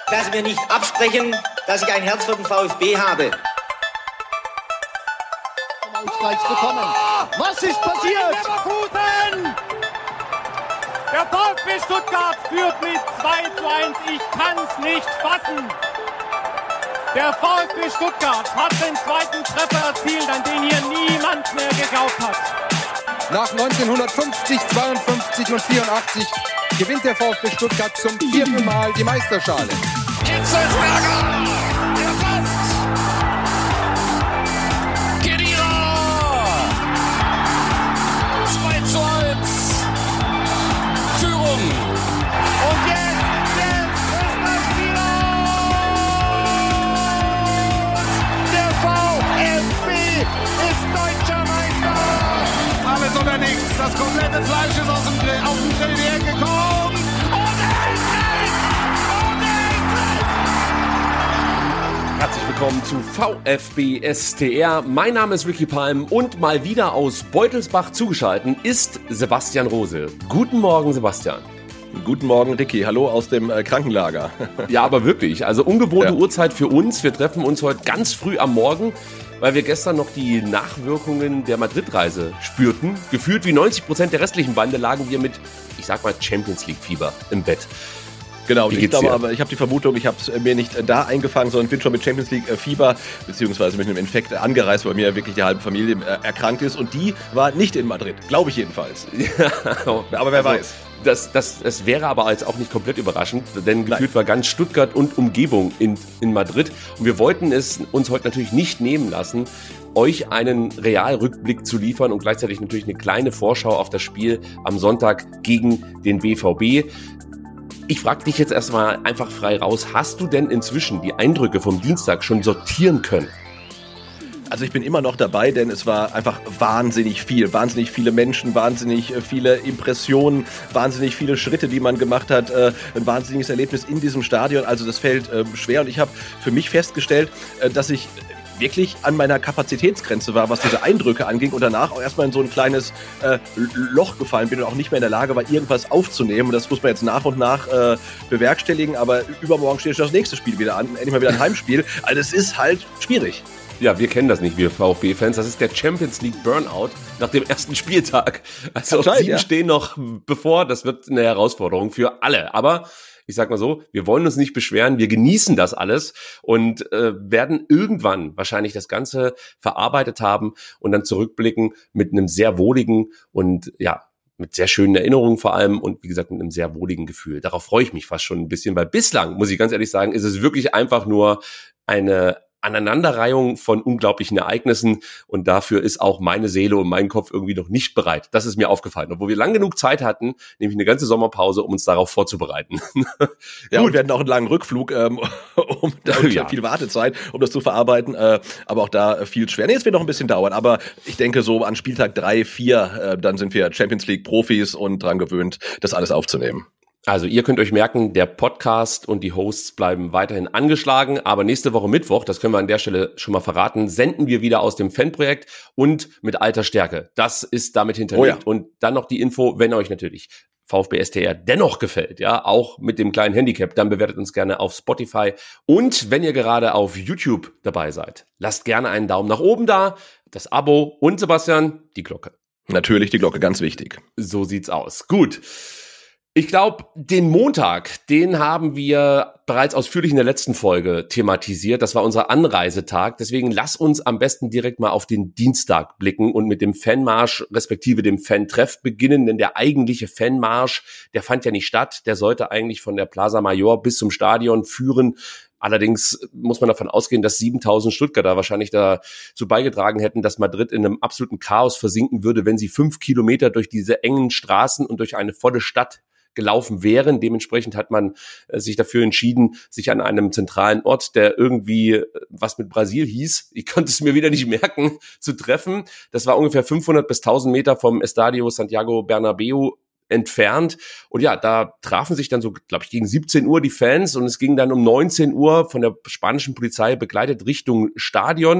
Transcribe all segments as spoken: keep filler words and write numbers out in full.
dass Sie mir nicht absprechen, dass ich ein Herz für den VfB habe. Ausgleich bekommen. Was ist passiert? Leverkusen! Der VfB Stuttgart führt mit zwei zu eins. Ich kann's nicht fassen. Der VfB Stuttgart hat den zweiten Treffer erzielt, an den hier niemand mehr geglaubt hat. Nach neunzehnhundertfünfzig, zweiundfünfzig und vierundachtzig gewinnt der VfB Stuttgart zum vierten Mal die Meisterschale. Hitzelsberger! Der passt! Khedira! zwei zu eins! Führung! Und jetzt, jetzt ist das Spiel aus! Der VfB ist deutscher Meister! Alles oder nichts, das komplette Fleisch ist aus dem Grill, auf den Grill hergekommen! Und endlich! Und endlich! Herzlich willkommen zu VfB S T R. Mein Name ist Ricky Palm und mal wieder aus Beutelsbach zugeschaltet ist Sebastian Rose. Guten Morgen, Sebastian. Guten Morgen, Ricky. Hallo aus dem äh, Krankenlager. Ja, aber wirklich. Also ungewohnte Ja. Uhrzeit für uns. Wir treffen uns heute ganz früh am Morgen, weil wir gestern noch die Nachwirkungen der Madrid-Reise spürten. Gefühlt wie neunzig Prozent der restlichen Bande lagen wir mit, ich sag mal, Champions-League-Fieber im Bett. Genau, Wie ich geht's glaube dir? aber, ich habe die Vermutung, ich habe es mir nicht äh, da eingefangen, sondern bin schon mit Champions League äh, Fieber, beziehungsweise mit einem Infekt äh, angereist, weil mir wirklich die halbe Familie äh, erkrankt ist. Und die war nicht in Madrid, glaube ich jedenfalls. Aber wer Also, weiß. Das, das, das wäre aber jetzt auch nicht komplett überraschend, denn gefühlt war ganz Stuttgart und Umgebung in, in Madrid. Und wir wollten es uns heute natürlich nicht nehmen lassen, euch einen Realrückblick zu liefern und gleichzeitig natürlich eine kleine Vorschau auf das Spiel am Sonntag gegen den B V B. Ich frage dich jetzt erstmal einfach frei raus, hast du denn inzwischen die Eindrücke vom Dienstag schon sortieren können? Also ich bin immer noch dabei, denn es war einfach wahnsinnig viel. Wahnsinnig viele Menschen, wahnsinnig äh, viele Impressionen, wahnsinnig viele Schritte, die man gemacht hat. Äh, ein wahnsinniges Erlebnis in diesem Stadion. Also das fällt äh, schwer. Und ich habe für mich festgestellt, äh, dass ich wirklich an meiner Kapazitätsgrenze war, was diese Eindrücke anging. Und danach auch erstmal in so ein kleines äh, Loch gefallen bin und auch nicht mehr in der Lage war, irgendwas aufzunehmen. Und das muss man jetzt nach und nach äh, bewerkstelligen. Aber übermorgen steht schon das nächste Spiel wieder an. Endlich mal wieder ein Heimspiel. Also es ist halt schwierig. Ja, wir kennen das nicht, wir VfB-Fans. Das ist der Champions League Burnout nach dem ersten Spieltag. Also Scheint, sieben ja. stehen noch bevor. Das wird eine Herausforderung für alle. Aber ich sag mal so, wir wollen uns nicht beschweren. Wir genießen das alles und äh, werden irgendwann wahrscheinlich das Ganze verarbeitet haben und dann zurückblicken mit einem sehr wohligen und ja, mit sehr schönen Erinnerungen vor allem und wie gesagt mit einem sehr wohligen Gefühl. Darauf freue ich mich fast schon ein bisschen, weil bislang, muss ich ganz ehrlich sagen, ist es wirklich einfach nur eine Aneinanderreihung von unglaublichen Ereignissen und dafür ist auch meine Seele und mein Kopf irgendwie noch nicht bereit. Das ist mir aufgefallen, obwohl wir lang genug Zeit hatten, nämlich eine ganze Sommerpause, um uns darauf vorzubereiten. Ja, und wir hatten auch einen langen Rückflug, ähm, um da Ja. viel Wartezeit, um das zu verarbeiten, äh, aber auch da äh, viel schwer. Nee, es wird noch ein bisschen dauern, aber ich denke so an Spieltag drei, vier, äh, dann sind wir Champions League Profis und dran gewöhnt, das alles aufzunehmen. Also ihr könnt euch merken, der Podcast und die Hosts bleiben weiterhin angeschlagen, aber nächste Woche Mittwoch, das können wir an der Stelle schon mal verraten, senden wir wieder aus dem Fanprojekt und mit alter Stärke. Das ist damit hinterlegt. Oh ja. Und dann noch die Info, wenn euch natürlich VfB S T R dennoch gefällt, ja, auch mit dem kleinen Handicap, dann bewertet uns gerne auf Spotify. Und wenn ihr gerade auf YouTube dabei seid, lasst gerne einen Daumen nach oben da, das Abo und Sebastian, die Glocke. Natürlich die Glocke, ganz wichtig. So sieht's aus. Gut. Ich glaube, den Montag, den haben wir bereits ausführlich in der letzten Folge thematisiert. Das war unser Anreisetag. Deswegen lass uns am besten direkt mal auf den Dienstag blicken und mit dem Fanmarsch respektive dem Fantreff beginnen. Denn der eigentliche Fanmarsch, der fand ja nicht statt. Der sollte eigentlich von der Plaza Mayor bis zum Stadion führen. Allerdings muss man davon ausgehen, dass siebentausend Stuttgarter wahrscheinlich dazu beigetragen hätten, dass Madrid in einem absoluten Chaos versinken würde, wenn sie fünf Kilometer durch diese engen Straßen und durch eine volle Stadt gelaufen wären. Dementsprechend hat man äh, sich dafür entschieden, sich an einem zentralen Ort, der irgendwie äh, was mit Brasil hieß, ich konnte es mir wieder nicht merken, zu treffen. Das war ungefähr fünfhundert bis tausend Meter vom Estadio Santiago Bernabéu entfernt. Und ja, da trafen sich dann so, glaube ich, gegen siebzehn Uhr die Fans und es ging dann um neunzehn Uhr von der spanischen Polizei begleitet Richtung Stadion.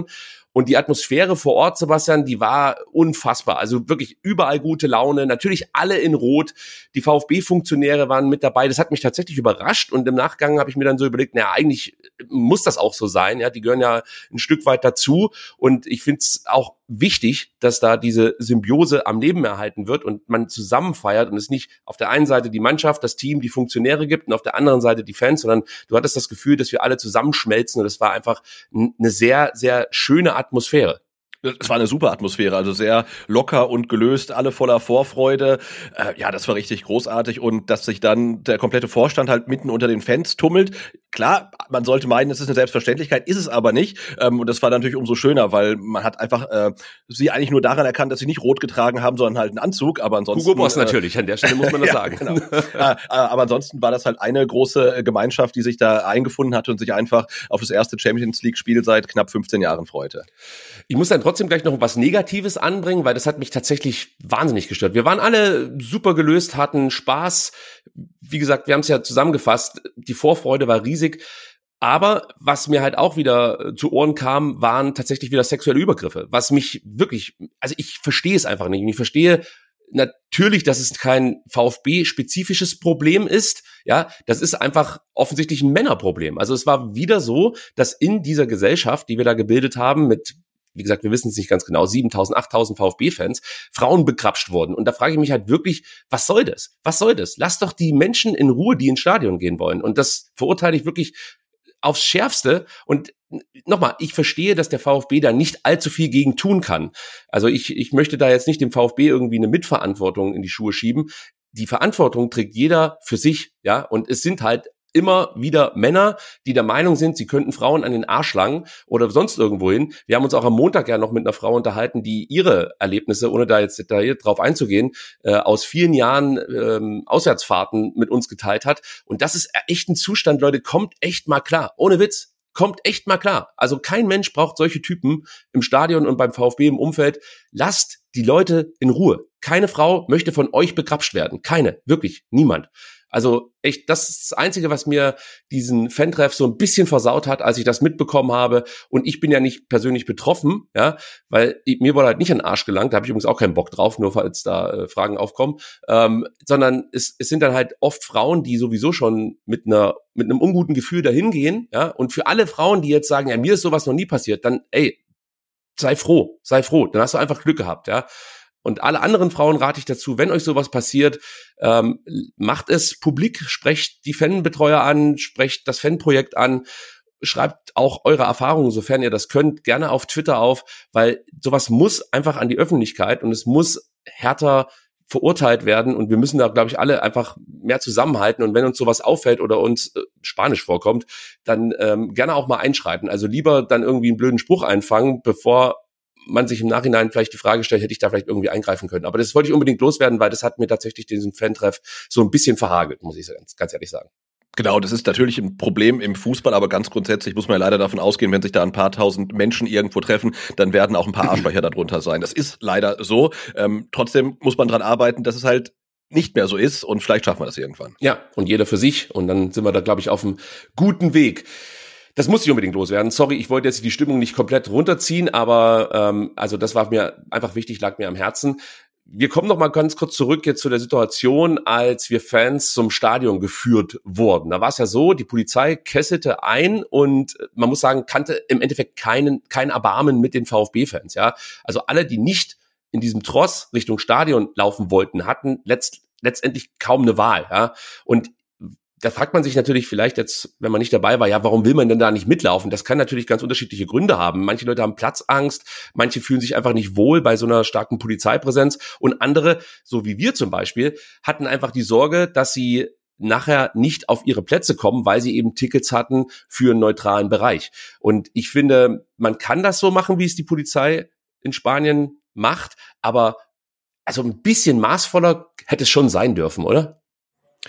Und die Atmosphäre vor Ort, Sebastian, die war unfassbar. Also wirklich überall gute Laune. Natürlich alle in Rot. Die VfB-Funktionäre waren mit dabei. Das hat mich tatsächlich überrascht. Und im Nachgang habe ich mir dann so überlegt, naja, eigentlich muss das auch so sein. Ja, die gehören ja ein Stück weit dazu. Und ich finde es auch wichtig, dass da diese Symbiose am Leben erhalten wird und man zusammen feiert und es nicht auf der einen Seite die Mannschaft, das Team, die Funktionäre gibt und auf der anderen Seite die Fans, sondern du hattest das Gefühl, dass wir alle zusammenschmelzen und es war einfach eine sehr, sehr schöne Atmosphäre. Es war eine super Atmosphäre, also sehr locker und gelöst, alle voller Vorfreude. Äh, ja, das war richtig großartig und dass sich dann der komplette Vorstand halt mitten unter den Fans tummelt. Klar, man sollte meinen, es ist eine Selbstverständlichkeit, ist es aber nicht. Ähm, und das war natürlich umso schöner, weil man hat einfach äh, sie eigentlich nur daran erkannt, dass sie nicht rot getragen haben, sondern halt einen Anzug. Aber ansonsten Hugo Boss äh, natürlich, an der Stelle muss man das ja, sagen. Genau. äh, aber ansonsten war das halt eine große Gemeinschaft, die sich da eingefunden hat und sich einfach auf das erste Champions League-Spiel seit knapp fünfzehn Jahren freute. Ich muss dann trotzdem gleich noch was Negatives anbringen, weil das hat mich tatsächlich wahnsinnig gestört. Wir waren alle super gelöst, hatten Spaß. Wie gesagt, wir haben es ja zusammengefasst. Die Vorfreude war riesig. Aber was mir halt auch wieder zu Ohren kam, waren tatsächlich wieder sexuelle Übergriffe. Was mich wirklich, also ich verstehe es einfach nicht. Und ich verstehe natürlich, dass es kein VfB-spezifisches Problem ist. Ja, das ist einfach offensichtlich ein Männerproblem. Also es war wieder so, dass in dieser Gesellschaft, die wir da gebildet haben, mit, wie gesagt, wir wissen es nicht ganz genau, siebentausend, achttausend VfB-Fans, Frauen begrapscht wurden. Und da frage ich mich halt wirklich, was soll das? Was soll das? Lass doch die Menschen in Ruhe, die ins Stadion gehen wollen. Und das verurteile ich wirklich aufs Schärfste. Und nochmal, ich verstehe, dass der VfB da nicht allzu viel gegen tun kann. Also ich, ich möchte da jetzt nicht dem VfB irgendwie eine Mitverantwortung in die Schuhe schieben. Die Verantwortung trägt jeder für sich, ja. Und es sind halt immer wieder Männer, die der Meinung sind, sie könnten Frauen an den Arsch langen oder sonst irgendwo hin. Wir haben uns auch am Montag ja noch mit einer Frau unterhalten, die ihre Erlebnisse, ohne da jetzt detailliert drauf einzugehen, äh, aus vielen Jahren ähm, Auswärtsfahrten mit uns geteilt hat. Und das ist echt ein Zustand, Leute, kommt echt mal klar. Ohne Witz, kommt echt mal klar. Also kein Mensch braucht solche Typen im Stadion und beim VfB im Umfeld. Lasst die Leute in Ruhe. Keine Frau möchte von euch begrapscht werden. Keine, wirklich, niemand. Also echt, das ist das Einzige, was mir diesen Fan-Treff so ein bisschen versaut hat, als ich das mitbekommen habe. Und ich bin ja nicht persönlich betroffen, ja, weil ich, mir wurde halt nicht an den Arsch gelangt. Da habe ich übrigens auch keinen Bock drauf, nur falls da äh, Fragen aufkommen. Ähm, sondern es, es sind dann halt oft Frauen, die sowieso schon mit einer mit einem unguten Gefühl dahin gehen, ja. Und für alle Frauen, die jetzt sagen, ja, mir ist sowas noch nie passiert, dann, ey, sei froh, sei froh. Dann hast du einfach Glück gehabt, ja. Und alle anderen Frauen rate ich dazu, wenn euch sowas passiert, ähm, macht es publik, sprecht die Fanbetreuer an, sprecht das Fanprojekt an, schreibt auch eure Erfahrungen, sofern ihr das könnt, gerne auf Twitter auf, weil sowas muss einfach an die Öffentlichkeit und es muss härter verurteilt werden und wir müssen da, glaube ich, alle einfach mehr zusammenhalten und wenn uns sowas auffällt oder uns äh, Spanisch vorkommt, dann ähm, gerne auch mal einschreiten. Also lieber dann irgendwie einen blöden Spruch einfangen, bevor man sich im Nachhinein vielleicht die Frage stellt, hätte ich da vielleicht irgendwie eingreifen können. Aber das wollte ich unbedingt loswerden, weil das hat mir tatsächlich diesen Fan-Treff so ein bisschen verhagelt, muss ich ganz, ganz ehrlich sagen. Genau, das ist natürlich ein Problem im Fußball, aber ganz grundsätzlich muss man ja leider davon ausgehen, wenn sich da ein paar tausend Menschen irgendwo treffen, dann werden auch ein paar Arschlöcher darunter sein. Das ist leider so. Ähm, trotzdem muss man dran arbeiten, dass es halt nicht mehr so ist und vielleicht schaffen wir das irgendwann. Ja, und jeder für sich und dann sind wir da, glaube ich, auf einem guten Weg. Das muss ich unbedingt loswerden. Sorry, ich wollte jetzt die Stimmung nicht komplett runterziehen, aber ähm, also das war mir einfach wichtig, lag mir am Herzen. Wir kommen noch mal ganz kurz zurück jetzt zu der Situation, als wir Fans zum Stadion geführt wurden. Da war es ja so, die Polizei kesselte ein und man muss sagen, kannte im Endeffekt keinen kein Erbarmen mit den VfB-Fans. Ja, also alle, die nicht in diesem Tross Richtung Stadion laufen wollten, hatten letzt, letztendlich kaum eine Wahl. Ja, und da fragt man sich natürlich vielleicht jetzt, wenn man nicht dabei war, ja, warum will man denn da nicht mitlaufen? Das kann natürlich ganz unterschiedliche Gründe haben. Manche Leute haben Platzangst, manche fühlen sich einfach nicht wohl bei so einer starken Polizeipräsenz und andere, so wie wir zum Beispiel, hatten einfach die Sorge, dass sie nachher nicht auf ihre Plätze kommen, weil sie eben Tickets hatten für einen neutralen Bereich. Und ich finde, man kann das so machen, wie es die Polizei in Spanien macht, aber also ein bisschen maßvoller hätte es schon sein dürfen, oder?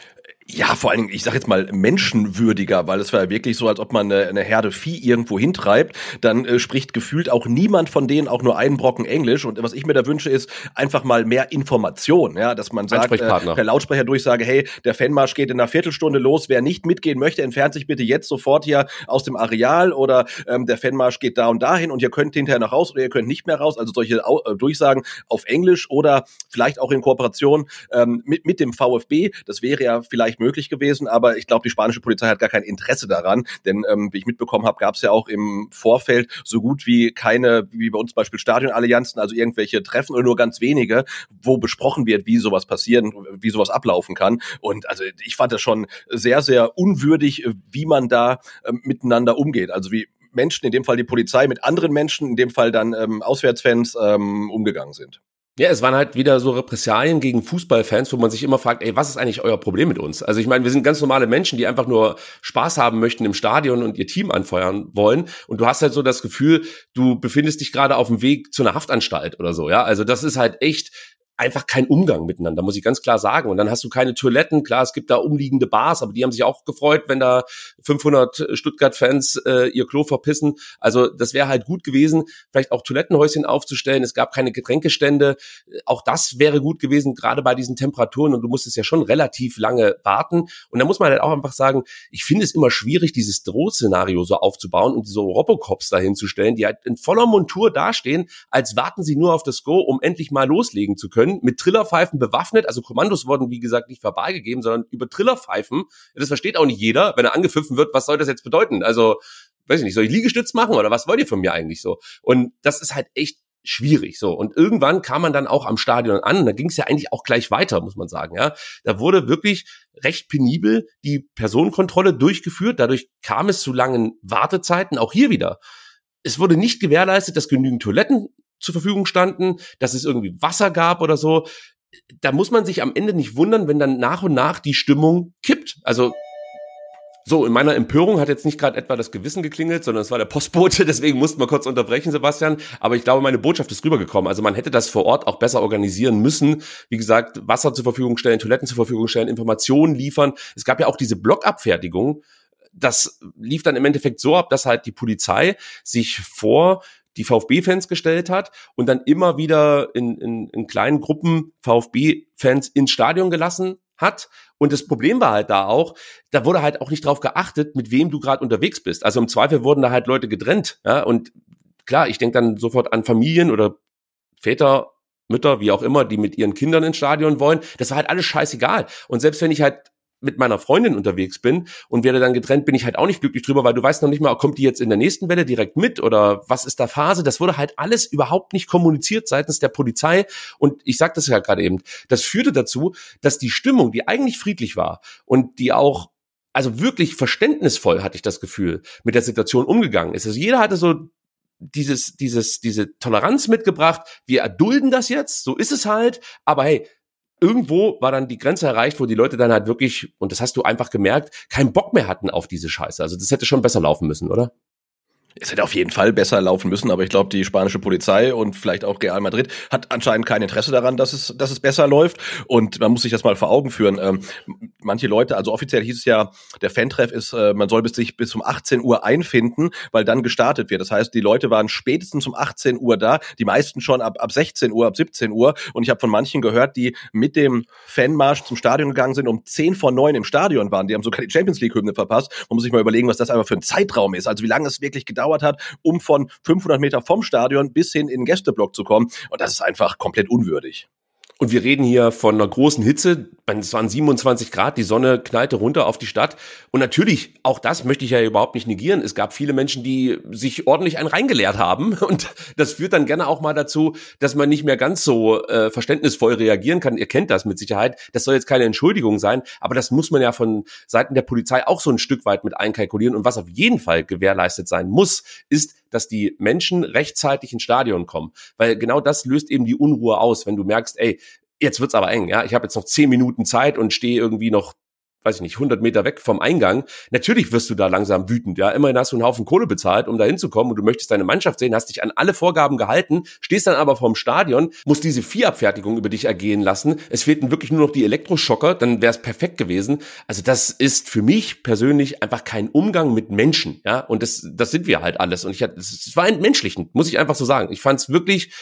Ja, vor allen Dingen, ich sag jetzt mal, menschenwürdiger, weil es war ja wirklich so, als ob man eine, eine Herde Vieh irgendwo hintreibt. Dann äh, spricht gefühlt auch niemand von denen auch nur einen Brocken Englisch. Und was ich mir da wünsche, ist einfach mal mehr Information, ja, dass man sagt, äh, per Lautsprecherdurchsage, hey, der Fanmarsch geht in einer Viertelstunde los. Wer nicht mitgehen möchte, entfernt sich bitte jetzt sofort hier aus dem Areal, oder ähm, der Fanmarsch geht da und dahin und ihr könnt hinterher noch raus oder ihr könnt nicht mehr raus. Also solche Au- äh, Durchsagen auf Englisch oder vielleicht auch in Kooperation ähm, mit, mit dem VfB. Das wäre ja vielleicht möglich gewesen, aber ich glaube, die spanische Polizei hat gar kein Interesse daran, denn ähm, wie ich mitbekommen habe, gab es ja auch im Vorfeld so gut wie keine, wie bei uns zum Beispiel Stadionallianzen, also irgendwelche Treffen oder nur ganz wenige, wo besprochen wird, wie sowas passieren, wie sowas ablaufen kann. Und also ich fand das schon sehr, sehr unwürdig, wie man da ähm, miteinander umgeht. Also wie Menschen, in dem Fall die Polizei, mit anderen Menschen, in dem Fall dann ähm, Auswärtsfans, ähm, umgegangen sind. Ja, es waren halt wieder so Repressalien gegen Fußballfans, wo man sich immer fragt, ey, was ist eigentlich euer Problem mit uns? Also ich meine, wir sind ganz normale Menschen, die einfach nur Spaß haben möchten im Stadion und ihr Team anfeuern wollen. Und du hast halt so das Gefühl, du befindest dich gerade auf dem Weg zu einer Haftanstalt oder so, ja? Also das ist halt echt einfach kein Umgang miteinander, muss ich ganz klar sagen. Und dann hast du keine Toiletten. Klar, es gibt da umliegende Bars, aber die haben sich auch gefreut, wenn da fünfhundert Stuttgart-Fans äh, ihr Klo verpissen. Also das wäre halt gut gewesen, vielleicht auch Toilettenhäuschen aufzustellen. Es gab keine Getränkestände. Auch das wäre gut gewesen, gerade bei diesen Temperaturen. Und du musstest ja schon relativ lange warten. Und da muss man halt auch einfach sagen, ich finde es immer schwierig, dieses Drohszenario so aufzubauen und so Robocops dahin zu stellen, die halt in voller Montur dastehen, als warten sie nur auf das Go, um endlich mal loslegen zu können. Mit Trillerpfeifen bewaffnet, also Kommandos wurden, wie gesagt, nicht verbal gegeben, sondern über Trillerpfeifen. Das versteht auch nicht jeder, wenn er angepfiffen wird, was soll das jetzt bedeuten? Also, weiß ich nicht, soll ich Liegestütz machen oder was wollt ihr von mir eigentlich so? Und das ist halt echt schwierig so. Und irgendwann kam man dann auch am Stadion an und da ging es ja eigentlich auch gleich weiter, muss man sagen, ja. Da wurde wirklich recht penibel die Personenkontrolle durchgeführt, dadurch kam es zu langen Wartezeiten, auch hier wieder. Es wurde nicht gewährleistet, dass genügend Toiletten zur Verfügung standen, dass es irgendwie Wasser gab oder so. Da muss man sich am Ende nicht wundern, wenn dann nach und nach die Stimmung kippt. Also so, in meiner Empörung hat jetzt nicht gerade etwa das Gewissen geklingelt, sondern es war der Postbote, deswegen mussten wir kurz unterbrechen, Sebastian. Aber ich glaube, meine Botschaft ist rübergekommen. Also man hätte das vor Ort auch besser organisieren müssen. Wie gesagt, Wasser zur Verfügung stellen, Toiletten zur Verfügung stellen, Informationen liefern. Es gab ja auch diese Blockabfertigung. Das lief dann im Endeffekt so ab, dass halt die Polizei sich vor die VfB-Fans gestellt hat und dann immer wieder in, in, in kleinen Gruppen VfB-Fans ins Stadion gelassen hat. Und das Problem war halt da auch, da wurde halt auch nicht drauf geachtet, mit wem du gerade unterwegs bist. Also im Zweifel wurden da halt Leute getrennt. Ja? Und klar, ich denke dann sofort an Familien oder Väter, Mütter, wie auch immer, die mit ihren Kindern ins Stadion wollen. Das war halt alles scheißegal. Und selbst wenn ich halt mit meiner Freundin unterwegs bin und werde dann getrennt, bin ich halt auch nicht glücklich drüber, weil du weißt noch nicht mal, kommt die jetzt in der nächsten Welle direkt mit oder was ist da Phase? Das wurde halt alles überhaupt nicht kommuniziert seitens der Polizei und ich sag das ja gerade eben, das führte dazu, dass die Stimmung, die eigentlich friedlich war und die auch, also wirklich verständnisvoll, hatte ich das Gefühl, mit der Situation umgegangen ist. Also jeder hatte so dieses, dieses, diese Toleranz mitgebracht, wir erdulden das jetzt, so ist es halt, aber hey, irgendwo war dann die Grenze erreicht, wo die Leute dann halt wirklich, und das hast du einfach gemerkt, keinen Bock mehr hatten auf diese Scheiße. Also das hätte schon besser laufen müssen, oder? Es hätte auf jeden Fall besser laufen müssen, aber ich glaube, die spanische Polizei und vielleicht auch Real Madrid hat anscheinend kein Interesse daran, dass es, dass es besser läuft. Und man muss sich das mal vor Augen führen. Ähm, manche Leute, also offiziell hieß es ja, der Fantreff ist, äh, man soll bis sich bis um achtzehn Uhr einfinden, weil dann gestartet wird. Das heißt, die Leute waren spätestens um achtzehn Uhr da, die meisten schon ab, ab sechzehn Uhr, ab siebzehn Uhr. Und ich habe von manchen gehört, die mit dem Fanmarsch zum Stadion gegangen sind, um zehn vor neun im Stadion waren. Die haben sogar die Champions League-Hymne verpasst. Man muss sich mal überlegen, was das einfach für ein Zeitraum ist. Also wie lange es wirklich gedauert hat, um von fünfhundert Meter vom Stadion bis hin in den Gästeblock zu kommen. Und das ist einfach komplett unwürdig. Und wir reden hier von einer großen Hitze. Es waren siebenundzwanzig Grad, die Sonne knallte runter auf die Stadt. Und natürlich, auch das möchte ich ja überhaupt nicht negieren. Es gab viele Menschen, die sich ordentlich einen reingeleert haben. Und das führt dann gerne auch mal dazu, dass man nicht mehr ganz so äh, verständnisvoll reagieren kann. Ihr kennt das mit Sicherheit. Das soll jetzt keine Entschuldigung sein. Aber das muss man ja von Seiten der Polizei auch so ein Stück weit mit einkalkulieren. Und was auf jeden Fall gewährleistet sein muss, ist, dass die Menschen rechtzeitig ins Stadion kommen. Weil genau das löst eben die Unruhe aus, wenn du merkst, ey, jetzt wird's aber eng, ja. Ich habe jetzt noch zehn Minuten Zeit und stehe irgendwie noch weiß ich nicht, hundert Meter weg vom Eingang. Natürlich wirst du da langsam wütend, ja. Immerhin hast du einen Haufen Kohle bezahlt, um da hinzukommen und du möchtest deine Mannschaft sehen, hast dich an alle Vorgaben gehalten, stehst dann aber vorm Stadion, musst diese Viehabfertigung über dich ergehen lassen. Es fehlten wirklich nur noch die Elektroschocker, dann wäre es perfekt gewesen. Also das ist für mich persönlich einfach kein Umgang mit Menschen, ja. Und das, das sind wir halt alles. Und ich hatte, es war entmenschlichend, muss ich einfach so sagen. Ich fand es wirklich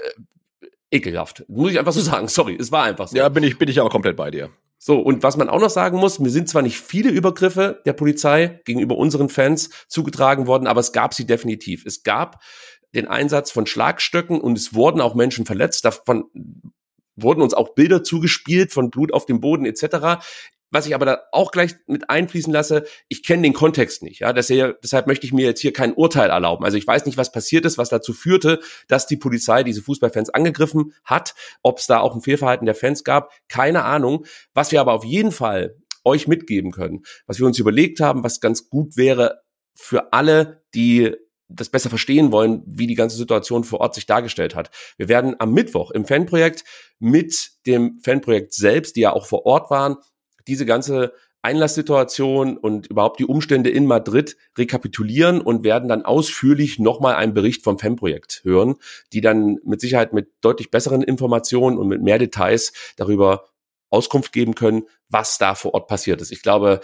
äh, ekelhaft. Muss ich einfach so sagen. Sorry, es war einfach so. Ja, bin ich, bin ich aber komplett bei dir. So, und was man auch noch sagen muss, mir sind zwar nicht viele Übergriffe der Polizei gegenüber unseren Fans zugetragen worden, aber es gab sie definitiv. Es gab den Einsatz von Schlagstöcken und es wurden auch Menschen verletzt. Davon wurden uns auch Bilder zugespielt von Blut auf dem Boden et cetera. Was ich aber da auch gleich mit einfließen lasse, ich kenne den Kontext nicht. Ja, deshalb möchte ich mir jetzt hier kein Urteil erlauben. Also ich weiß nicht, was passiert ist, was dazu führte, dass die Polizei diese Fußballfans angegriffen hat, ob es da auch ein Fehlverhalten der Fans gab, keine Ahnung. Was wir aber auf jeden Fall euch mitgeben können, was wir uns überlegt haben, was ganz gut wäre für alle, die das besser verstehen wollen, wie die ganze Situation vor Ort sich dargestellt hat. Wir werden am Mittwoch im Fanprojekt mit dem Fanprojekt selbst, die ja auch vor Ort waren, diese ganze Einlasssituation und überhaupt die Umstände in Madrid rekapitulieren und werden dann ausführlich nochmal einen Bericht vom Fanprojekt hören, die dann mit Sicherheit mit deutlich besseren Informationen und mit mehr Details darüber Auskunft geben können, was da vor Ort passiert ist. Ich glaube,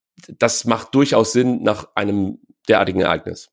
das macht durchaus Sinn nach einem derartigen Ereignis.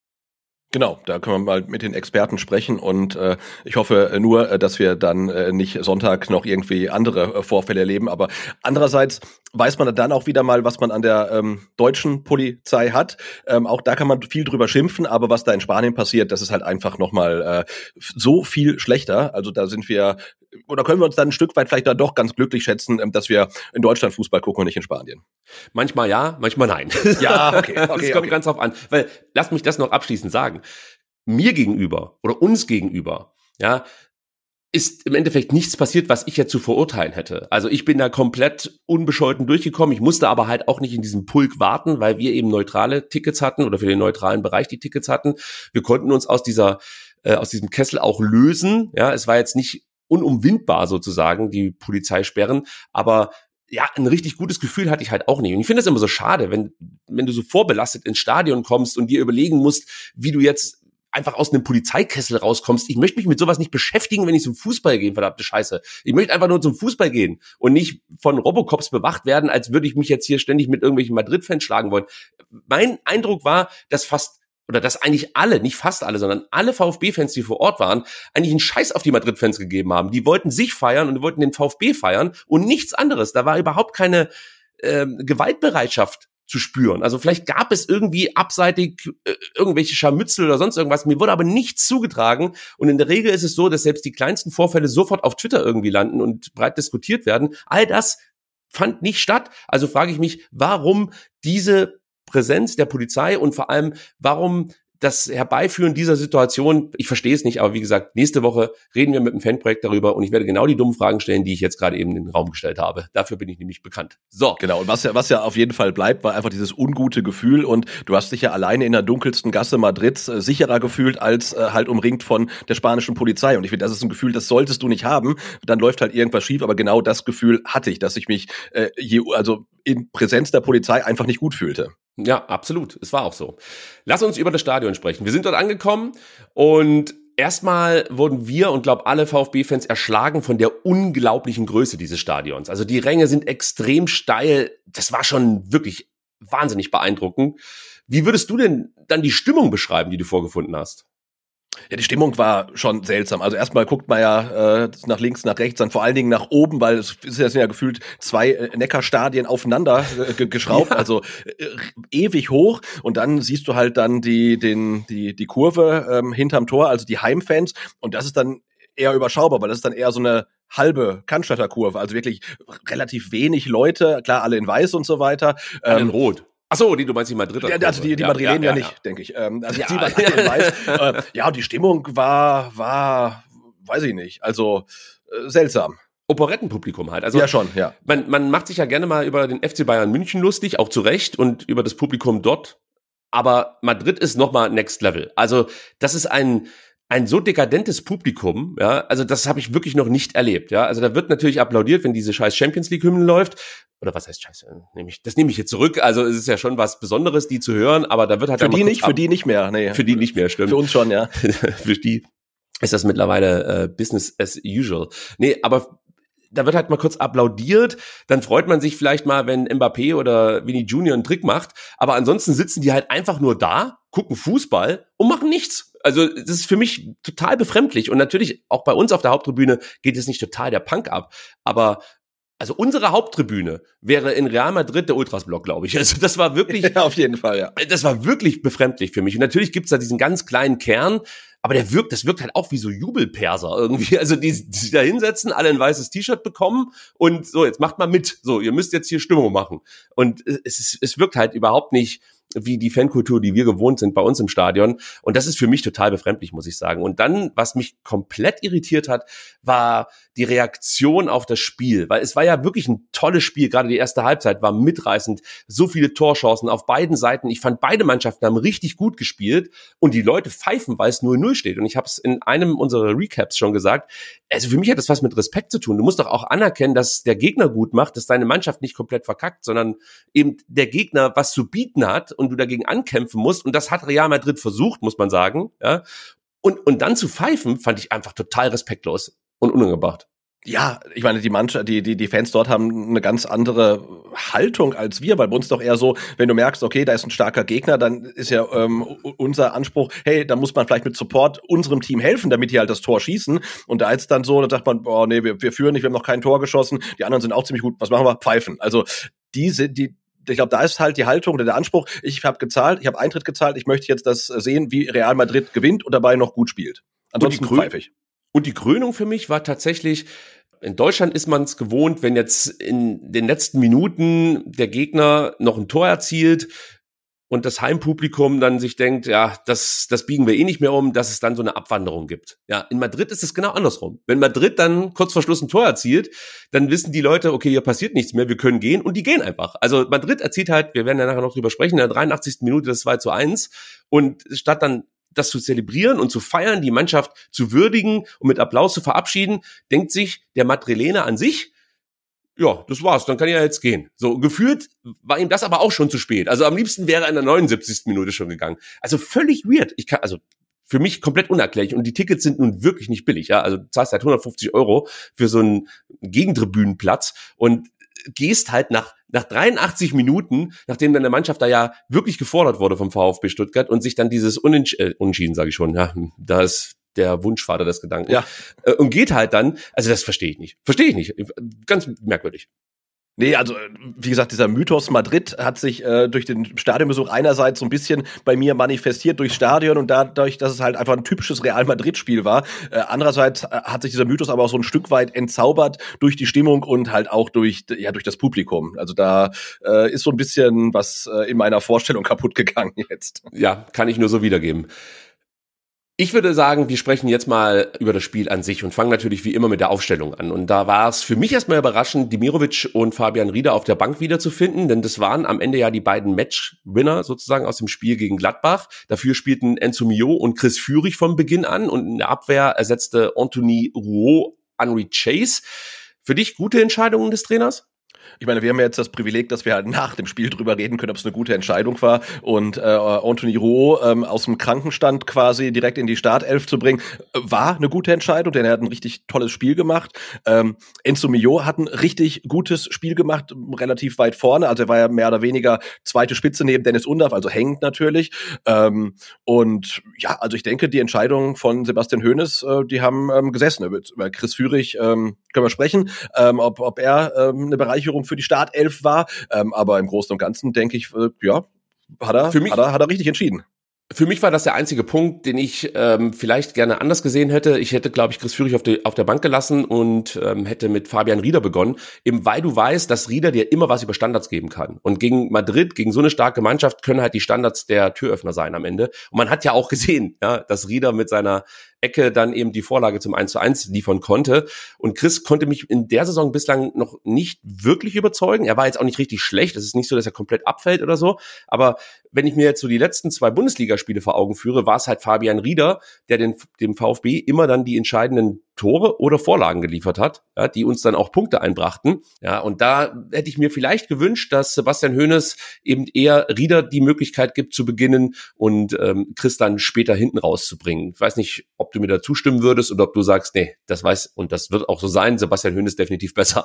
Genau, da können wir mal mit den Experten sprechen und äh, ich hoffe nur, äh, dass wir dann äh, nicht Sonntag noch irgendwie andere äh, Vorfälle erleben, aber andererseits weiß man dann auch wieder mal, was man an der ähm, deutschen Polizei hat. Ähm, auch da kann man viel drüber schimpfen, aber was da in Spanien passiert, das ist halt einfach nochmal äh, so viel schlechter. Also da sind wir, oder können wir uns dann ein Stück weit vielleicht da doch ganz glücklich schätzen, ähm, dass wir in Deutschland Fußball gucken und nicht in Spanien. Manchmal ja, manchmal nein. Ja, okay. okay das kommt okay. ganz drauf an. Weil, lasst mich das noch abschließend sagen. Mir gegenüber oder uns gegenüber, ja, ist im Endeffekt nichts passiert, was ich jetzt zu verurteilen hätte. Also ich bin da komplett unbescholten durchgekommen. Ich musste aber halt auch nicht in diesem Pulk warten, weil wir eben neutrale Tickets hatten oder für den neutralen Bereich die Tickets hatten. Wir konnten uns aus dieser, äh, aus diesem Kessel auch lösen. Ja, es war jetzt nicht unumwindbar sozusagen, die Polizeisperren, aber ja, ein richtig gutes Gefühl hatte ich halt auch nicht. Und ich finde es immer so schade, wenn, wenn du so vorbelastet ins Stadion kommst und dir überlegen musst, wie du jetzt einfach aus einem Polizeikessel rauskommst. Ich möchte mich mit sowas nicht beschäftigen, wenn ich zum Fußball gehe, verdammte Scheiße. Ich möchte einfach nur zum Fußball gehen und nicht von Robocops bewacht werden, als würde ich mich jetzt hier ständig mit irgendwelchen Madrid-Fans schlagen wollen. Mein Eindruck war, dass fast, oder dass eigentlich alle, nicht fast alle, sondern alle VfB-Fans, die vor Ort waren, eigentlich einen Scheiß auf die Madrid-Fans gegeben haben. Die wollten sich feiern und die wollten den VfB feiern und nichts anderes. Da war überhaupt keine ähm, Gewaltbereitschaft zu spüren. Also vielleicht gab es irgendwie abseitig äh, irgendwelche Scharmützel oder sonst irgendwas. Mir wurde aber nichts zugetragen. Und in der Regel ist es so, dass selbst die kleinsten Vorfälle sofort auf Twitter irgendwie landen und breit diskutiert werden. All das fand nicht statt. Also frage ich mich, warum diese Präsenz der Polizei und vor allem, warum das Herbeiführen dieser Situation, ich verstehe es nicht, aber wie gesagt, nächste Woche reden wir mit dem Fanprojekt darüber und ich werde genau die dummen Fragen stellen, die ich jetzt gerade eben in den Raum gestellt habe. Dafür bin ich nämlich bekannt. So. Genau, und was ja, was ja auf jeden Fall bleibt, war einfach dieses ungute Gefühl und du hast dich ja alleine in der dunkelsten Gasse Madrids äh, sicherer gefühlt, als äh, halt umringt von der spanischen Polizei. Und ich finde, das ist ein Gefühl, das solltest du nicht haben, dann läuft halt irgendwas schief, aber genau das Gefühl hatte ich, dass ich mich äh, je, also in Präsenz der Polizei einfach nicht gut fühlte. Ja, absolut. Es war auch so. Lass uns über das Stadion sprechen. Wir sind dort angekommen und erstmal wurden wir und glaube alle VfB-Fans erschlagen von der unglaublichen Größe dieses Stadions. Also die Ränge sind extrem steil. Das war schon wirklich wahnsinnig beeindruckend. Wie würdest du denn dann die Stimmung beschreiben, die du vorgefunden hast? Ja, die Stimmung war schon seltsam. Also erstmal guckt man ja äh, nach links, nach rechts, dann vor allen Dingen nach oben, weil es ist ja gefühlt zwei äh, Neckarstadien aufeinander äh, geschraubt, ja. also äh, ewig hoch. Und dann siehst du halt dann die den die die Kurve ähm, hinterm Tor, also die Heimfans. Und das ist dann eher überschaubar, weil das ist dann eher so eine halbe Cannstatter Kurve, also wirklich relativ wenig Leute, klar alle in Weiß und so weiter. Ähm, in Rot. Ach so, die, du meinst die Madrider. Ja, also die, die ja, Madrilen ja, ja, ja nicht, ja. denke ich. Ähm, also ja. Die waren alle weiß. äh, ja, die Stimmung war, war, weiß ich nicht, also äh, seltsam. Operettenpublikum halt. Also ja, schon, ja. Man, man macht sich ja gerne mal über den F C Bayern München lustig, auch zu Recht, und über das Publikum dort. Aber Madrid ist nochmal Next Level. Also das ist ein ein so dekadentes Publikum, ja, also das habe ich wirklich noch nicht erlebt, ja. Also da wird natürlich applaudiert, wenn diese scheiß Champions League Hymne läuft. Oder was heißt Scheiße? Nehme ich, das nehme ich jetzt zurück. Also es ist ja schon was Besonderes, die zu hören, aber da wird halt für die nicht, ab- für die nicht mehr, nee. Für die nicht mehr, stimmt. Für uns schon, ja. Für die ist das mittlerweile äh, Business as usual. Nee, aber da wird halt mal kurz applaudiert, dann freut man sich vielleicht mal, wenn Mbappé oder Vini Junior einen Trick macht, aber ansonsten sitzen die halt einfach nur da, gucken Fußball und machen nichts. Also das ist für mich total befremdlich und natürlich auch bei uns auf der Haupttribüne geht es nicht total der Punk ab, aber also unsere Haupttribüne wäre in Real Madrid der Ultras-Block, glaube ich. Also das war wirklich... Ja, auf jeden Fall, ja. Das war wirklich befremdlich für mich. Und natürlich gibt's da diesen ganz kleinen Kern, aber der wirkt, das wirkt halt auch wie so Jubelperser irgendwie. Also die, die sich da hinsetzen, alle ein weißes T-Shirt bekommen und so, jetzt macht mal mit. So, ihr müsst jetzt hier Stimmung machen. Und es, ist, es wirkt halt überhaupt nicht wie die Fankultur, die wir gewohnt sind bei uns im Stadion. Und das ist für mich total befremdlich, muss ich sagen. Und dann, was mich komplett irritiert hat, war die Reaktion auf das Spiel. Weil es war ja wirklich ein tolles Spiel. Gerade die erste Halbzeit war mitreißend. So viele Torchancen auf beiden Seiten. Ich fand, beide Mannschaften haben richtig gut gespielt. Und die Leute pfeifen, weil es null null steht. Und ich habe es in einem unserer Recaps schon gesagt. Also für mich hat das was mit Respekt zu tun. Du musst doch auch anerkennen, dass der Gegner gut macht, dass deine Mannschaft nicht komplett verkackt, sondern eben der Gegner was zu bieten hat und du dagegen ankämpfen musst. Und das hat Real Madrid versucht, muss man sagen. Ja. Und, und dann zu pfeifen, fand ich einfach total respektlos und unangebracht. Ja, ich meine, die Mannschaft, die, die, die Fans dort haben eine ganz andere Haltung als wir, weil bei uns doch eher so, wenn du merkst, okay, da ist ein starker Gegner, dann ist ja ähm, unser Anspruch, hey, da muss man vielleicht mit Support unserem Team helfen, damit die halt das Tor schießen. Und da ist dann so, da sagt man, boah, nee, wir, wir führen nicht, wir haben noch kein Tor geschossen, die anderen sind auch ziemlich gut, was machen wir? Pfeifen. Also die sind, die, ich glaube, da ist halt die Haltung oder der Anspruch, ich habe gezahlt, ich habe Eintritt gezahlt, ich möchte jetzt das sehen, wie Real Madrid gewinnt und dabei noch gut spielt. Ansonsten pfeife ich. Und die Krönung für mich war tatsächlich, in Deutschland ist man es gewohnt, wenn jetzt in den letzten Minuten der Gegner noch ein Tor erzielt und das Heimpublikum dann sich denkt, ja, das, das biegen wir eh nicht mehr um, dass es dann so eine Abwanderung gibt. Ja, in Madrid ist es genau andersrum. Wenn Madrid dann kurz vor Schluss ein Tor erzielt, dann wissen die Leute, okay, hier passiert nichts mehr, wir können gehen und die gehen einfach. Also Madrid erzielt halt, wir werden ja nachher noch drüber sprechen, in der dreiundachtzigsten Minute das zwei zu eins und statt dann das zu zelebrieren und zu feiern, die Mannschaft zu würdigen und mit Applaus zu verabschieden, denkt sich der Madrilener an sich, ja, das war's, dann kann ich ja jetzt gehen. So, gefühlt war ihm das aber auch schon zu spät. Also am liebsten wäre er in der neunundsiebzigsten Minute schon gegangen. Also völlig weird. Ich kann, also für mich komplett unerklärlich. Und die Tickets sind nun wirklich nicht billig. Ja, also du zahlst halt hundertfünfzig Euro für so einen Gegentribünenplatz und gehst halt nach nach dreiundachtzig Minuten, nachdem dann der Mannschaft da ja wirklich gefordert wurde vom VfB Stuttgart und sich dann dieses Unentsch- äh, Unentschieden, sage ich schon, ja, da ist der Wunschvater des Gedanken. Ja. Äh, und geht halt dann, also das verstehe ich nicht. Verstehe ich nicht. Ganz merkwürdig. Nee, also wie gesagt, dieser Mythos Madrid hat sich äh, durch den Stadionbesuch einerseits so ein bisschen bei mir manifestiert durchs Stadion und dadurch, dass es halt einfach ein typisches Real Madrid-Spiel war. Äh, andererseits äh, hat sich dieser Mythos aber auch so ein Stück weit entzaubert durch die Stimmung und halt auch durch ja durch das Publikum. Also da äh, ist so ein bisschen was äh, in meiner Vorstellung kaputt gegangen jetzt. Ja, kann ich nur so wiedergeben. Ich würde sagen, wir sprechen jetzt mal über das Spiel an sich und fangen natürlich wie immer mit der Aufstellung an. Und da war es für mich erstmal überraschend, Demirovic und Fabian Rieder auf der Bank wiederzufinden, denn das waren am Ende ja die beiden Match-Winner sozusagen aus dem Spiel gegen Gladbach. Dafür spielten Enzo Mio und Chris Führig von Beginn an und in der Abwehr ersetzte Anthony Rouault Henry Chase. Für dich gute Entscheidungen des Trainers? Ich meine, wir haben ja jetzt das Privileg, dass wir halt nach dem Spiel drüber reden können, ob es eine gute Entscheidung war. Und äh, Anthony Rouault ähm, aus dem Krankenstand quasi direkt in die Startelf zu bringen, war eine gute Entscheidung, denn er hat ein richtig tolles Spiel gemacht. Ähm, Enzo Mio hat ein richtig gutes Spiel gemacht, relativ weit vorne. Also er war ja mehr oder weniger zweite Spitze neben Dennis Undaff, also hängend natürlich. Ähm, und ja, also ich denke, die Entscheidung von Sebastian Hoeneß, äh, die haben ähm, gesessen. Über Chris Führig ähm, können wir sprechen, ähm, ob, ob er ähm, eine Bereicherung für die Startelf war, ähm, aber im Großen und Ganzen denke ich, äh, ja, hat er, für mich, hat er, hat er richtig entschieden. Für mich war das der einzige Punkt, den ich ähm, vielleicht gerne anders gesehen hätte. Ich hätte, glaube ich, Chris Führig auf, die, auf der Bank gelassen und ähm, hätte mit Fabian Rieder begonnen, eben weil du weißt, dass Rieder dir immer was über Standards geben kann. Und gegen Madrid, gegen so eine starke Mannschaft, können halt die Standards der Türöffner sein am Ende. Und man hat ja auch gesehen, ja, dass Rieder mit seiner Ecke dann eben die Vorlage zum eins zu eins liefern konnte. Und Chris konnte mich in der Saison bislang noch nicht wirklich überzeugen. Er war jetzt auch nicht richtig schlecht. Es ist nicht so, dass er komplett abfällt oder so. Aber wenn ich mir jetzt so die letzten zwei Bundesligaspiele vor Augen führe, war es halt Fabian Rieder, der den, dem VfB immer dann die entscheidenden Tore oder Vorlagen geliefert hat, ja, die uns dann auch Punkte einbrachten. Ja, und da hätte ich mir vielleicht gewünscht, dass Sebastian Hoeneß eben eher Rieder die Möglichkeit gibt zu beginnen und ähm, Chris dann später hinten rauszubringen. Ich weiß nicht, ob du mir da zustimmen würdest oder ob du sagst, nee, das weiß und das wird auch so sein. Sebastian Hoeneß definitiv besser.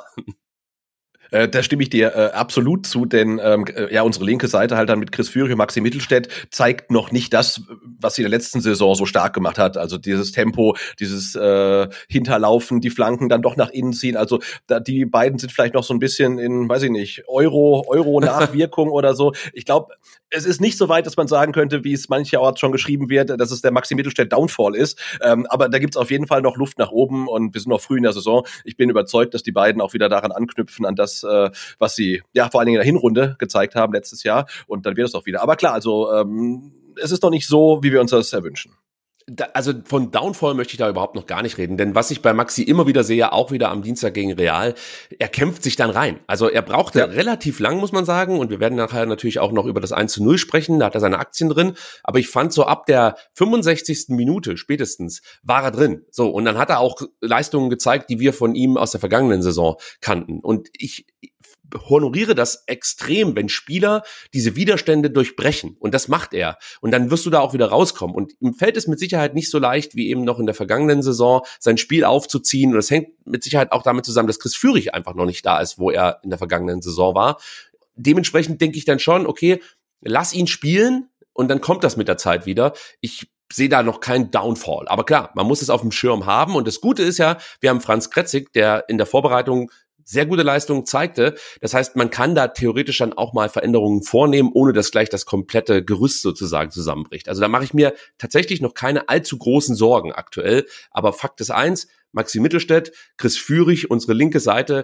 Äh, da stimme ich dir äh, absolut zu, denn ähm, äh, ja, unsere linke Seite halt dann mit Chris Führig und Maxi Mittelstädt zeigt noch nicht das, was sie in der letzten Saison so stark gemacht hat. Also dieses Tempo, dieses äh, Hinterlaufen, die Flanken dann doch nach innen ziehen. Also da, die beiden sind vielleicht noch so ein bisschen in, weiß ich nicht, Euro, Euro-Nachwirkung oder so. Ich glaube, es ist nicht so weit, dass man sagen könnte, wie es mancherorts schon geschrieben wird, dass es der Maxi Mittelstädt Downfall ist. Ähm, aber da gibt's auf jeden Fall noch Luft nach oben und wir sind noch früh in der Saison. Ich bin überzeugt, dass die beiden auch wieder daran anknüpfen, an das, was sie ja vor allen Dingen in der Hinrunde gezeigt haben letztes Jahr und dann wird es auch wieder. Aber klar, also ähm, es ist noch nicht so, wie wir uns das erwünschen. Da, also von Downfall möchte ich da überhaupt noch gar nicht reden, denn was ich bei Maxi immer wieder sehe, auch wieder am Dienstag gegen Real, er kämpft sich dann rein. Also er brauchte ja. relativ lang, muss man sagen, und wir werden nachher natürlich auch noch über das eins zu null sprechen, da hat er seine Aktien drin, aber ich fand so ab der fünfundsechzigsten Minute spätestens war er drin. So, und dann hat er auch Leistungen gezeigt, die wir von ihm aus der vergangenen Saison kannten. Und ich honoriere das extrem, wenn Spieler diese Widerstände durchbrechen. Und das macht er. Und dann wirst du da auch wieder rauskommen. Und ihm fällt es mit Sicherheit nicht so leicht, wie eben noch in der vergangenen Saison, sein Spiel aufzuziehen. Und das hängt mit Sicherheit auch damit zusammen, dass Chris Führig einfach noch nicht da ist, wo er in der vergangenen Saison war. Dementsprechend denke ich dann schon, okay, lass ihn spielen und dann kommt das mit der Zeit wieder. Ich sehe da noch keinen Downfall. Aber klar, man muss es auf dem Schirm haben. Und das Gute ist ja, wir haben Franz Kretzig, der in der Vorbereitung sehr gute Leistungen zeigte. Das heißt, man kann da theoretisch dann auch mal Veränderungen vornehmen, ohne dass gleich das komplette Gerüst sozusagen zusammenbricht. Also da mache ich mir tatsächlich noch keine allzu großen Sorgen aktuell. Aber Fakt ist eins, Maxi Mittelstädt, Chris Führig, unsere linke Seite,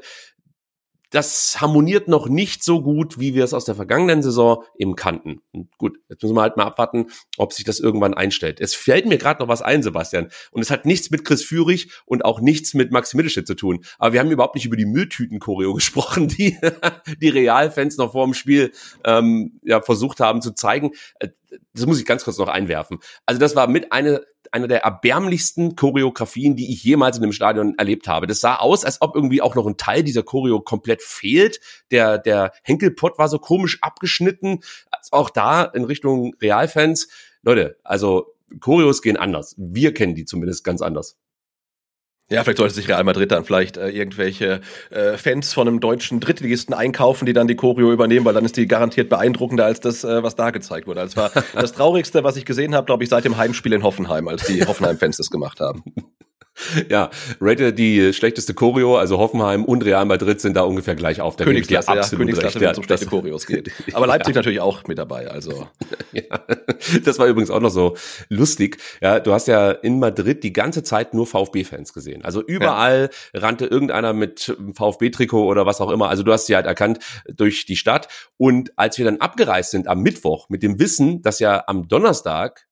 das harmoniert noch nicht so gut, wie wir es aus der vergangenen Saison eben kannten. Und gut, jetzt müssen wir halt mal abwarten, ob sich das irgendwann einstellt. Es fällt mir gerade noch was ein, Sebastian. Und es hat nichts mit Chris Führig und auch nichts mit Maxi Mittelstädt zu tun. Aber wir haben überhaupt nicht über die Mülltüten-Choreo gesprochen, die die Real-Fans noch vor dem Spiel ähm, ja versucht haben zu zeigen. Das muss ich ganz kurz noch einwerfen. Also das war mit eine einer der erbärmlichsten Choreografien, die ich jemals in einem Stadion erlebt habe. Das sah aus, als ob irgendwie auch noch ein Teil dieser Choreo komplett fehlt. Der, der Henkelpott war so komisch abgeschnitten. Also auch da in Richtung Realfans. Leute, also Choreos gehen anders. Wir kennen die zumindest ganz anders. Ja, vielleicht sollte sich Real Madrid dann vielleicht äh, irgendwelche äh, Fans von einem deutschen Drittligisten einkaufen, die dann die Choreo übernehmen, weil dann ist die garantiert beeindruckender als das, äh, was da gezeigt wurde. Das war das Traurigste, was ich gesehen habe, glaube ich, seit dem Heimspiel in Hoffenheim, als die Hoffenheim-Fans das gemacht haben. Ja, rate die schlechteste Choreo, also Hoffenheim und Real Madrid sind da ungefähr gleich auf. Da Königsklasse, ja, absolut Königsklasse, wenn es um schlechte Choreos geht. Aber Leipzig ja. natürlich auch mit dabei, also. Ja, das war übrigens auch noch so lustig. Ja, du hast ja in Madrid die ganze Zeit nur VfB-Fans gesehen. Also überall ja. rannte irgendeiner mit VfB-Trikot oder was auch immer. Also du hast sie halt erkannt durch die Stadt. Und als wir dann abgereist sind am Mittwoch mit dem Wissen, dass ja am Donnerstag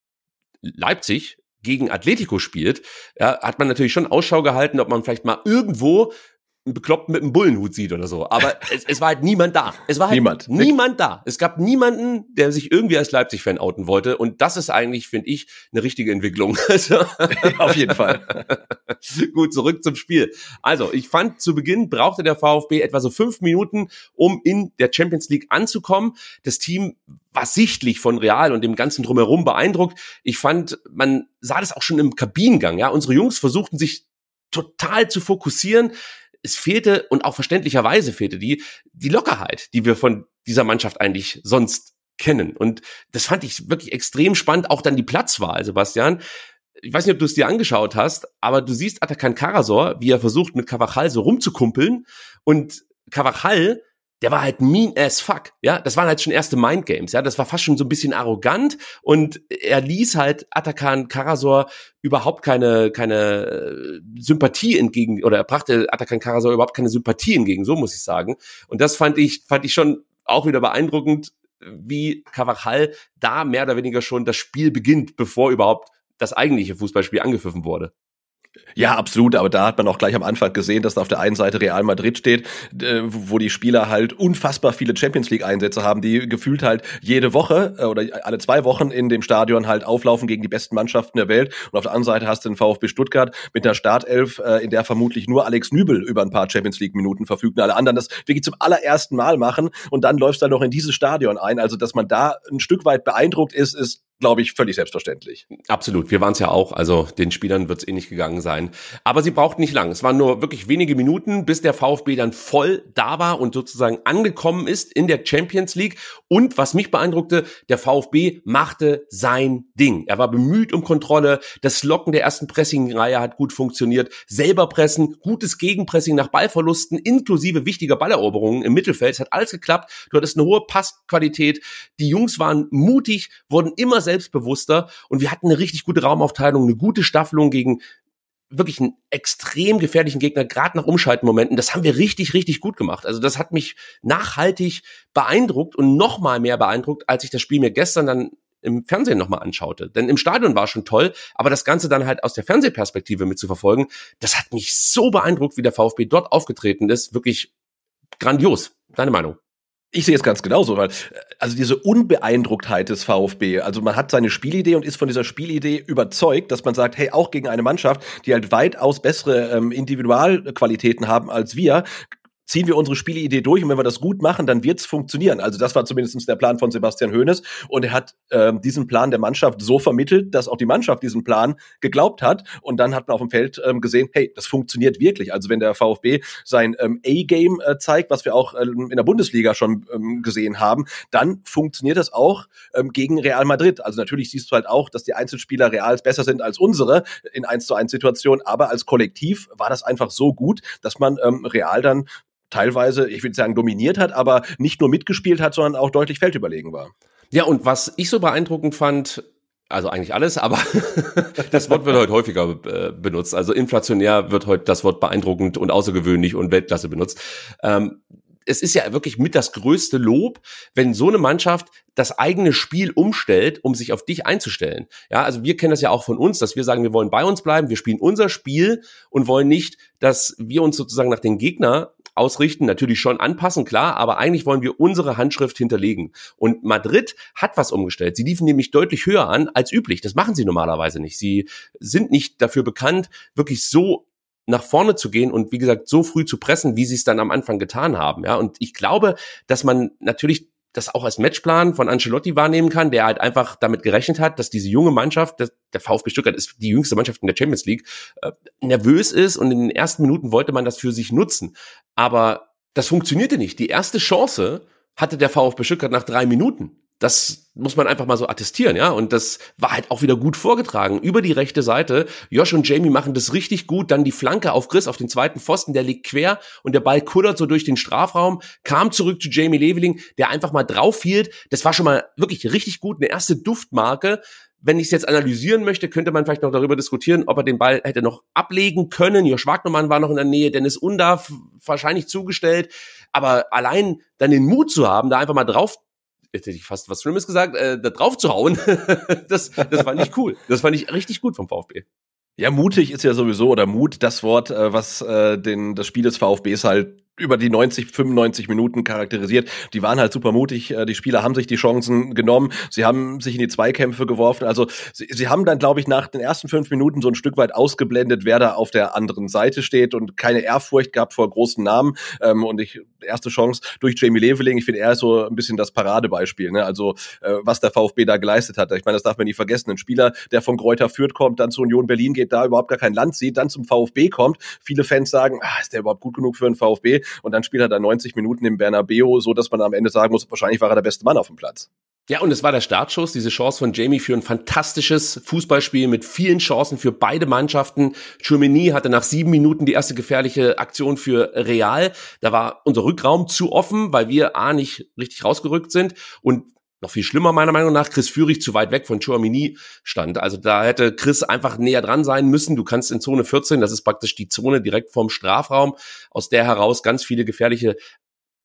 Leipzig gegen Atletico spielt, ja, hat man natürlich schon Ausschau gehalten, ob man vielleicht mal irgendwo einen Bekloppten mit einem Bullenhut sieht oder so. Aber es, es war halt niemand da. Es war halt niemand, niemand da. Es gab niemanden, der sich irgendwie als Leipzig-Fan outen wollte. Und das ist eigentlich, finde ich, eine richtige Entwicklung. Auf jeden Fall. Gut, zurück zum Spiel. Also, ich fand, zu Beginn brauchte der VfB etwa so fünf Minuten, um in der Champions League anzukommen. Das Team war sichtlich von Real und dem Ganzen drumherum beeindruckt. Ich fand, man sah das auch schon im Kabinengang. Ja, unsere Jungs versuchten sich total zu fokussieren. Es fehlte, und auch verständlicherweise fehlte die, die Lockerheit, die wir von dieser Mannschaft eigentlich sonst kennen. Und das fand ich wirklich extrem spannend. Auch dann die Platzwahl, Sebastian. Ich weiß nicht, ob du es dir angeschaut hast, aber du siehst Atakan Karasor, wie er versucht, mit Carvajal so rumzukumpeln. Und Carvajal, der war halt mean as fuck, ja, das waren halt schon erste Mindgames, ja, das war fast schon so ein bisschen arrogant und er ließ halt Atakan Karasor überhaupt keine keine Sympathie entgegen, oder er brachte Atakan Karasor überhaupt keine Sympathie entgegen, so muss ich sagen. Und das fand ich fand ich schon auch wieder beeindruckend, wie Carvajal da mehr oder weniger schon das Spiel beginnt, bevor überhaupt das eigentliche Fußballspiel angepfiffen wurde. Ja, absolut, aber da hat man auch gleich am Anfang gesehen, dass da auf der einen Seite Real Madrid steht, wo die Spieler halt unfassbar viele Champions-League-Einsätze haben, die gefühlt halt jede Woche oder alle zwei Wochen in dem Stadion halt auflaufen gegen die besten Mannschaften der Welt. Und auf der anderen Seite hast du den VfB Stuttgart mit einer Startelf, in der vermutlich nur Alex Nübel über ein paar Champions-League-Minuten verfügt und alle anderen das wirklich zum allerersten Mal machen und dann läufst du dann noch in dieses Stadion ein. Also, dass man da ein Stück weit beeindruckt ist, ist glaube ich, völlig selbstverständlich. Absolut, wir waren es ja auch, also den Spielern wird es eh nicht gegangen sein. Aber sie brauchten nicht lang, es waren nur wirklich wenige Minuten, bis der VfB dann voll da war und sozusagen angekommen ist in der Champions League. Und was mich beeindruckte, der VfB machte sein Ding. Er war bemüht um Kontrolle, das Locken der ersten Pressing-Reihe hat gut funktioniert, selber pressen, gutes Gegenpressing nach Ballverlusten, inklusive wichtiger Balleroberungen im Mittelfeld, es hat alles geklappt, du hattest eine hohe Passqualität, die Jungs waren mutig, wurden immer selbstbewusster und wir hatten eine richtig gute Raumaufteilung, eine gute Staffelung gegen wirklich einen extrem gefährlichen Gegner, gerade nach Umschaltmomenten. Das haben wir richtig, richtig gut gemacht. Also das hat mich nachhaltig beeindruckt und noch mal mehr beeindruckt, als ich das Spiel mir gestern dann im Fernsehen nochmal anschaute. Denn im Stadion war schon toll, aber das Ganze dann halt aus der Fernsehperspektive mitzuverfolgen, das hat mich so beeindruckt, wie der VfB dort aufgetreten ist. Wirklich grandios. Deine Meinung? Ich sehe es ganz genauso, weil also diese Unbeeindrucktheit des VfB, also man hat seine Spielidee und ist von dieser Spielidee überzeugt, dass man sagt, hey, auch gegen eine Mannschaft, die halt weitaus bessere ähm, Individualqualitäten haben als wir, ziehen wir unsere Spielidee durch und wenn wir das gut machen, dann wird's funktionieren. Also das war zumindest der Plan von Sebastian Hoeneß und er hat ähm, diesen Plan der Mannschaft so vermittelt, dass auch die Mannschaft diesen Plan geglaubt hat und dann hat man auf dem Feld ähm, gesehen, hey, das funktioniert wirklich. Also wenn der VfB sein ähm, A-Game äh, zeigt, was wir auch ähm, in der Bundesliga schon ähm, gesehen haben, dann funktioniert das auch ähm, gegen Real Madrid. Also natürlich siehst du halt auch, dass die Einzelspieler Reals besser sind als unsere in eins zu eins Situationen, aber als Kollektiv war das einfach so gut, dass man ähm, Real dann teilweise, ich würde sagen, dominiert hat, aber nicht nur mitgespielt hat, sondern auch deutlich feldüberlegen war. Ja, und was ich so beeindruckend fand, also eigentlich alles, aber das Wort wird heute häufiger äh, benutzt. Also inflationär wird heute das Wort beeindruckend und außergewöhnlich und Weltklasse benutzt. Ähm, es ist ja wirklich mit das größte Lob, wenn so eine Mannschaft das eigene Spiel umstellt, um sich auf dich einzustellen. Ja, also wir kennen das ja auch von uns, dass wir sagen, wir wollen bei uns bleiben, wir spielen unser Spiel und wollen nicht, dass wir uns sozusagen nach den Gegner ausrichten, natürlich schon anpassen, klar, aber eigentlich wollen wir unsere Handschrift hinterlegen. Und Madrid hat was umgestellt. Sie liefen nämlich deutlich höher an als üblich. Das machen sie normalerweise nicht. Sie sind nicht dafür bekannt, wirklich so nach vorne zu gehen und wie gesagt, so früh zu pressen, wie sie es dann am Anfang getan haben. Ja, und ich glaube, dass man natürlich das auch als Matchplan von Ancelotti wahrnehmen kann, der halt einfach damit gerechnet hat, dass diese junge Mannschaft, das, der VfB Stuttgart ist die jüngste Mannschaft in der Champions League, äh, nervös ist und in den ersten Minuten wollte man das für sich nutzen. Aber das funktionierte nicht. Die erste Chance hatte der VfB Stuttgart nach drei Minuten. Das muss man einfach mal so attestieren, ja. Und das war halt auch wieder gut vorgetragen. Über die rechte Seite. Josh und Jamie machen das richtig gut. Dann die Flanke auf Chris auf den zweiten Pfosten. Der liegt quer und der Ball kullert so durch den Strafraum. Kam zurück zu Jamie Leveling, der einfach mal drauf hielt. Das war schon mal wirklich richtig gut. Eine erste Duftmarke. Wenn ich es jetzt analysieren möchte, könnte man vielleicht noch darüber diskutieren, ob er den Ball hätte noch ablegen können. Josh Wagnermann war noch in der Nähe. Dennis Undav wahrscheinlich zugestellt. Aber allein dann den Mut zu haben, da einfach mal drauf jetzt hätte ich fast was Schlimmes gesagt, äh, da drauf zu hauen, das, das fand ich cool. Das fand ich richtig gut vom VfB. Ja, mutig ist ja sowieso, oder Mut, das Wort, äh, was äh, den das Spiel des VfBs halt über die neunzig, fünfundneunzig Minuten charakterisiert. Die waren halt super mutig, die Spieler haben sich die Chancen genommen, sie haben sich in die Zweikämpfe geworfen, also sie, sie haben dann, glaube ich, nach den ersten fünf Minuten so ein Stück weit ausgeblendet, wer da auf der anderen Seite steht und keine Ehrfurcht gehabt vor großen Namen ähm, und ich, erste Chance durch Jamie Leveling, ich finde, er ist so ein bisschen das Paradebeispiel, ne? Also äh, was der VfB da geleistet hat. Ich meine, das darf man nie vergessen, ein Spieler, der von Greuther Fürth kommt, dann zu Union Berlin geht, da überhaupt gar kein Land sieht, dann zum VfB kommt, viele Fans sagen, ah, ist der überhaupt gut genug für einen VfB? Und dann spielt er da neunzig Minuten im Bernabeu, so dass man am Ende sagen muss, wahrscheinlich war er der beste Mann auf dem Platz. Ja, und es war der Startschuss, diese Chance von Jamie für ein fantastisches Fußballspiel mit vielen Chancen für beide Mannschaften. Tchouaméni hatte nach sieben Minuten die erste gefährliche Aktion für Real. Da war unser Rückraum zu offen, weil wir A nicht richtig rausgerückt sind und noch viel schlimmer meiner Meinung nach, Chris Führig zu weit weg von Tchouaméni stand. Also da hätte Chris einfach näher dran sein müssen. Du kannst in Zone vierzehn, das ist praktisch die Zone direkt vorm Strafraum, aus der heraus ganz viele gefährliche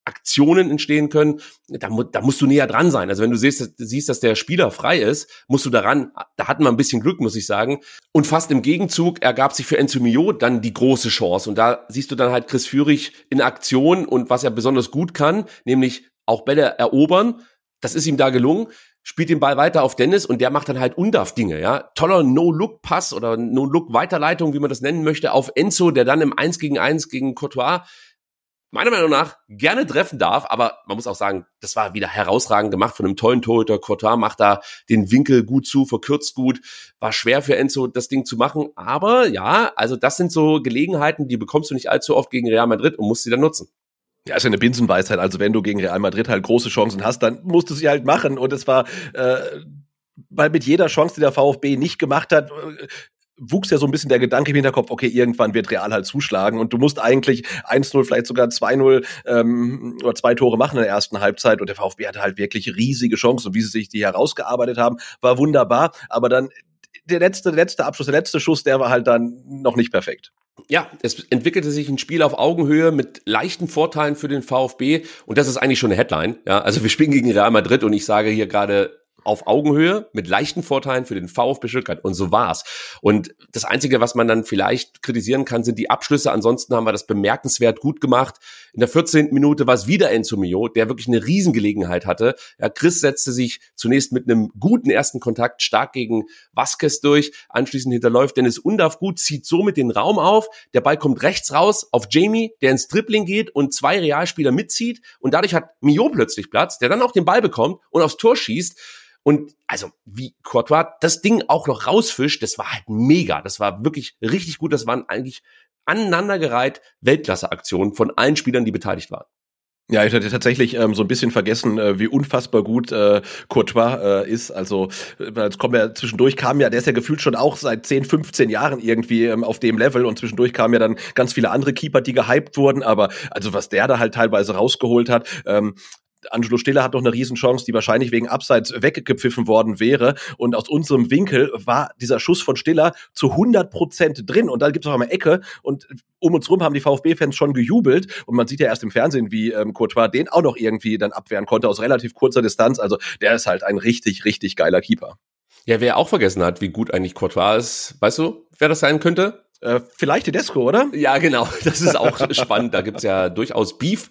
Aktionen entstehen können, da, mu- da musst du näher dran sein. Also wenn du siehst, dass, siehst, dass der Spieler frei ist, musst du daran, da hatten wir ein bisschen Glück, muss ich sagen. Und fast im Gegenzug ergab sich für Enzo Mio dann die große Chance. Und da siehst du dann halt Chris Führig in Aktion und was er besonders gut kann, nämlich auch Bälle erobern. Das ist ihm da gelungen. Spielt den Ball weiter auf Dennis und der macht dann halt Undarf-Dinge, ja. Toller No-Look-Pass oder No-Look-Weiterleitung, wie man das nennen möchte, auf Enzo, der dann im eins gegen eins gegen Courtois meiner Meinung nach gerne treffen darf, aber man muss auch sagen, das war wieder herausragend gemacht von einem tollen Torhüter. Courtois macht da den Winkel gut zu, verkürzt gut, war schwer für Enzo, das Ding zu machen, aber ja, also das sind so Gelegenheiten, die bekommst du nicht allzu oft gegen Real Madrid und musst sie dann nutzen. Ja, ist ja eine Binsenweisheit, also wenn du gegen Real Madrid halt große Chancen hast, dann musst du sie halt machen und es war, äh, weil mit jeder Chance, die der VfB nicht gemacht hat, äh, wuchs ja so ein bisschen der Gedanke im Hinterkopf, okay, irgendwann wird Real halt zuschlagen und du musst eigentlich eins null, vielleicht sogar zwei null ähm, oder zwei Tore machen in der ersten Halbzeit und der VfB hatte halt wirklich riesige Chancen und wie sie sich die herausgearbeitet haben, war wunderbar, aber dann der letzte, der letzte Abschluss, der letzte Schuss, der war halt dann noch nicht perfekt. Ja, es entwickelte sich ein Spiel auf Augenhöhe mit leichten Vorteilen für den VfB und das ist eigentlich schon eine Headline, ja, also wir spielen gegen Real Madrid und ich sage hier gerade auf Augenhöhe mit leichten Vorteilen für den VfB Stuttgart. Und so war's. Und das Einzige, was man dann vielleicht kritisieren kann, sind die Abschlüsse. Ansonsten haben wir das bemerkenswert gut gemacht. In der vierzehnten Minute war es wieder Enzo Mio, der wirklich eine Riesengelegenheit hatte. Ja, Chris setzte sich zunächst mit einem guten ersten Kontakt stark gegen Vasquez durch. Anschließend hinterläuft Dennis Undarf gut, zieht somit den Raum auf. Der Ball kommt rechts raus auf Jamie, der ins Dribbling geht und zwei Realspieler mitzieht. Und dadurch hat Mio plötzlich Platz, der dann auch den Ball bekommt und aufs Tor schießt. Und also wie Courtois das Ding auch noch rausfischt, das war halt mega. Das war wirklich richtig gut. Das waren eigentlich aneinandergereiht Weltklasse-Aktionen von allen Spielern, die beteiligt waren. Ja, ich hatte tatsächlich ähm, so ein bisschen vergessen, äh, wie unfassbar gut äh, Courtois äh, ist. Also jetzt kommen ja zwischendurch kam ja, der ist ja gefühlt schon auch seit zehn, fünfzehn Jahren irgendwie ähm, auf dem Level und zwischendurch kamen ja dann ganz viele andere Keeper, die gehypt wurden. Aber also was der da halt teilweise rausgeholt hat, ähm, Angelo Stiller hat noch eine Riesenchance, die wahrscheinlich wegen Abseits weggepfiffen worden wäre. Und aus unserem Winkel war dieser Schuss von Stiller zu hundert Prozent drin. Und dann gibt es auch einmal Ecke. Und um uns rum haben die VfB-Fans schon gejubelt. Und man sieht ja erst im Fernsehen, wie ähm, Courtois den auch noch irgendwie dann abwehren konnte aus relativ kurzer Distanz. Also der ist halt ein richtig, richtig geiler Keeper. Ja, wer auch vergessen hat, wie gut eigentlich Courtois ist, weißt du, wer das sein könnte? Äh, vielleicht Tedesco, oder? Ja, genau. Das ist auch spannend. Da gibt's ja durchaus Beef.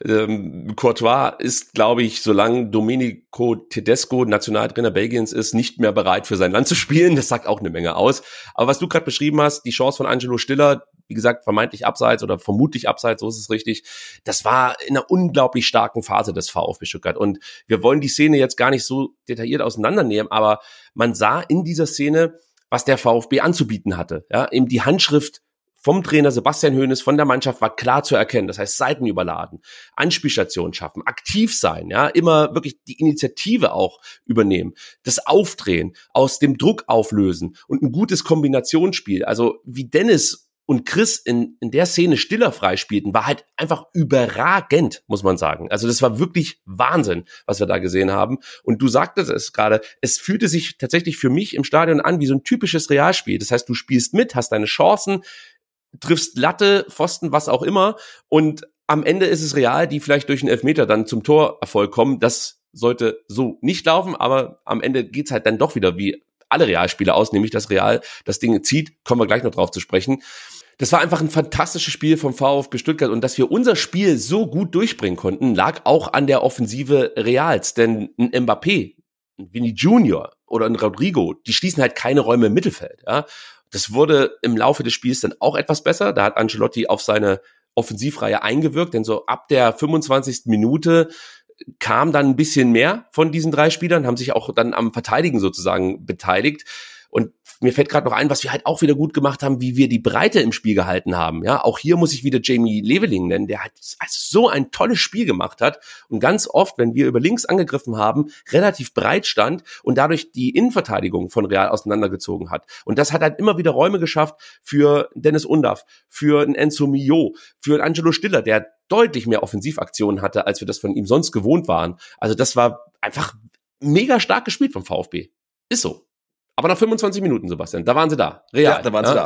Ähm, Courtois ist, glaube ich, solange Domenico Tedesco Nationaltrainer Belgiens ist, nicht mehr bereit für sein Land zu spielen. Das sagt auch eine Menge aus. Aber was du gerade beschrieben hast, die Chance von Angelo Stiller, wie gesagt, vermeintlich abseits oder vermutlich abseits, so ist es richtig. Das war in einer unglaublich starken Phase des VfB Stuttgart. Und wir wollen die Szene jetzt gar nicht so detailliert auseinandernehmen, aber man sah in dieser Szene, was der VfB anzubieten hatte. Ja, eben die Handschrift vom Trainer Sebastian Hoeneß, von der Mannschaft war klar zu erkennen. Das heißt, Seiten überladen, Anspielstationen schaffen, aktiv sein, ja, immer wirklich die Initiative auch übernehmen, das Aufdrehen, aus dem Druck auflösen und ein gutes Kombinationsspiel. Also wie Dennis und Chris in, in der Szene Stiller freispielten, war halt einfach überragend, muss man sagen. Also das war wirklich Wahnsinn, was wir da gesehen haben. Und du sagtest es gerade, es fühlte sich tatsächlich für mich im Stadion an wie so ein typisches Realspiel. Das heißt, du spielst mit, hast deine Chancen, triffst Latte, Pfosten, was auch immer. Und am Ende ist es Real, die vielleicht durch einen Elfmeter dann zum Torerfolg kommen. Das sollte so nicht laufen, aber am Ende geht's halt dann doch wieder wie alle Realspiele aus, nämlich das Real das Ding zieht. Kommen wir gleich noch drauf zu sprechen. Das war einfach ein fantastisches Spiel vom VfB Stuttgart und dass wir unser Spiel so gut durchbringen konnten, lag auch an der Offensive Reals, denn ein Mbappé, ein Vini Junior oder ein Rodrigo, die schließen halt keine Räume im Mittelfeld. Ja, das wurde im Laufe des Spiels dann auch etwas besser, da hat Ancelotti auf seine Offensivreihe eingewirkt, denn so ab der fünfundzwanzigsten Minute kam dann ein bisschen mehr von diesen drei Spielern, haben sich auch dann am Verteidigen sozusagen beteiligt. Und mir fällt gerade noch ein, was wir halt auch wieder gut gemacht haben, wie wir die Breite im Spiel gehalten haben. Ja, auch hier muss ich wieder Jamie Leveling nennen, der halt also so ein tolles Spiel gemacht hat und ganz oft, wenn wir über links angegriffen haben, relativ breit stand und dadurch die Innenverteidigung von Real auseinandergezogen hat. Und das hat halt immer wieder Räume geschafft für Dennis Undarf, für einen Enzo Mio, für einen Angelo Stiller, der deutlich mehr Offensivaktionen hatte, als wir das von ihm sonst gewohnt waren. Also das war einfach mega stark gespielt vom VfB. Ist so. Aber nach fünfundzwanzig Minuten, Sebastian, da waren sie da. Real. Ja, da waren sie ja? da.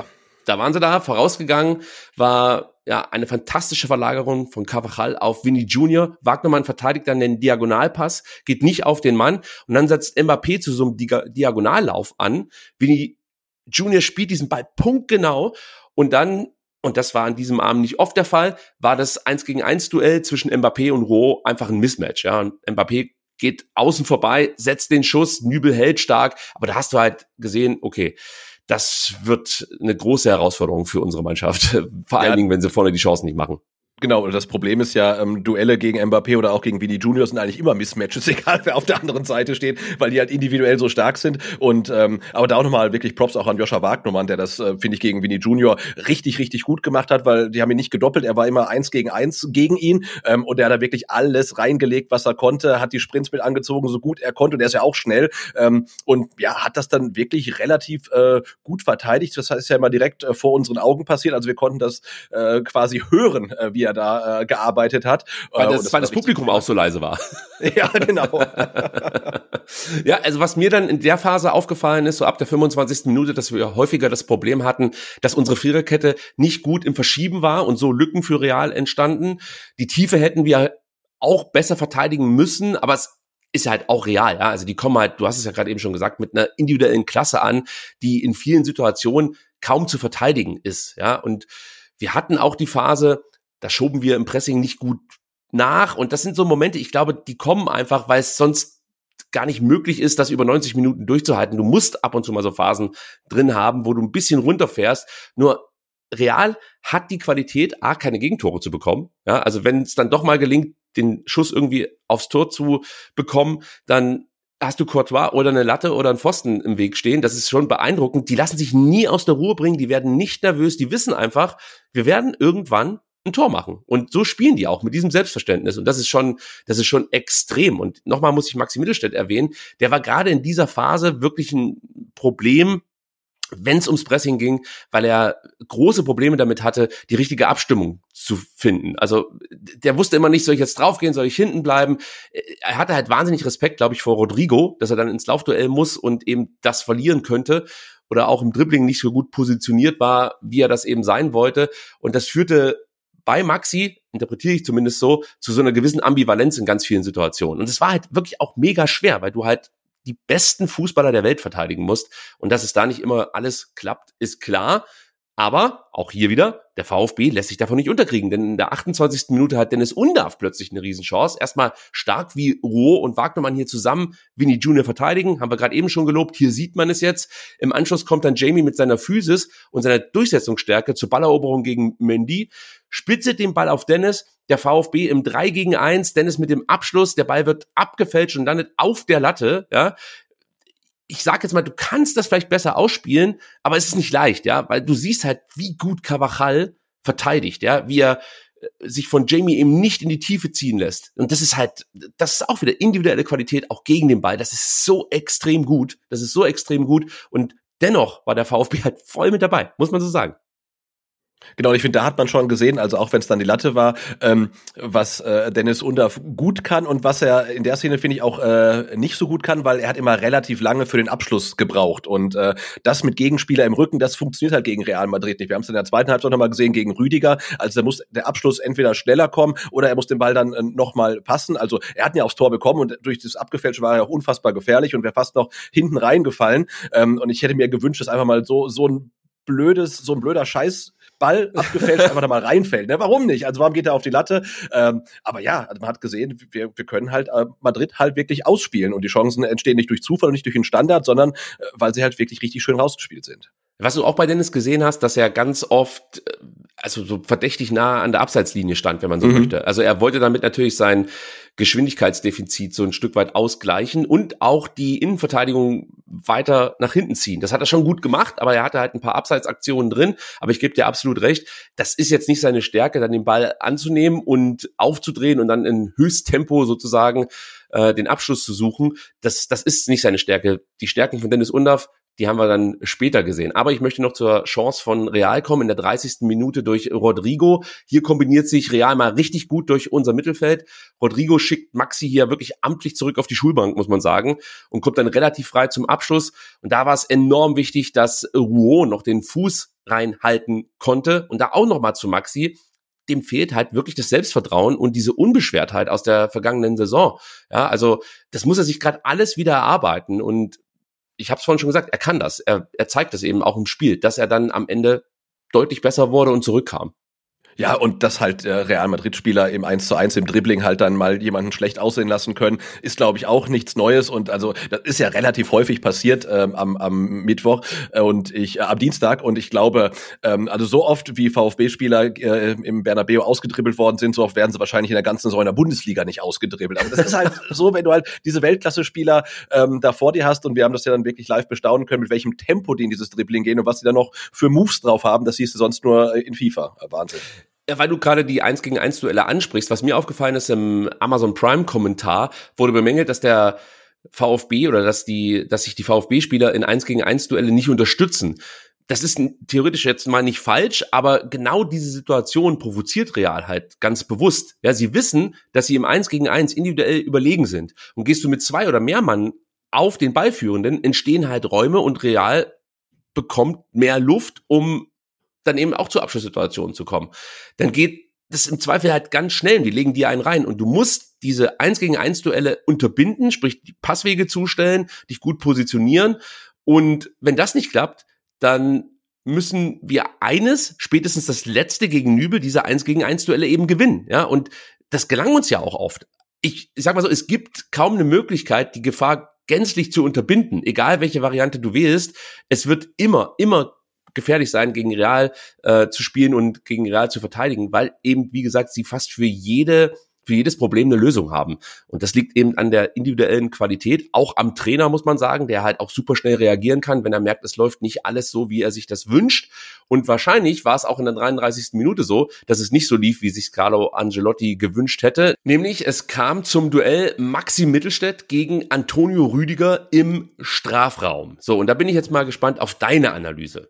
da waren sie da, vorausgegangen, war ja eine fantastische Verlagerung von Carvajal auf Vini Junior. Wagnermann verteidigt dann den Diagonalpass, geht nicht auf den Mann und dann setzt Mbappé zu so einem Diga- Diagonallauf an. Vini Junior spielt diesen Ball punktgenau und dann, und das war an diesem Abend nicht oft der Fall, war das eins gegen eins Duell zwischen Mbappé und Roh einfach ein Mismatch. Ja, und Mbappé geht außen vorbei, setzt den Schuss, Nübel hält stark, aber da hast du halt gesehen, okay, das wird eine große Herausforderung für unsere Mannschaft. Vor allen ja. Dingen, wenn sie vorne die Chancen nicht machen. Genau, das Problem ist ja, ähm, Duelle gegen Mbappé oder auch gegen Vini Junior sind eigentlich immer Mismatches, egal wer auf der anderen Seite steht, weil die halt individuell so stark sind. Und ähm, aber da auch nochmal wirklich Props auch an Joscha Wagnermann, der das, äh, finde ich, gegen Vini Junior richtig, richtig gut gemacht hat, weil die haben ihn nicht gedoppelt, er war immer eins gegen eins gegen ihn ähm, und der hat da wirklich alles reingelegt, was er konnte, hat die Sprints mit angezogen, so gut er konnte und er ist ja auch schnell ähm, und ja, hat das dann wirklich relativ äh, gut verteidigt. Das ist ja immer direkt äh, vor unseren Augen passiert, also wir konnten das äh, quasi hören, äh, wie er da äh, gearbeitet hat. Weil das, das, weil das Publikum auch so leise war. Ja, genau. Ja, also was mir dann in der Phase aufgefallen ist, so ab der fünfundzwanzigsten Minute, dass wir häufiger das Problem hatten, dass unsere Viererkette nicht gut im Verschieben war und so Lücken für Real entstanden. Die Tiefe hätten wir auch besser verteidigen müssen, aber es ist halt auch real, ja. Also die kommen halt, du hast es ja gerade eben schon gesagt, mit einer individuellen Klasse an, die in vielen Situationen kaum zu verteidigen ist, ja. Und wir hatten auch die Phase, da schoben wir im Pressing nicht gut nach. Und das sind so Momente, ich glaube, die kommen einfach, weil es sonst gar nicht möglich ist, das über neunzig Minuten durchzuhalten. Du musst ab und zu mal so Phasen drin haben, wo du ein bisschen runterfährst. Nur Real hat die Qualität, A, keine Gegentore zu bekommen. Ja, also wenn es dann doch mal gelingt, den Schuss irgendwie aufs Tor zu bekommen, dann hast du Courtois oder eine Latte oder einen Pfosten im Weg stehen. Das ist schon beeindruckend. Die lassen sich nie aus der Ruhe bringen. Die werden nicht nervös. Die wissen einfach, wir werden irgendwann ein Tor machen. Und so spielen die auch mit diesem Selbstverständnis. Und das ist schon, das ist schon extrem. Und nochmal muss ich Maxi Mittelstädt erwähnen. Der war gerade in dieser Phase wirklich ein Problem, wenn es ums Pressing ging, weil er große Probleme damit hatte, die richtige Abstimmung zu finden. Also der wusste immer nicht, soll ich jetzt draufgehen, soll ich hinten bleiben? Er hatte halt wahnsinnig Respekt, glaube ich, vor Rodrigo, dass er dann ins Laufduell muss und eben das verlieren könnte oder auch im Dribbling nicht so gut positioniert war, wie er das eben sein wollte. Und das führte bei Maxi, interpretiere ich zumindest so, zu so einer gewissen Ambivalenz in ganz vielen Situationen. Und es war halt wirklich auch mega schwer, weil du halt die besten Fußballer der Welt verteidigen musst. Und dass es da nicht immer alles klappt, ist klar. Aber auch hier wieder, der VfB lässt sich davon nicht unterkriegen, denn in der achtundzwanzigsten Minute hat Dennis Undav plötzlich eine Riesenchance. Erstmal stark wie Roh und Wagnermann hier zusammen Vini Junior verteidigen, haben wir gerade eben schon gelobt, hier sieht man es jetzt. Im Anschluss kommt dann Jamie mit seiner Physis und seiner Durchsetzungsstärke zur Balleroberung gegen Mendy, spitzet den Ball auf Dennis, der VfB im drei gegen eins, Dennis mit dem Abschluss, der Ball wird abgefälscht und landet auf der Latte, ja. Ich sag jetzt mal, du kannst das vielleicht besser ausspielen, aber es ist nicht leicht, ja, weil du siehst halt, wie gut Carvajal verteidigt, ja, wie er sich von Jamie eben nicht in die Tiefe ziehen lässt. Und das ist halt, das ist auch wieder individuelle Qualität, auch gegen den Ball. Das ist so extrem gut, das ist so extrem gut und dennoch war der VfB halt voll mit dabei, muss man so sagen. Genau, ich finde, da hat man schon gesehen, also auch wenn es dann die Latte war, ähm, was äh, Dennis Undav gut kann und was er in der Szene, finde ich, auch äh, nicht so gut kann, weil er hat immer relativ lange für den Abschluss gebraucht und äh, das mit Gegenspieler im Rücken, das funktioniert halt gegen Real Madrid nicht. Wir haben es in der zweiten Halbzeit nochmal gesehen gegen Rüdiger, also da muss der Abschluss entweder schneller kommen oder er muss den Ball dann äh, nochmal passen, also er hat ihn ja aufs Tor bekommen und durch das Abgefälschte war er auch unfassbar gefährlich und wäre fast noch hinten reingefallen ähm, und ich hätte mir gewünscht, dass einfach mal so so ein blödes, so ein blöder Scheiß Ball abgefälscht einfach da mal reinfällt. Ne? Warum nicht? Also warum geht er auf die Latte? Ähm, aber ja, also man hat gesehen, wir, wir können halt äh, Madrid halt wirklich ausspielen und die Chancen entstehen nicht durch Zufall und nicht durch den Standard, sondern äh, weil sie halt wirklich richtig schön rausgespielt sind. Was du auch bei Dennis gesehen hast, dass er ganz oft also so verdächtig nah an der Abseitslinie stand, wenn man so mhm. möchte. Also er wollte damit natürlich sein Geschwindigkeitsdefizit so ein Stück weit ausgleichen und auch die Innenverteidigung weiter nach hinten ziehen. Das hat er schon gut gemacht, aber er hatte halt ein paar Abseitsaktionen drin. Aber ich gebe dir absolut recht, das ist jetzt nicht seine Stärke, dann den Ball anzunehmen und aufzudrehen und dann in Höchsttempo sozusagen äh, den Abschluss zu suchen. Das, das ist nicht seine Stärke. Die Stärken von Dennis Undav, die haben wir dann später gesehen. Aber ich möchte noch zur Chance von Real kommen in der dreißigsten Minute durch Rodrigo. Hier kombiniert sich Real mal richtig gut durch unser Mittelfeld. Rodrigo schickt Maxi hier wirklich amtlich zurück auf die Schulbank, muss man sagen, und kommt dann relativ frei zum Abschluss. Und da war es enorm wichtig, dass Rouault noch den Fuß reinhalten konnte. Und da auch nochmal zu Maxi. Dem fehlt halt wirklich das Selbstvertrauen und diese Unbeschwertheit aus der vergangenen Saison. Ja, also das muss er sich gerade alles wieder erarbeiten. Und ich habe es vorhin schon gesagt, er kann das. Er, er zeigt das eben auch im Spiel, dass er dann am Ende deutlich besser wurde und zurückkam. Ja, und dass halt äh, Real Madrid-Spieler im eins zu eins im Dribbling halt dann mal jemanden schlecht aussehen lassen können, ist, glaube ich, auch nichts Neues. Und also das ist ja relativ häufig passiert ähm, am, am Mittwoch äh, und ich äh, am Dienstag. Und ich glaube, ähm, also so oft wie VfB-Spieler äh, im Bernabeu ausgedribbelt worden sind, so oft werden sie wahrscheinlich in der ganzen Saison in der Bundesliga nicht ausgedribbelt. Aber das ist halt so, wenn du halt diese Weltklasse-Spieler ähm, da vor dir hast, und wir haben das ja dann wirklich live bestaunen können, mit welchem Tempo die in dieses Dribbling gehen und was die dann noch für Moves drauf haben, das siehst du sonst nur in FIFA. Wahnsinn. Ja, weil du gerade die eins gegen eins Duelle ansprichst, was mir aufgefallen ist im Amazon Prime Kommentar, wurde bemängelt, dass der VfB oder dass die, dass sich die VfB-Spieler in eins gegen eins Duelle nicht unterstützen. Das ist theoretisch jetzt mal nicht falsch, aber genau diese Situation provoziert Real halt ganz bewusst. Ja, sie wissen, dass sie im eins gegen eins individuell überlegen sind. Und gehst du mit zwei oder mehr Mann auf den Ballführenden, entstehen halt Räume und Real bekommt mehr Luft, um dann eben auch zur Abschlusssituation zu kommen. Dann geht das im Zweifel halt ganz schnell und die legen dir einen rein und du musst diese eins gegen eins Duelle unterbinden, sprich die Passwege zustellen, dich gut positionieren, und wenn das nicht klappt, dann müssen wir eines, spätestens das letzte gegen Nübel, diese eins gegen eins Duelle eben gewinnen, ja, und das gelang uns ja auch oft. Ich, ich sag mal so, es gibt kaum eine Möglichkeit, die Gefahr gänzlich zu unterbinden, egal welche Variante du wählst. Es wird immer, immer gefährlich sein, gegen Real äh, zu spielen und gegen Real zu verteidigen, weil eben, wie gesagt, sie fast für jede für jedes Problem eine Lösung haben. Und das liegt eben an der individuellen Qualität, auch am Trainer, muss man sagen, der halt auch super schnell reagieren kann, wenn er merkt, es läuft nicht alles so, wie er sich das wünscht. Und wahrscheinlich war es auch in der dreiunddreißigsten Minute so, dass es nicht so lief, wie sich Carlo Ancelotti gewünscht hätte. Nämlich, es kam zum Duell Maxi Mittelstädt gegen Antonio Rüdiger im Strafraum. So, und da bin ich jetzt mal gespannt auf deine Analyse.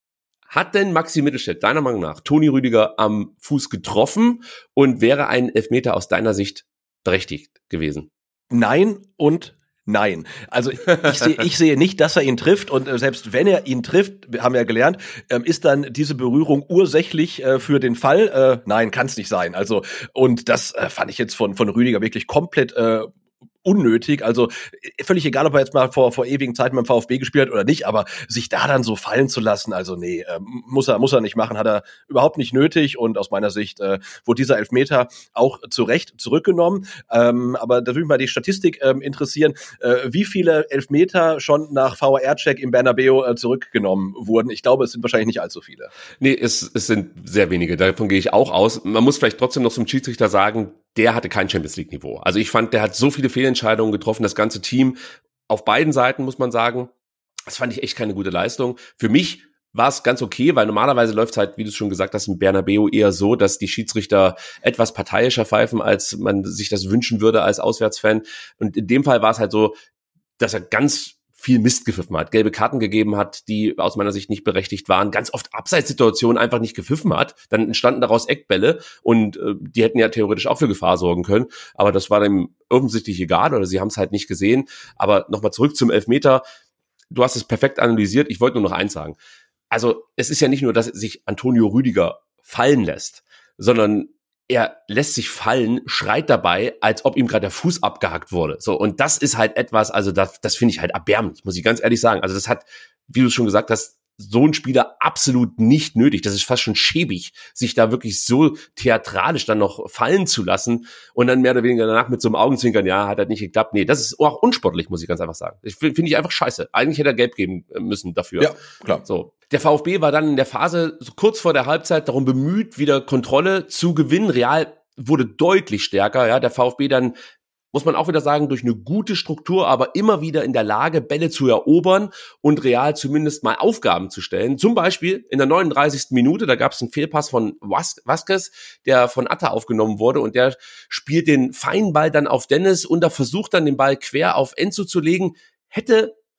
Hat denn Maxi Mittelstädt deiner Meinung nach Toni Rüdiger am Fuß getroffen und wäre ein Elfmeter aus deiner Sicht berechtigt gewesen? Nein und nein. Also ich sehe, ich sehe nicht, dass er ihn trifft, und äh, selbst wenn er ihn trifft, wir haben ja gelernt, ähm, ist dann diese Berührung ursächlich äh, für den Fall? Äh, nein, kann es nicht sein. Also, und das äh, fand ich jetzt von von Rüdiger wirklich komplett äh, unnötig, also völlig egal, ob er jetzt mal vor vor ewigen Zeiten beim VfB gespielt hat oder nicht, aber sich da dann so fallen zu lassen, also nee, äh, muss er muss er nicht machen, hat er überhaupt nicht nötig, und aus meiner Sicht äh, wurde dieser Elfmeter auch zu Recht zurückgenommen, ähm, aber da würde mich mal die Statistik ähm, interessieren, äh, wie viele Elfmeter schon nach V A R-Check im Bernabeu äh, zurückgenommen wurden. Ich glaube, es sind wahrscheinlich nicht allzu viele. Nee, es, es sind sehr wenige, davon gehe ich auch aus. Man muss vielleicht trotzdem noch zum Schiedsrichter sagen, der hatte kein Champions-League-Niveau. Also ich fand, der hat so viele Fehlentscheidungen getroffen, das ganze Team auf beiden Seiten, muss man sagen. Das fand ich echt keine gute Leistung. Für mich war es ganz okay, weil normalerweise läuft es halt, wie du es schon gesagt hast, im Bernabeu eher so, dass die Schiedsrichter etwas parteiischer pfeifen, als man sich das wünschen würde als Auswärtsfan. Und in dem Fall war es halt so, dass er ganz viel Mist gepfiffen hat, gelbe Karten gegeben hat, die aus meiner Sicht nicht berechtigt waren, ganz oft Abseitssituationen einfach nicht gepfiffen hat, dann entstanden daraus Eckbälle und äh, die hätten ja theoretisch auch für Gefahr sorgen können, aber das war dem offensichtlich egal oder sie haben es halt nicht gesehen. Aber nochmal zurück zum Elfmeter, du hast es perfekt analysiert, ich wollte nur noch eins sagen, also es ist ja nicht nur, dass sich Antonio Rüdiger fallen lässt, sondern er lässt sich fallen, schreit dabei, als ob ihm gerade der Fuß abgehackt wurde. So, und das ist halt etwas, also das, das finde ich halt erbärmlich, muss ich ganz ehrlich sagen. Also das hat, wie du schon gesagt hast, so ein Spieler absolut nicht nötig. Das ist fast schon schäbig, sich da wirklich so theatralisch dann noch fallen zu lassen und dann mehr oder weniger danach mit so einem Augenzwinkern, ja, hat halt nicht geklappt. Nee, das ist auch unsportlich, muss ich ganz einfach sagen. Ich finde ich einfach scheiße. Eigentlich hätte er gelb geben müssen dafür. Ja, klar. So. Der VfB war dann in der Phase so kurz vor der Halbzeit darum bemüht, wieder Kontrolle zu gewinnen. Real wurde deutlich stärker, ja. Der VfB dann, muss man auch wieder sagen, durch eine gute Struktur, aber immer wieder in der Lage, Bälle zu erobern und Real zumindest mal Aufgaben zu stellen. Zum Beispiel in der neununddreißigsten Minute, da gab es einen Fehlpass von Vázquez, der von Atta aufgenommen wurde und der spielt den feinen Ball dann auf Dennis und da versucht dann den Ball quer auf Enzo zu legen. Hätte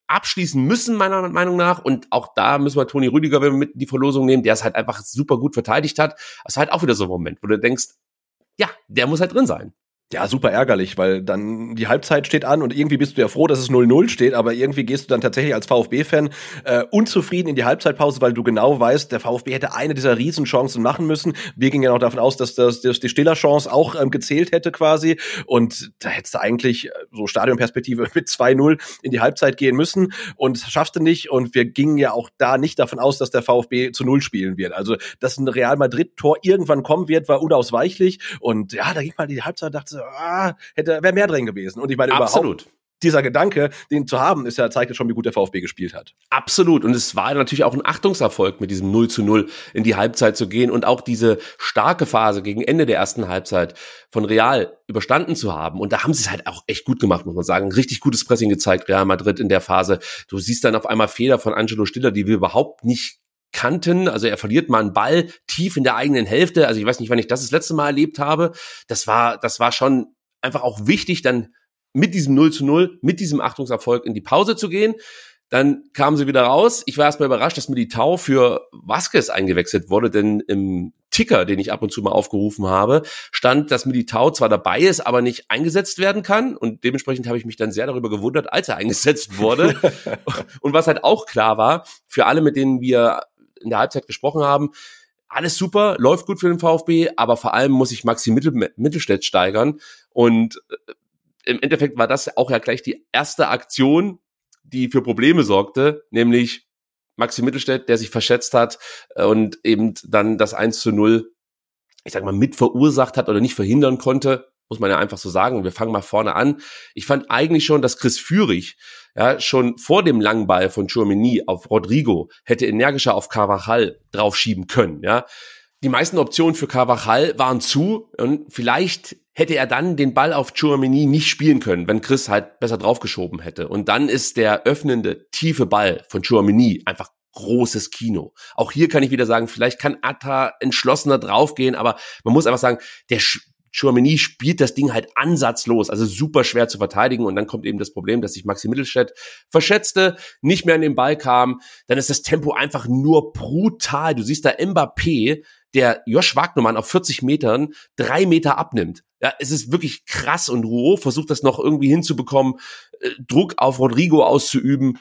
abschließen müssen, meiner Meinung nach. Und auch da müssen wir Toni Rüdiger mit in die Verlosung nehmen, der es halt einfach super gut verteidigt hat. Das ist halt auch wieder so ein Moment, wo du denkst, ja, der muss halt drin sein. Ja, super ärgerlich, weil dann die Halbzeit steht an und irgendwie bist du ja froh, dass es null null steht, aber irgendwie gehst du dann tatsächlich als VfB-Fan äh, unzufrieden in die Halbzeitpause, weil du genau weißt, der VfB hätte eine dieser Riesenchancen machen müssen. Wir gingen ja noch davon aus, dass das, dass die Stiller-Chance auch ähm, gezählt hätte quasi und da hättest du eigentlich so Stadionperspektive mit zwei null in die Halbzeit gehen müssen und schaffte nicht und wir gingen ja auch da nicht davon aus, dass der VfB zu null spielen wird. Also, dass ein Real Madrid-Tor irgendwann kommen wird, war unausweichlich und ja, da ging mal die Halbzeit, dachte ah, hätte wäre mehr drin gewesen. Und ich meine, Absolut. überhaupt dieser Gedanke, den zu haben, ist ja, zeigt ja schon, wie gut der VfB gespielt hat. Absolut. Und es war natürlich auch ein Achtungserfolg, mit diesem null zu null in die Halbzeit zu gehen und auch diese starke Phase gegen Ende der ersten Halbzeit von Real überstanden zu haben. Und da haben sie es halt auch echt gut gemacht, muss man sagen. Richtig gutes Pressing gezeigt, Real Madrid in der Phase. Du siehst dann auf einmal Fehler von Angelo Stiller, die wir überhaupt nicht kannten, also er verliert mal einen Ball tief in der eigenen Hälfte, also ich weiß nicht, wann ich das das letzte Mal erlebt habe, das war, das war schon einfach auch wichtig, dann mit diesem null zu null, mit diesem Achtungserfolg in die Pause zu gehen, dann kamen sie wieder raus, ich war erstmal überrascht, dass Militao für Vázquez eingewechselt wurde, denn im Ticker, den ich ab und zu mal aufgerufen habe, stand, dass Militao zwar dabei ist, aber nicht eingesetzt werden kann und dementsprechend habe ich mich dann sehr darüber gewundert, als er eingesetzt wurde und was halt auch klar war, für alle, mit denen wir in der Halbzeit gesprochen haben, alles super, läuft gut für den VfB, aber vor allem muss sich Maxi Mittel, Mittelstädt steigern und äh, im Endeffekt war das auch ja gleich die erste Aktion, die für Probleme sorgte, nämlich Maxi Mittelstädt, der sich verschätzt hat und eben dann das eins zu null, ich sag mal, mit verursacht hat oder nicht verhindern konnte, muss man ja einfach so sagen. Und wir fangen mal vorne an. Ich fand eigentlich schon, dass Chris Führig ja schon vor dem langen Ball von Tchouaméni auf Rodrigo hätte energischer auf Carvajal draufschieben können. Ja, die meisten Optionen für Carvajal waren zu und vielleicht hätte er dann den Ball auf Tchouaméni nicht spielen können, wenn Chris halt besser draufgeschoben hätte. Und dann ist der öffnende, tiefe Ball von Tchouaméni einfach großes Kino. Auch hier kann ich wieder sagen, vielleicht kann Atta entschlossener draufgehen, aber man muss einfach sagen, der Tchouaméni spielt das Ding halt ansatzlos, also super schwer zu verteidigen und dann kommt eben das Problem, dass sich Maxi Mittelstädt verschätzte, nicht mehr an den Ball kam, dann ist das Tempo einfach nur brutal. Du siehst da Mbappé, der Josh Wagnermann auf vierzig Metern drei Meter abnimmt. Ja, es ist wirklich krass und Rouault versucht das noch irgendwie hinzubekommen, äh, Druck auf Rodrigo auszuüben,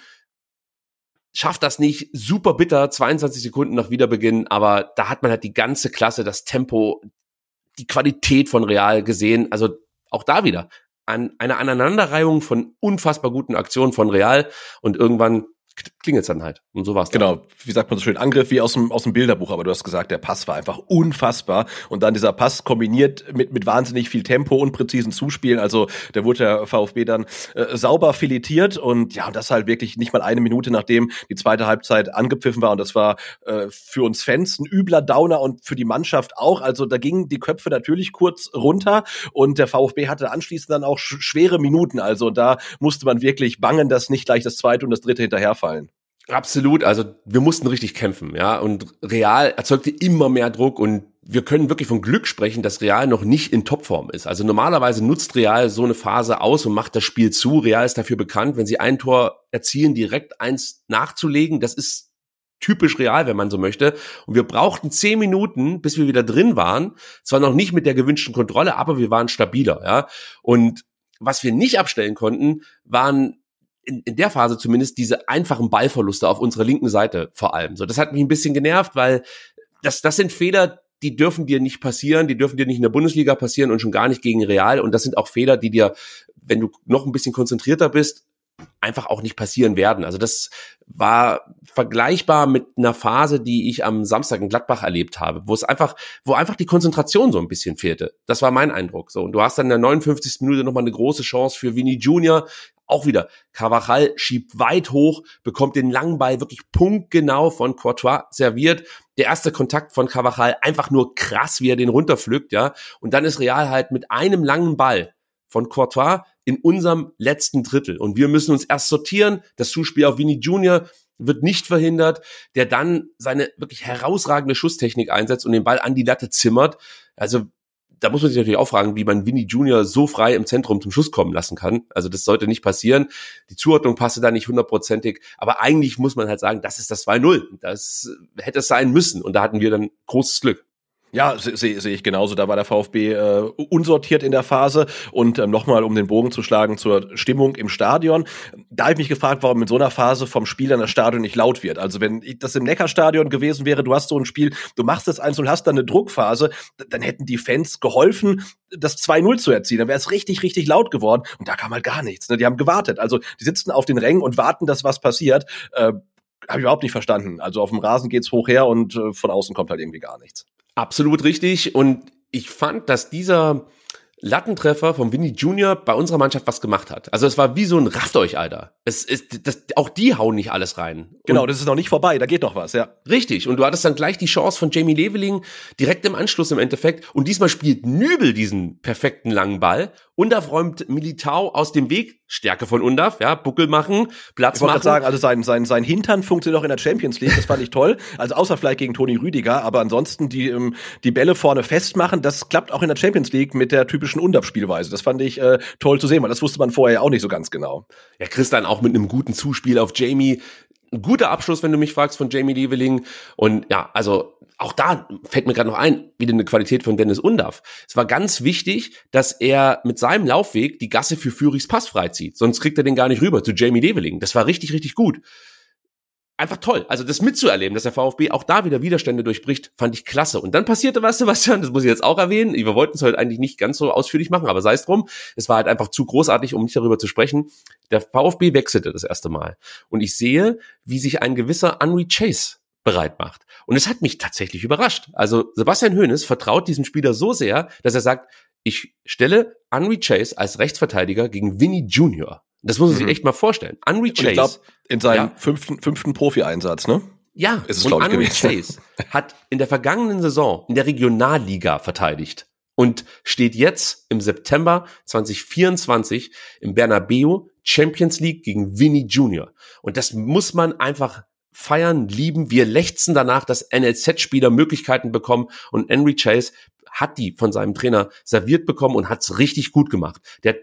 schafft das nicht, super bitter, zweiundzwanzig Sekunden nach Wiederbeginn, aber da hat man halt die ganze Klasse, das Tempo, die Qualität von Real gesehen, also auch da wieder an eine Aneinanderreihung von unfassbar guten Aktionen von Real und irgendwann klingelt's dann halt. Und so war's dann. Genau, wie sagt man so schön, Angriff wie aus dem, aus dem Bilderbuch, aber du hast gesagt, der Pass war einfach unfassbar und dann dieser Pass kombiniert mit, mit wahnsinnig viel Tempo und präzisen Zuspielen, also da wurde der VfB dann äh, sauber filetiert und ja, und das halt wirklich nicht mal eine Minute, nachdem die zweite Halbzeit angepfiffen war und das war äh, für uns Fans ein übler Downer und für die Mannschaft auch, also da gingen die Köpfe natürlich kurz runter und der VfB hatte anschließend dann auch sch- schwere Minuten, also da musste man wirklich bangen, dass nicht gleich das zweite und das dritte hinterherfallen. Absolut, also wir mussten richtig kämpfen, ja, und Real erzeugte immer mehr Druck und wir können wirklich von Glück sprechen, dass Real noch nicht in Topform ist. Also normalerweise nutzt Real so eine Phase aus und macht das Spiel zu. Real ist dafür bekannt, wenn sie ein Tor erzielen, direkt eins nachzulegen. Das ist typisch Real, wenn man so möchte. Und wir brauchten zehn Minuten, bis wir wieder drin waren. Zwar noch nicht mit der gewünschten Kontrolle, aber wir waren stabiler, ja. Und was wir nicht abstellen konnten, waren In, in der Phase zumindest diese einfachen Ballverluste auf unserer linken Seite vor allem. So, das hat mich ein bisschen genervt, weil das, das sind Fehler, die dürfen dir nicht passieren, die dürfen dir nicht in der Bundesliga passieren und schon gar nicht gegen Real. Und das sind auch Fehler, die dir, wenn du noch ein bisschen konzentrierter bist, einfach auch nicht passieren werden. Also das war vergleichbar mit einer Phase, die ich am Samstag in Gladbach erlebt habe, wo es einfach, wo einfach die Konzentration so ein bisschen fehlte. Das war mein Eindruck. So, und du hast dann in der neunundfünfzigsten Minute nochmal eine große Chance für Vini Junior. Auch wieder, Carvajal schiebt weit hoch, bekommt den langen Ball wirklich punktgenau von Courtois serviert. Der erste Kontakt von Carvajal, einfach nur krass, wie er den runterpflückt, ja. Und dann ist Real halt mit einem langen Ball von Courtois in unserem letzten Drittel. Und wir müssen uns erst sortieren. Das Zuspiel auf Vini Junior wird nicht verhindert, der dann seine wirklich herausragende Schusstechnik einsetzt und den Ball an die Latte zimmert. Also da muss man sich natürlich auch fragen, wie man Vinny Junior so frei im Zentrum zum Schuss kommen lassen kann. Also das sollte nicht passieren. Die Zuordnung passte da nicht hundertprozentig. Aber eigentlich muss man halt sagen, das ist das zwei null. Das hätte es sein müssen. Und da hatten wir dann großes Glück. Ja, sehe seh, seh ich genauso. Da war der VfB äh, unsortiert in der Phase. Und ähm, nochmal, um den Bogen zu schlagen zur Stimmung im Stadion. Da habe ich mich gefragt, warum in so einer Phase vom Spiel dann das Stadion nicht laut wird. Also wenn das im Neckarstadion gewesen wäre, du hast so ein Spiel, du machst das eins null, hast dann eine Druckphase, dann hätten die Fans geholfen, das zwei null zu erzielen. Dann wäre es richtig, richtig laut geworden. Und da kam halt gar nichts. Ne? Die haben gewartet. Also die sitzen auf den Rängen und warten, dass was passiert. Äh, habe ich überhaupt nicht verstanden. Also auf dem Rasen geht's hoch her und äh, von außen kommt halt irgendwie gar nichts. Absolut richtig. Und ich fand, dass dieser Lattentreffer von Vinny Junior bei unserer Mannschaft was gemacht hat. Also es war wie so ein Rafft euch, Alter. Es ist, das, auch die hauen nicht alles rein. Genau, und das ist noch nicht vorbei, da geht noch was, ja. Richtig, und du hattest dann gleich die Chance von Jamie Leveling direkt im Anschluss im Endeffekt. Und diesmal spielt Nübel diesen perfekten langen Ball. Undav räumt Militao aus dem Weg. Stärke von Undav, ja, Buckel machen, Platz ich machen. Ich wollte sagen, also sein, sein, sein Hintern funktioniert auch in der Champions League, das fand ich toll. Also außer vielleicht gegen Toni Rüdiger, aber ansonsten die, ähm, die Bälle vorne festmachen, das klappt auch in der Champions League mit der typischen Undav-Spielweise. Das fand ich äh, toll zu sehen, weil das wusste man vorher auch nicht so ganz genau. Ja, Christian auch mit einem guten Zuspiel auf Jamie. Ein guter Abschluss, wenn du mich fragst, von Jamie Leveling. Und ja, also auch da fällt mir gerade noch ein, wieder eine Qualität von Dennis Undav. Es war ganz wichtig, dass er mit seinem Laufweg die Gasse für Führichs Pass freizieht. Sonst kriegt er den gar nicht rüber zu Jamie Leveling. Das war richtig, richtig gut. Einfach toll. Also das mitzuerleben, dass der VfB auch da wieder Widerstände durchbricht, fand ich klasse. Und dann passierte was, Sebastian, das muss ich jetzt auch erwähnen. Wir wollten es heute eigentlich nicht ganz so ausführlich machen, aber sei es drum. Es war halt einfach zu großartig, um nicht darüber zu sprechen. Der VfB wechselte das erste Mal. Und ich sehe, wie sich ein gewisser Henry Chase bereit macht. Und es hat mich tatsächlich überrascht. Also Sebastian Hoeneß vertraut diesem Spieler so sehr, dass er sagt, ich stelle Henry Chase als Rechtsverteidiger gegen Vinny Junior. Das muss man sich echt mal vorstellen. Henry Chase. Ich glaube, in seinem ja. fünften, fünften Profi-Einsatz, ne? Ja, ist es, und glaube ich, Henry gewesen. Chase hat in der vergangenen Saison in der Regionalliga verteidigt und steht jetzt im September zwanzig vierundzwanzig im Bernabeu Champions League gegen Vinny Junior. Und das muss man einfach feiern, lieben. Wir lechzen danach, dass N L Z-Spieler Möglichkeiten bekommen, und Henry Chase hat die von seinem Trainer serviert bekommen und hat's richtig gut gemacht. Der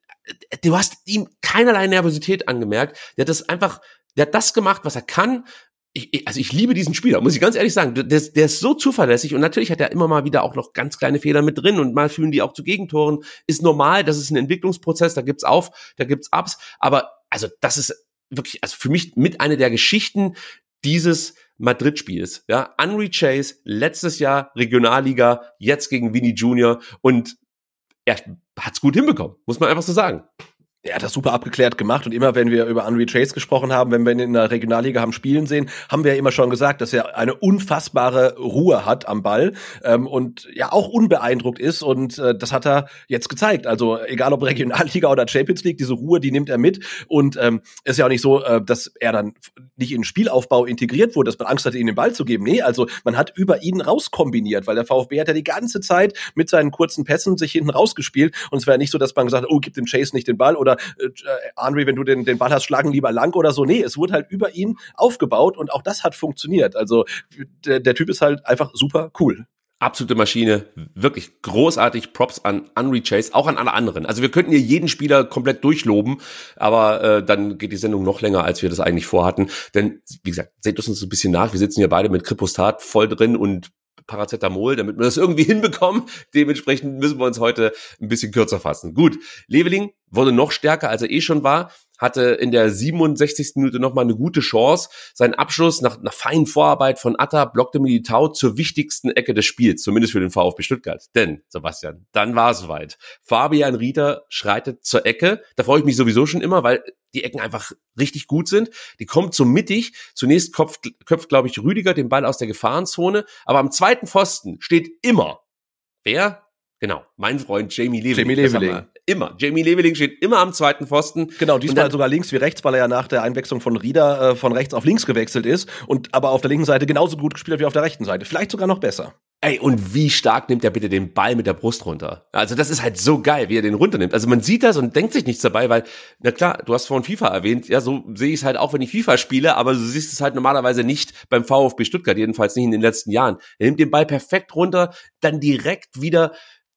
Du hast ihm keinerlei Nervosität angemerkt. Der hat das einfach, der hat das gemacht, was er kann. Ich, also ich liebe diesen Spieler, muss ich ganz ehrlich sagen. Der, der ist so zuverlässig, und natürlich hat er immer mal wieder auch noch ganz kleine Fehler mit drin, und mal führen die auch zu Gegentoren. Ist normal, das ist ein Entwicklungsprozess, da gibt's Auf, da gibt's Ups. Aber also das ist wirklich, also für mich mit einer der Geschichten dieses Madrid-Spiels. Ja, Henry Chase, letztes Jahr Regionalliga, jetzt gegen Vinny Junior, und er hat's gut hinbekommen, muss man einfach so sagen. Er hat das super abgeklärt gemacht, und immer, wenn wir über Henry Chase gesprochen haben, wenn wir ihn in der Regionalliga haben spielen sehen, haben wir ja immer schon gesagt, dass er eine unfassbare Ruhe hat am Ball, ähm, und ja auch unbeeindruckt ist, und äh, das hat er jetzt gezeigt. Also egal ob Regionalliga oder Champions League, diese Ruhe, die nimmt er mit, und ähm, ist ja auch nicht so, äh, dass er dann nicht in den Spielaufbau integriert wurde, dass man Angst hatte, ihm den Ball zu geben. Nee, also man hat über ihn rauskombiniert, weil der VfB hat ja die ganze Zeit mit seinen kurzen Pässen sich hinten rausgespielt, und es war ja nicht so, dass man gesagt hat, oh, gib dem Chase nicht den Ball, oder Äh, Henry, wenn du den, den Ball hast, schlagen lieber lang oder so. Nee, es wurde halt über ihn aufgebaut, und auch das hat funktioniert. Also der, der Typ ist halt einfach super cool. Absolute Maschine, wirklich großartig. Props an Henry Chase, auch an alle anderen. Also wir könnten hier jeden Spieler komplett durchloben, aber äh, dann geht die Sendung noch länger, als wir das eigentlich vorhatten. Denn, wie gesagt, seht uns ein bisschen nach. Wir sitzen hier beide mit Kripostat voll drin und Paracetamol, damit wir das irgendwie hinbekommen. Dementsprechend müssen wir uns heute ein bisschen kürzer fassen. Gut, Leveling wurde noch stärker, als er eh schon war, hatte in der siebenundsechzigsten Minute nochmal eine gute Chance. Sein Abschluss nach einer feinen Vorarbeit von Atta blockte Militao zur wichtigsten Ecke des Spiels, zumindest für den VfB Stuttgart. Denn, Sebastian, dann war es soweit. Fabian Rieder schreitet zur Ecke. Da freue ich mich sowieso schon immer, weil die Ecken einfach richtig gut sind. Die kommt so mittig. Zunächst köpft, köpft glaube ich, Rüdiger den Ball aus der Gefahrenzone. Aber am zweiten Pfosten steht immer, wer? Genau, mein Freund Jamie Leveling. Jamie Leveling. Immer. Jamie Leveling steht immer am zweiten Pfosten. Genau, diesmal dann, sogar links wie rechts, weil er ja nach der Einwechslung von Rieder äh, von rechts auf links gewechselt ist, und aber auf der linken Seite genauso gut gespielt hat wie auf der rechten Seite. Vielleicht sogar noch besser. Ey, und wie stark nimmt er bitte den Ball mit der Brust runter? Also das ist halt so geil, wie er den runternimmt. Also man sieht das und denkt sich nichts dabei, weil, na klar, du hast vorhin FIFA erwähnt, ja, so sehe ich es halt auch, wenn ich FIFA spiele, aber du siehst es halt normalerweise nicht beim VfB Stuttgart, jedenfalls nicht in den letzten Jahren. Er nimmt den Ball perfekt runter, dann direkt wieder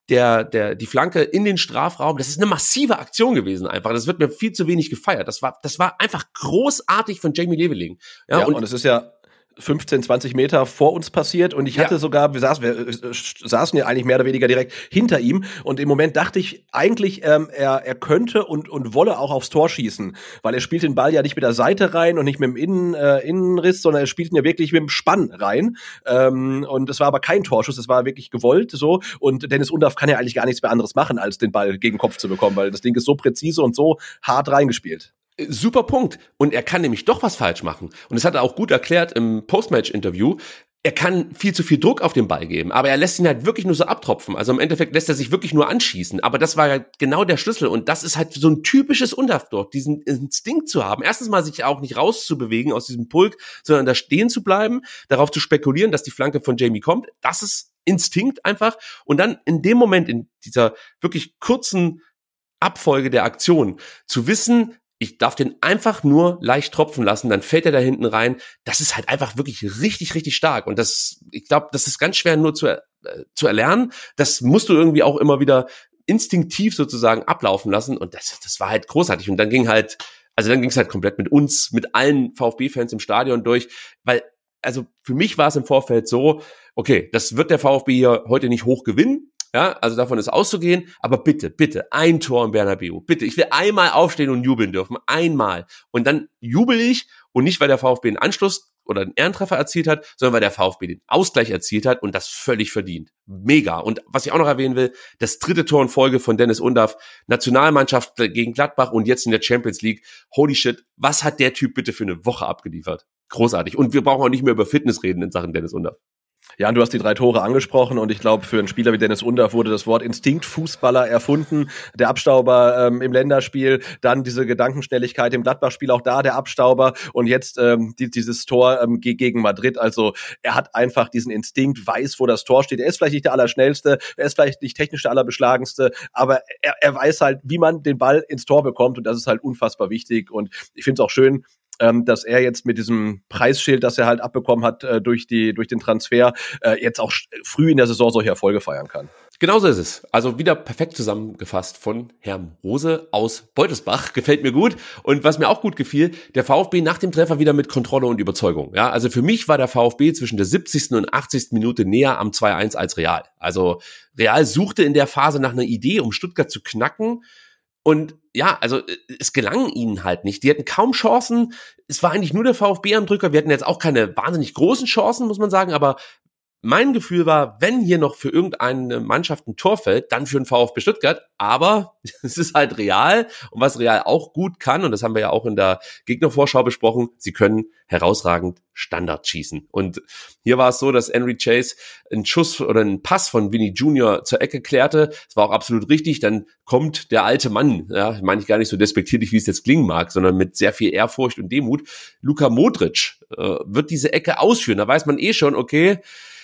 der, der, die Flanke in den Strafraum, das ist eine massive Aktion gewesen einfach. Das wird mir viel zu wenig gefeiert. Das war, das war einfach großartig von Jamie Leveling. Ja, ja und, und es ist ja fünfzehn, zwanzig Meter vor uns passiert und ich hatte ja. sogar, wir saßen, wir äh, saßen ja eigentlich mehr oder weniger direkt hinter ihm und im Moment dachte ich eigentlich, ähm, er, er könnte und, und wolle auch aufs Tor schießen, weil er spielt den Ball ja nicht mit der Seite rein und nicht mit dem Innen, äh, Innenriss, sondern er spielt ihn ja wirklich mit dem Spann rein ähm, und es war aber kein Torschuss, es war wirklich gewollt so und Dennis Undaff kann ja eigentlich gar nichts mehr anderes machen, als den Ball gegen den Kopf zu bekommen, weil das Ding ist so präzise und so hart reingespielt. Super Punkt. Und er kann nämlich doch was falsch machen. Und das hat er auch gut erklärt im Postmatch-Interview. Er kann viel zu viel Druck auf den Ball geben, aber er lässt ihn halt wirklich nur so abtropfen. Also im Endeffekt lässt er sich wirklich nur anschießen. Aber das war ja genau der Schlüssel. Und das ist halt so ein typisches Undaff dort, diesen Instinkt zu haben. Erstens mal sich auch nicht rauszubewegen aus diesem Pulk, sondern da stehen zu bleiben, darauf zu spekulieren, dass die Flanke von Jamie kommt. Das ist Instinkt einfach. Und dann in dem Moment, in dieser wirklich kurzen Abfolge der Aktion, zu wissen, ich darf den einfach nur leicht tropfen lassen, dann fällt er da hinten rein. Das ist halt einfach wirklich richtig, richtig stark. Und das, ich glaube, das ist ganz schwer nur zu, äh, zu erlernen. Das musst du irgendwie auch immer wieder instinktiv sozusagen ablaufen lassen. Und das, das war halt großartig. Und dann ging halt, also dann ging es halt komplett mit uns, mit allen VfB-Fans im Stadion durch. Weil, also für mich war es im Vorfeld so, okay, das wird der VfB hier heute nicht hoch gewinnen. Ja, also davon ist auszugehen, aber bitte, bitte, ein Tor im Bernabeu, bitte, ich will einmal aufstehen und jubeln dürfen, einmal. Und dann jubel ich und nicht, weil der VfB einen Anschluss oder einen Ehrentreffer erzielt hat, sondern weil der VfB den Ausgleich erzielt hat und das völlig verdient. Mega. Und was ich auch noch erwähnen will, das dritte Tor in Folge von Dennis Undaff, Nationalmannschaft gegen Gladbach und jetzt in der Champions League. Holy shit, was hat der Typ bitte für eine Woche abgeliefert? Großartig. Und wir brauchen auch nicht mehr über Fitness reden in Sachen Dennis Undaff. Ja, und du hast die drei Tore angesprochen und ich glaube, für einen Spieler wie Dennis Undaff wurde das Wort Instinktfußballer erfunden. Der Abstauber ähm, im Länderspiel, dann diese Gedankenschnelligkeit im Gladbach-Spiel, auch da der Abstauber und jetzt ähm, die, dieses Tor ähm, gegen Madrid. Also er hat einfach diesen Instinkt, weiß, wo das Tor steht. Er ist vielleicht nicht der Allerschnellste, er ist vielleicht nicht technisch der Allerbeschlagenste, aber er, er weiß halt, wie man den Ball ins Tor bekommt und das ist halt unfassbar wichtig. Und ich finde es auch schön, Ähm, dass er jetzt mit diesem Preisschild, das er halt abbekommen hat äh, durch die durch den Transfer, äh, jetzt auch sch- früh in der Saison solche Erfolge feiern kann. Genauso ist es. Also wieder perfekt zusammengefasst von Herrn Rose aus Beutelsbach. Gefällt mir gut. Und was mir auch gut gefiel, der VfB nach dem Treffer wieder mit Kontrolle und Überzeugung. Ja, also für mich war der VfB zwischen der siebzigsten und achtzigsten Minute näher am zwei eins als Real. Also Real suchte in der Phase nach einer Idee, um Stuttgart zu knacken. Und ja, also es gelang ihnen halt nicht. Die hatten kaum Chancen. Es war eigentlich nur der VfB am Drücker. Wir hatten jetzt auch keine wahnsinnig großen Chancen, muss man sagen. Aber mein Gefühl war, wenn hier noch für irgendeine Mannschaft ein Tor fällt, dann für den VfB Stuttgart. Aber es ist halt Real. Und was Real auch gut kann, und das haben wir ja auch in der Gegnervorschau besprochen, sie können herausragend Standard schießen. Und hier war es so, dass Henry Chase einen Schuss oder einen Pass von Vinny Junior zur Ecke klärte. Das war auch absolut richtig. Dann kommt der alte Mann, ja, meine ich gar nicht so despektierlich, wie es jetzt klingen mag, sondern mit sehr viel Ehrfurcht und Demut. Luka Modric äh, wird diese Ecke ausführen. Da weiß man eh schon, okay,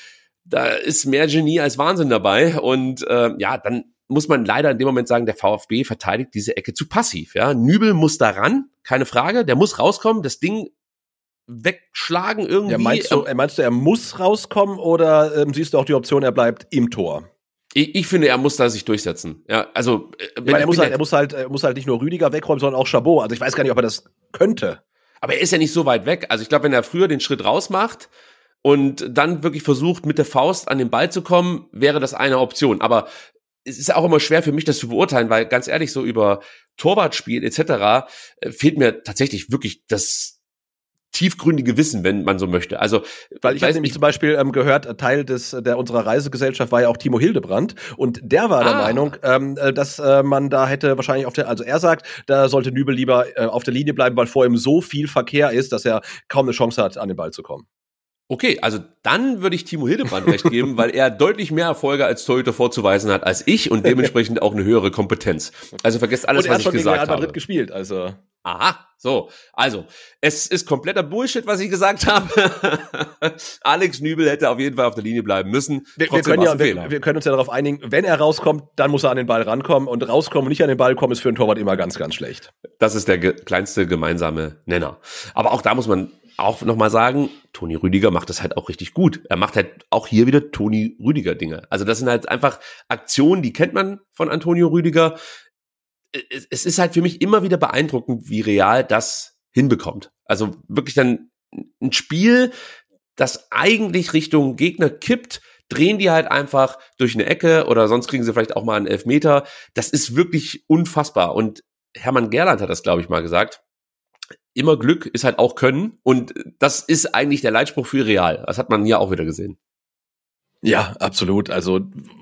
da ist mehr Genie als Wahnsinn dabei. Und äh, ja, dann muss man leider in dem Moment sagen, der VfB verteidigt diese Ecke zu passiv. Ja, Nübel muss da ran, keine Frage. Der muss rauskommen, das Ding wegschlagen irgendwie. Ja, meinst du, meinst du, er muss rauskommen oder ähm, siehst du auch die Option, er bleibt im Tor? Ich, ich finde, er muss da sich durchsetzen. Ja, also wenn ja, er, muss halt, er muss halt, er muss halt nicht nur Rüdiger wegräumen, sondern auch Chabot. Also ich weiß gar nicht, ob er das könnte. Aber er ist ja nicht so weit weg. Also ich glaube, wenn er früher den Schritt raus macht und dann wirklich versucht, mit der Faust an den Ball zu kommen, wäre das eine Option. Aber es ist auch immer schwer für mich, das zu beurteilen, weil ganz ehrlich, so über Torwartspiel et cetera fehlt mir tatsächlich wirklich das tiefgründige Wissen, wenn man so möchte. Also, weil ich habe nämlich zum Beispiel ähm, gehört, Teil des der unserer Reisegesellschaft war ja auch Timo Hildebrand und der war der ah. Meinung, ähm, dass äh, man da hätte wahrscheinlich auf der, also er sagt, da sollte Nübel lieber äh, auf der Linie bleiben, weil vor ihm so viel Verkehr ist, dass er kaum eine Chance hat, an den Ball zu kommen. Okay, also dann würde ich Timo Hildebrand recht geben, weil er deutlich mehr Erfolge als Torhüter vorzuweisen hat als ich und dementsprechend auch eine höhere Kompetenz. Also vergesst alles, was ich gesagt habe. Und er hat schon gegen Real Madrid gespielt, also. Aha, so. Also, es ist kompletter Bullshit, was ich gesagt habe. Alex Nübel hätte auf jeden Fall auf der Linie bleiben müssen. Wir, wir, können ja, wir, wir können uns ja darauf einigen, wenn er rauskommt, dann muss er an den Ball rankommen und rauskommen und nicht an den Ball kommen, ist für einen Torwart immer ganz, ganz schlecht. Das ist der ge- kleinste gemeinsame Nenner. Aber auch da muss man auch nochmal sagen, Toni Rüdiger macht das halt auch richtig gut. Er macht halt auch hier wieder Toni Rüdiger-Dinge. Also das sind halt einfach Aktionen, die kennt man von Antonio Rüdiger. Es ist halt für mich immer wieder beeindruckend, wie Real das hinbekommt. Also wirklich dann ein Spiel, das eigentlich Richtung Gegner kippt, drehen die halt einfach durch eine Ecke oder sonst kriegen sie vielleicht auch mal einen Elfmeter. Das ist wirklich unfassbar. Und Hermann Gerland hat das, glaube ich, mal gesagt. Immer Glück ist halt auch Können. Und das ist eigentlich der Leitspruch für Real. Das hat man hier auch wieder gesehen. Ja, absolut. Also,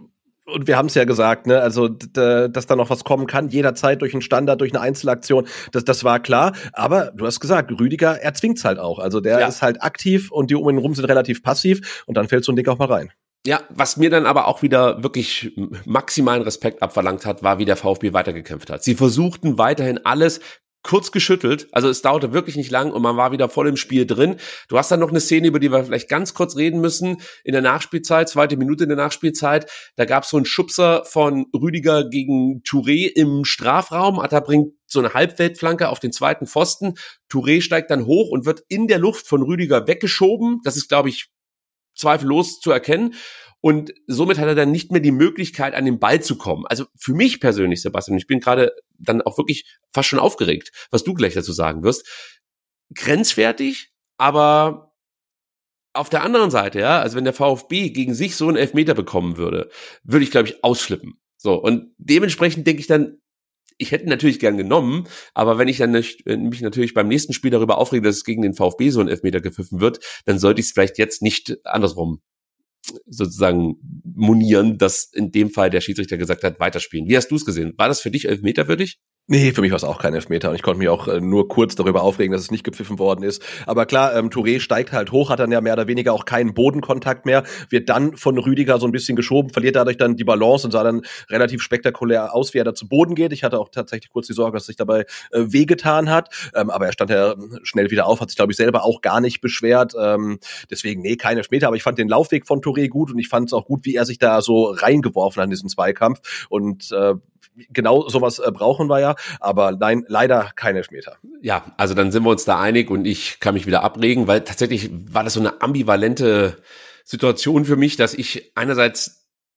und wir haben es ja gesagt, ne, also, d- dass da noch was kommen kann, jederzeit durch einen Standard, durch eine Einzelaktion, das, das war klar. Aber du hast gesagt, Rüdiger, er zwingt's halt auch. Also, der Ja. ist halt aktiv und die um ihn rum sind relativ passiv und dann fällt so ein Ding auch mal rein. Ja, was mir dann aber auch wieder wirklich maximalen Respekt abverlangt hat, war, wie der VfB weitergekämpft hat. Sie versuchten weiterhin alles, kurz geschüttelt, also es dauerte wirklich nicht lang und man war wieder voll im Spiel drin. Du hast dann noch eine Szene, über die wir vielleicht ganz kurz reden müssen, in der Nachspielzeit, zweite Minute in der Nachspielzeit, da gab es so einen Schubser von Rüdiger gegen Touré im Strafraum, Atta bringt so eine Halbfeldflanke auf den zweiten Pfosten, Touré steigt dann hoch und wird in der Luft von Rüdiger weggeschoben, das ist, glaube ich, zweifellos zu erkennen. Und somit hat er dann nicht mehr die Möglichkeit, an den Ball zu kommen. Also für mich persönlich, Sebastian, ich bin gerade dann auch wirklich fast schon aufgeregt, was du gleich dazu sagen wirst. Grenzwertig, aber auf der anderen Seite, ja, also wenn der VfB gegen sich so einen Elfmeter bekommen würde, würde ich, glaube ich, ausflippen. So, und dementsprechend denke ich dann, ich hätte ihn natürlich gern genommen, aber wenn ich dann nicht, mich natürlich beim nächsten Spiel darüber aufrege, dass es gegen den VfB so ein Elfmeter gepfiffen wird, dann sollte ich es vielleicht jetzt nicht andersrum sozusagen monieren, dass in dem Fall der Schiedsrichter gesagt hat, weiterspielen. Wie hast du es gesehen? War das für dich Elfmeter für dich? Nee, für mich war es auch kein Elfmeter und ich konnte mich auch äh, nur kurz darüber aufregen, dass es nicht gepfiffen worden ist. Aber klar, ähm, Touré steigt halt hoch, hat dann ja mehr oder weniger auch keinen Bodenkontakt mehr, wird dann von Rüdiger so ein bisschen geschoben, verliert dadurch dann die Balance und sah dann relativ spektakulär aus, wie er da zu Boden geht. Ich hatte auch tatsächlich kurz die Sorge, dass sich dabei äh, wehgetan hat, ähm, aber er stand ja schnell wieder auf, hat sich, glaube ich, selber auch gar nicht beschwert. Ähm, deswegen, nee, kein Elfmeter, aber ich fand den Laufweg von Touré gut und ich fand es auch gut, wie er sich da so reingeworfen hat in diesen Zweikampf und äh, genau sowas äh, brauchen wir ja, aber nein, leider kein Elfmeter. Ja, also dann sind wir uns da einig und ich kann mich wieder abregen, weil tatsächlich war das so eine ambivalente Situation für mich, dass ich einerseits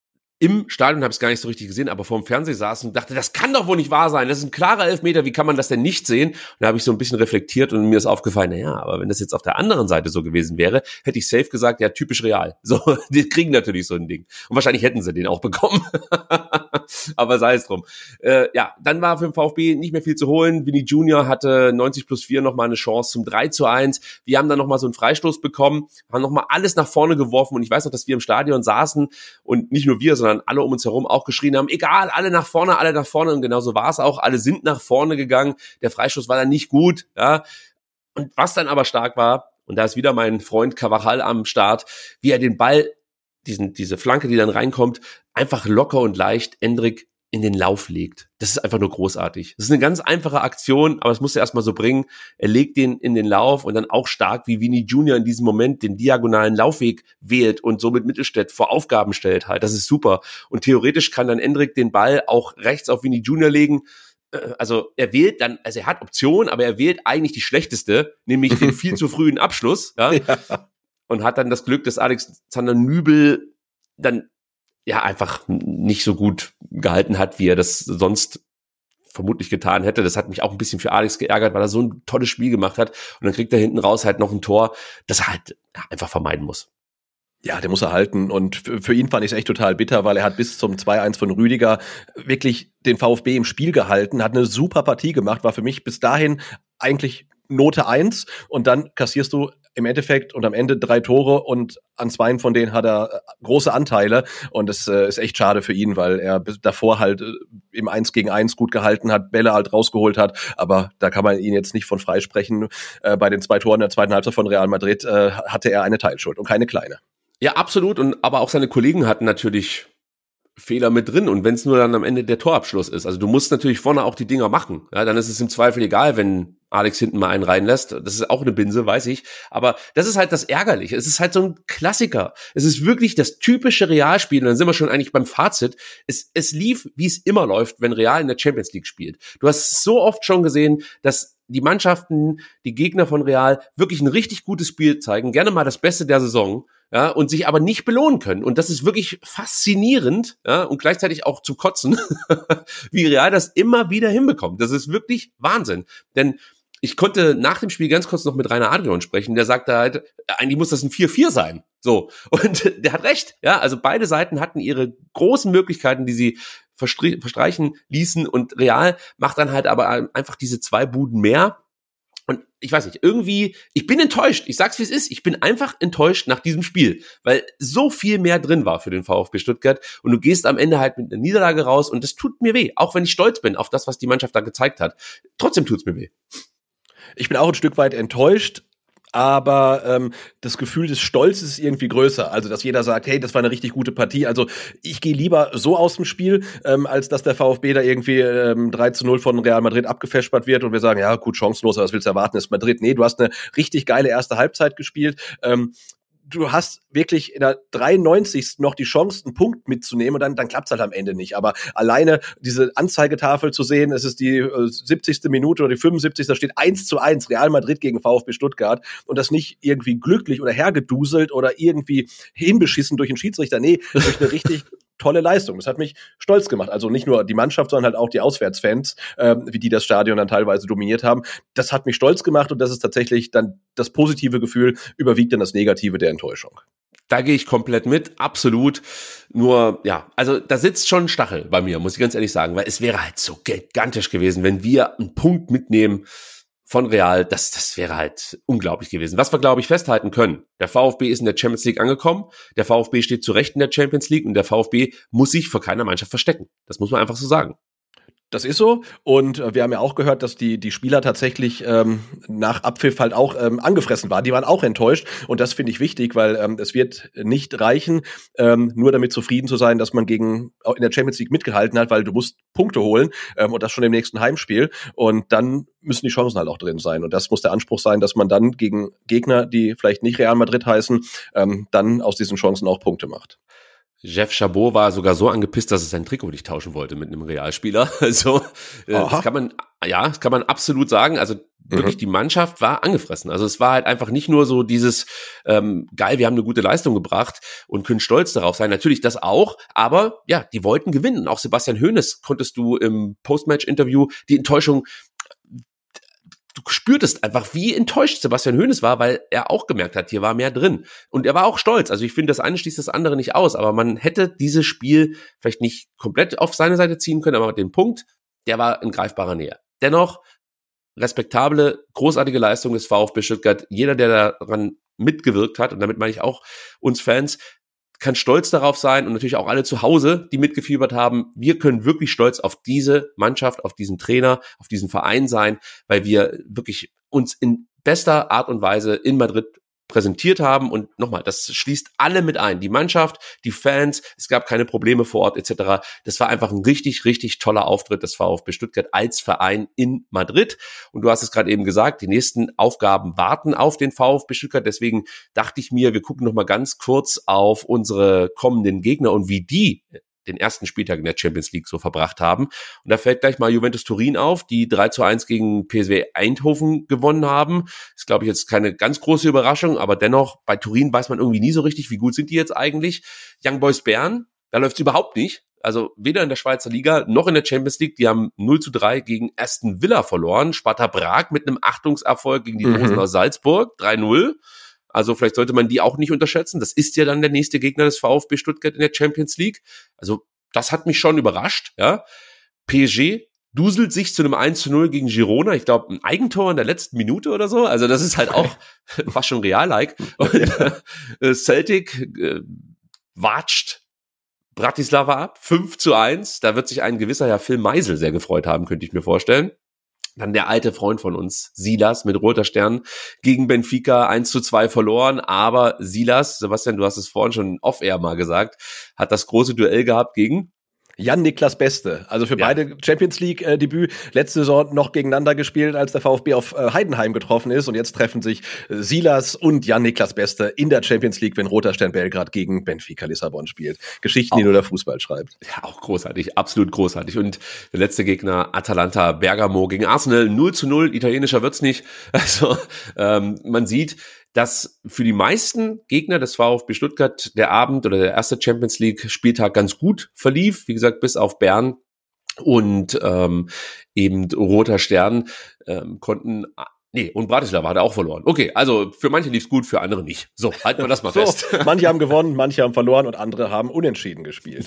im Stadion, habe ich es gar nicht so richtig gesehen, aber vor dem Fernseher saß und dachte, das kann doch wohl nicht wahr sein, das ist ein klarer Elfmeter, wie kann man das denn nicht sehen? Und da habe ich so ein bisschen reflektiert und mir ist aufgefallen, naja, aber wenn das jetzt auf der anderen Seite so gewesen wäre, hätte ich safe gesagt, ja, typisch Real. So, die kriegen natürlich so ein Ding. Und wahrscheinlich hätten sie den auch bekommen. Aber sei es drum. Äh, ja, dann war für den VfB nicht mehr viel zu holen. Vinny Junior hatte neunzig plus vier nochmal eine Chance zum drei zu eins. Wir haben dann nochmal so einen Freistoß bekommen, haben nochmal alles nach vorne geworfen und ich weiß noch, dass wir im Stadion saßen und nicht nur wir, sondern alle um uns herum auch geschrien haben, egal, alle nach vorne, alle nach vorne und genauso war es auch. Alle sind nach vorne gegangen. Der Freistoß war dann nicht gut, ja. Und was dann aber stark war, und da ist wieder mein Freund Carvajal am Start, wie er den Ball, diesen, diese Flanke, die dann reinkommt, einfach locker und leicht Endrick in den Lauf legt. Das ist einfach nur großartig. Das ist eine ganz einfache Aktion, aber es muss er erstmal so bringen. Er legt den in den Lauf und dann auch stark, wie Vinny Junior in diesem Moment den diagonalen Laufweg wählt und somit Mittelstädt vor Aufgaben stellt halt. Das ist super. Und theoretisch kann dann Endrick den Ball auch rechts auf Vinny Junior legen. Also er wählt dann, also er hat Optionen, aber er wählt eigentlich die schlechteste, nämlich den viel zu frühen Abschluss. Ja? Ja. Und hat dann das Glück, dass Alexander Nübel dann ja einfach nicht so gut gehalten hat, wie er das sonst vermutlich getan hätte. Das hat mich auch ein bisschen für Alex geärgert, weil er so ein tolles Spiel gemacht hat. Und dann kriegt er hinten raus halt noch ein Tor, das er halt einfach vermeiden muss. Ja, der muss er halten und für ihn fand ich es echt total bitter, weil er hat bis zum zwei eins von Rüdiger wirklich den VfB im Spiel gehalten, hat eine super Partie gemacht, war für mich bis dahin eigentlich Note eins und dann kassierst du im Endeffekt und am Ende drei Tore und an zweien von denen hat er große Anteile und das äh, ist echt schade für ihn, weil er davor halt äh, im eins gegen eins gut gehalten hat, Bälle halt rausgeholt hat, aber da kann man ihn jetzt nicht von freisprechen. Äh, bei den zwei Toren der zweiten Halbzeit von Real Madrid äh, hatte er eine Teilschuld und keine kleine. Ja, absolut. Und aber auch seine Kollegen hatten natürlich Fehler mit drin. Und wenn es nur dann am Ende der Torabschluss ist. Also du musst natürlich vorne auch die Dinger machen. Ja, dann ist es im Zweifel egal, wenn Alex hinten mal einen reinlässt. Das ist auch eine Binse, weiß ich. Aber das ist halt das Ärgerliche. Es ist halt so ein Klassiker. Es ist wirklich das typische Realspiel. Und dann sind wir schon eigentlich beim Fazit. Es, es lief, wie es immer läuft, wenn Real in der Champions League spielt. Du hast so oft schon gesehen, dass die Mannschaften, die Gegner von Real wirklich ein richtig gutes Spiel zeigen, gerne mal das Beste der Saison, ja, und sich aber nicht belohnen können. Und das ist wirklich faszinierend, ja, und gleichzeitig auch zu kotzen, wie Real das immer wieder hinbekommt. Das ist wirklich Wahnsinn. Denn ich konnte nach dem Spiel ganz kurz noch mit Rainer Adrian sprechen, der sagte halt, eigentlich muss das ein vier vier sein. So. Und der hat recht, ja, also beide Seiten hatten ihre großen Möglichkeiten, die sie verstri- verstreichen ließen, und Real macht dann halt aber einfach diese zwei Buden mehr. Und ich weiß nicht, irgendwie, ich bin enttäuscht. Ich sag's, wie es ist. Ich bin einfach enttäuscht nach diesem Spiel, weil so viel mehr drin war für den VfB Stuttgart. Und du gehst am Ende halt mit einer Niederlage raus, und das tut mir weh. Auch wenn ich stolz bin auf das, was die Mannschaft da gezeigt hat. Trotzdem tut's mir weh. Ich bin auch ein Stück weit enttäuscht, aber ähm, das Gefühl des Stolzes ist irgendwie größer. Also, dass jeder sagt, hey, das war eine richtig gute Partie. Also, ich gehe lieber so aus dem Spiel, ähm, als dass der VfB da irgendwie ähm, drei zu null von Real Madrid abgefespert wird und wir sagen, ja, gut, chancenlos, was willst du erwarten, ist Madrid. Nee, du hast eine richtig geile erste Halbzeit gespielt. Ähm, Du hast wirklich in der dreiundneunzigsten noch die Chance, einen Punkt mitzunehmen, und dann, dann klappt's halt am Ende nicht. Aber alleine diese Anzeigetafel zu sehen, es ist die äh, siebzigste Minute oder die fünfundsiebzigste da steht eins zu eins Real Madrid gegen VfB Stuttgart, und das nicht irgendwie glücklich oder hergeduselt oder irgendwie hinbeschissen durch den Schiedsrichter. Nee, durch eine richtig tolle Leistung. Das hat mich stolz gemacht. Also nicht nur die Mannschaft, sondern halt auch die Auswärtsfans, ähm, wie die das Stadion dann teilweise dominiert haben. Das hat mich stolz gemacht, und das ist tatsächlich dann das positive Gefühl, überwiegt dann das Negative der Enttäuschung. Da gehe ich komplett mit, absolut. Nur, ja, also da sitzt schon ein Stachel bei mir, muss ich ganz ehrlich sagen, weil es wäre halt so gigantisch gewesen, wenn wir einen Punkt mitnehmen von Real. Das, das wäre halt unglaublich gewesen. Was wir, glaube ich, festhalten können: Der VfB ist in der Champions League angekommen, der VfB steht zu Recht in der Champions League, und der VfB muss sich vor keiner Mannschaft verstecken. Das muss man einfach so sagen. Das ist so, und äh, wir haben ja auch gehört, dass die die Spieler tatsächlich ähm, nach Abpfiff halt auch ähm, angefressen waren. Die waren auch enttäuscht, und das finde ich wichtig, weil ähm, es wird nicht reichen, ähm, nur damit zufrieden zu sein, dass man gegen in der Champions League mitgehalten hat, weil du musst Punkte holen, ähm, und das schon im nächsten Heimspiel, und dann müssen die Chancen halt auch drin sein, und das muss der Anspruch sein, dass man dann gegen Gegner, die vielleicht nicht Real Madrid heißen, ähm, dann aus diesen Chancen auch Punkte macht. Jeff Chabot war sogar so angepisst, dass er sein Trikot nicht tauschen wollte mit einem Realspieler. Also, äh, das kann man, ja, das kann man absolut sagen. Also, wirklich, mhm. Die Mannschaft war angefressen. Also, es war halt einfach nicht nur so dieses, ähm, geil, wir haben eine gute Leistung gebracht und können stolz darauf sein. Natürlich das auch, aber ja, die wollten gewinnen. Auch Sebastian Hoeneß konntest du im Postmatch-Interview die Enttäuschung, du spürtest einfach, wie enttäuscht Sebastian Hoeneß war, weil er auch gemerkt hat, hier war mehr drin. Und er war auch stolz. Also ich finde, das eine schließt das andere nicht aus. Aber man hätte dieses Spiel vielleicht nicht komplett auf seine Seite ziehen können, aber den Punkt, der war in greifbarer Nähe. Dennoch, respektable, großartige Leistung des VfB Stuttgart. Jeder, der daran mitgewirkt hat, und damit meine ich auch uns Fans, kann stolz darauf sein, und natürlich auch alle zu Hause, die mitgefiebert haben. Wir können wirklich stolz auf diese Mannschaft, auf diesen Trainer, auf diesen Verein sein, weil wir wirklich uns in bester Art und Weise in Madrid präsentiert haben. Und nochmal, das schließt alle mit ein. Die Mannschaft, die Fans, es gab keine Probleme vor Ort et cetera. Das war einfach ein richtig, richtig toller Auftritt des VfB Stuttgart als Verein in Madrid. Und du hast es gerade eben gesagt, die nächsten Aufgaben warten auf den VfB Stuttgart. Deswegen dachte ich mir, wir gucken nochmal ganz kurz auf unsere kommenden Gegner und wie die den ersten Spieltag in der Champions League so verbracht haben. Und da fällt gleich mal Juventus Turin auf, die drei zu eins gegen P S V Eindhoven gewonnen haben. Ist, glaube ich, jetzt keine ganz große Überraschung, aber dennoch, bei Turin weiß man irgendwie nie so richtig, wie gut sind die jetzt eigentlich. Young Boys Bern, da läuft es überhaupt nicht. Also weder in der Schweizer Liga noch in der Champions League. Die haben null zu drei gegen Aston Villa verloren. Sparta Prag mit einem Achtungserfolg gegen die Rosen mhm. aus Salzburg, drei null. Also vielleicht sollte man die auch nicht unterschätzen. Das ist ja dann der nächste Gegner des VfB Stuttgart in der Champions League. Also das hat mich schon überrascht. Ja, P S G duselt sich zu einem eins zu null gegen Girona. Ich glaube, ein Eigentor in der letzten Minute oder so. Also das ist halt auch fast schon real-like. Und äh, Celtic äh, watscht Bratislava ab, fünf zu eins. Da wird sich ein gewisser Herr Phil Meisel sehr gefreut haben, könnte ich mir vorstellen. Dann der alte Freund von uns, Silas mit roter Stern, gegen Benfica eins zu zwei verloren. Aber Silas, Sebastian, du hast es vorhin schon off-air mal gesagt, hat das große Duell gehabt gegen Jan-Niklas Beste. Also für ja. beide Champions League-Debüt. Äh, letzte Saison noch gegeneinander gespielt, als der VfB auf äh, Heidenheim getroffen ist. Und jetzt treffen sich äh, Silas und Jan-Niklas Beste in der Champions League, wenn Roter Stern Belgrad gegen Benfica Lissabon spielt. Geschichten, auch, die nur der Fußball schreibt. Ja, auch großartig. Absolut großartig. Und der letzte Gegner, Atalanta Bergamo gegen Arsenal. null zu null. Italienischer wird's nicht. Also ähm, man sieht, dass für die meisten Gegner des VfB Stuttgart der Abend oder der erste Champions League Spieltag ganz gut verlief. Wie gesagt, bis auf Bern und ähm, eben Roter Stern ähm, konnten... Nee, und Bratislava hat er auch verloren. Okay, also für manche lief's gut, für andere nicht. So, halten wir das mal so, fest. Manche haben gewonnen, manche haben verloren und andere haben unentschieden gespielt.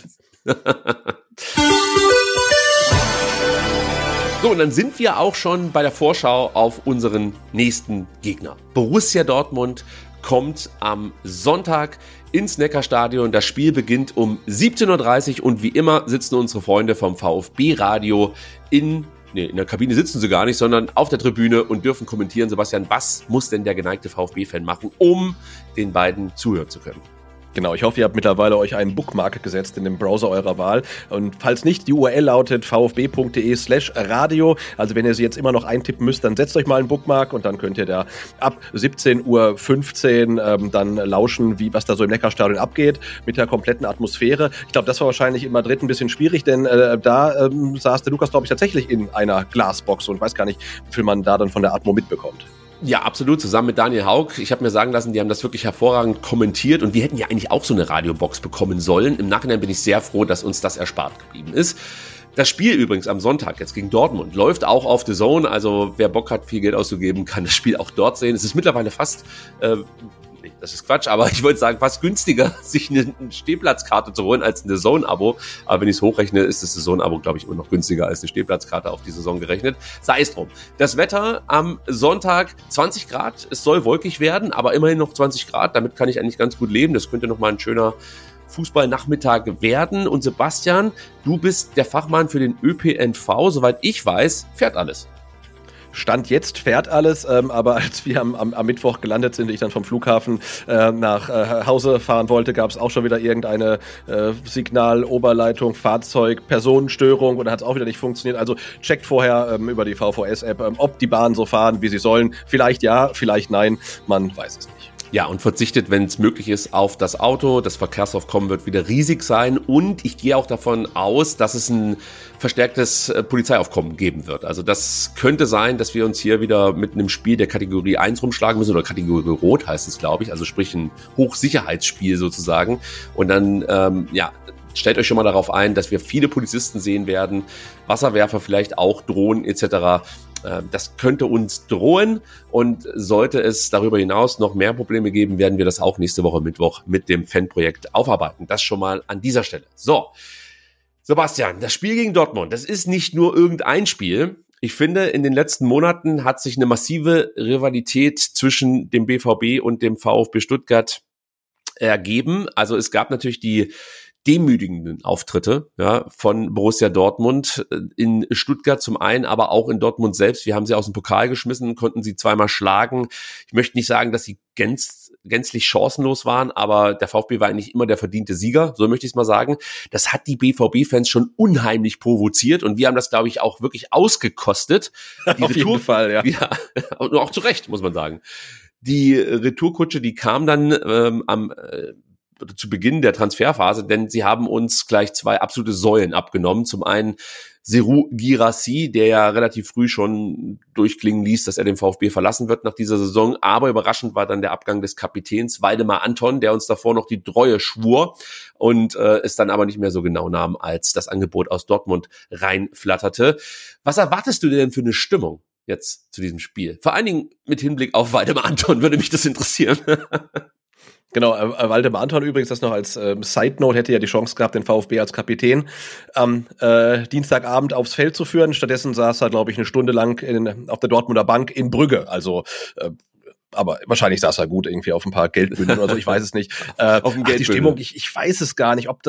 So, und dann sind wir auch schon bei der Vorschau auf unseren nächsten Gegner. Borussia Dortmund kommt am Sonntag ins Neckarstadion. Das Spiel beginnt um siebzehn Uhr dreißig und wie immer sitzen unsere Freunde vom VfB-Radio in, nee, in der Kabine sitzen sie gar nicht, sondern auf der Tribüne und dürfen kommentieren. Sebastian, was muss denn der geneigte VfB-Fan machen, um den beiden zuhören zu können? Genau, ich hoffe, ihr habt mittlerweile euch einen Bookmark gesetzt in dem Browser eurer Wahl. Und falls nicht, die U R L lautet vfb.de slash radio. Also wenn ihr sie jetzt immer noch eintippen müsst, dann setzt euch mal einen Bookmark und dann könnt ihr da ab siebzehn Uhr fünfzehn ähm, dann lauschen, wie was da so im Neckarstadion abgeht, mit der kompletten Atmosphäre. Ich glaube, das war wahrscheinlich in Madrid ein bisschen schwierig, denn äh, da ähm, saß der Lukas, glaube ich, tatsächlich in einer Glasbox und weiß gar nicht, wie viel man da dann von der Atmo mitbekommt. Ja, absolut, zusammen mit Daniel Haug. Ich habe mir sagen lassen, die haben das wirklich hervorragend kommentiert und wir hätten ja eigentlich auch so eine Radiobox bekommen sollen. Im Nachhinein bin ich sehr froh, dass uns das erspart geblieben ist. Das Spiel übrigens am Sonntag jetzt gegen Dortmund läuft auch auf The Zone, also wer Bock hat, viel Geld auszugeben, kann das Spiel auch dort sehen. Es ist mittlerweile fast... Äh, Das ist Quatsch, aber ich wollte sagen, fast günstiger, sich eine Stehplatzkarte zu holen als ein The Zone-Abo. Aber wenn ich es hochrechne, ist das The Zone-Abo, glaube ich, immer noch günstiger als eine Stehplatzkarte auf die Saison gerechnet. Sei es drum. Das Wetter am Sonntag zwanzig Grad. Es soll wolkig werden, aber immerhin noch zwanzig Grad. Damit kann ich eigentlich ganz gut leben. Das könnte nochmal ein schöner Fußballnachmittag werden. Und Sebastian, du bist der Fachmann für den Ö P N V. Soweit ich weiß, fährt alles. Stand jetzt fährt alles, ähm, aber als wir am, am, am Mittwoch gelandet sind, ich dann vom Flughafen äh, nach äh, Hause fahren wollte, gab es auch schon wieder irgendeine äh, Signal, Oberleitung, Fahrzeug, Personenstörung und dann hat es auch wieder nicht funktioniert. Also checkt vorher ähm, über die V V S-App, ähm, ob die Bahnen so fahren, wie sie sollen. Vielleicht ja, vielleicht nein, man weiß es nicht. Ja, und verzichtet, wenn es möglich ist, auf das Auto. Das Verkehrsaufkommen wird wieder riesig sein und ich gehe auch davon aus, dass es ein verstärktes äh, Polizeiaufkommen geben wird. Also das könnte sein, dass wir uns hier wieder mit einem Spiel der Kategorie eins rumschlagen müssen oder Kategorie Rot heißt es, glaube ich. Also sprich ein Hochsicherheitsspiel sozusagen. Und dann, ähm, ja, stellt euch schon mal darauf ein, dass wir viele Polizisten sehen werden, Wasserwerfer vielleicht auch, Drohnen et cetera. Das könnte uns drohen und sollte es darüber hinaus noch mehr Probleme geben, werden wir das auch nächste Woche Mittwoch mit dem Fanprojekt aufarbeiten. Das schon mal an dieser Stelle. So, Sebastian, das Spiel gegen Dortmund, das ist nicht nur irgendein Spiel. Ich finde, in den letzten Monaten hat sich eine massive Rivalität zwischen dem B V B und dem VfB Stuttgart ergeben. Also es gab natürlich die demütigenden Auftritte, ja, von Borussia Dortmund in Stuttgart zum einen, aber auch in Dortmund selbst. Wir haben sie aus dem Pokal geschmissen, konnten sie zweimal schlagen. Ich möchte nicht sagen, dass sie gänz, gänzlich chancenlos waren, aber der VfB war eigentlich immer der verdiente Sieger, so möchte ich es mal sagen. Das hat die B V B-Fans schon unheimlich provoziert und wir haben das, glaube ich, auch wirklich ausgekostet. Die Auf Retour, jeden Fall, ja. ja. Und auch zu Recht, muss man sagen. Die Retourkutsche, die kam dann ähm, am äh, zu Beginn der Transferphase, denn sie haben uns gleich zwei absolute Säulen abgenommen. Zum einen Serhou Guirassy, der ja relativ früh schon durchklingen ließ, dass er den VfB verlassen wird nach dieser Saison. Aber überraschend war dann der Abgang des Kapitäns Waldemar Anton, der uns davor noch die Treue schwur und äh, es dann aber nicht mehr so genau nahm, als das Angebot aus Dortmund reinflatterte. Was erwartest du denn für eine Stimmung jetzt zu diesem Spiel? Vor allen Dingen mit Hinblick auf Waldemar Anton würde mich das interessieren. Genau, äh, Waldemar Anton übrigens, das noch als ähm, Side-Note, hätte ja die Chance gehabt, den VfB als Kapitän am äh, Dienstagabend aufs Feld zu führen. Stattdessen saß er, glaube ich, eine Stunde lang in, auf der Dortmunder Bank in Brügge. Also, äh, aber wahrscheinlich saß er gut irgendwie auf ein paar Geldbündel oder so, ich weiß es nicht. Äh, auf dem ach, die Stimmung, ich, ich weiß es gar nicht, ob das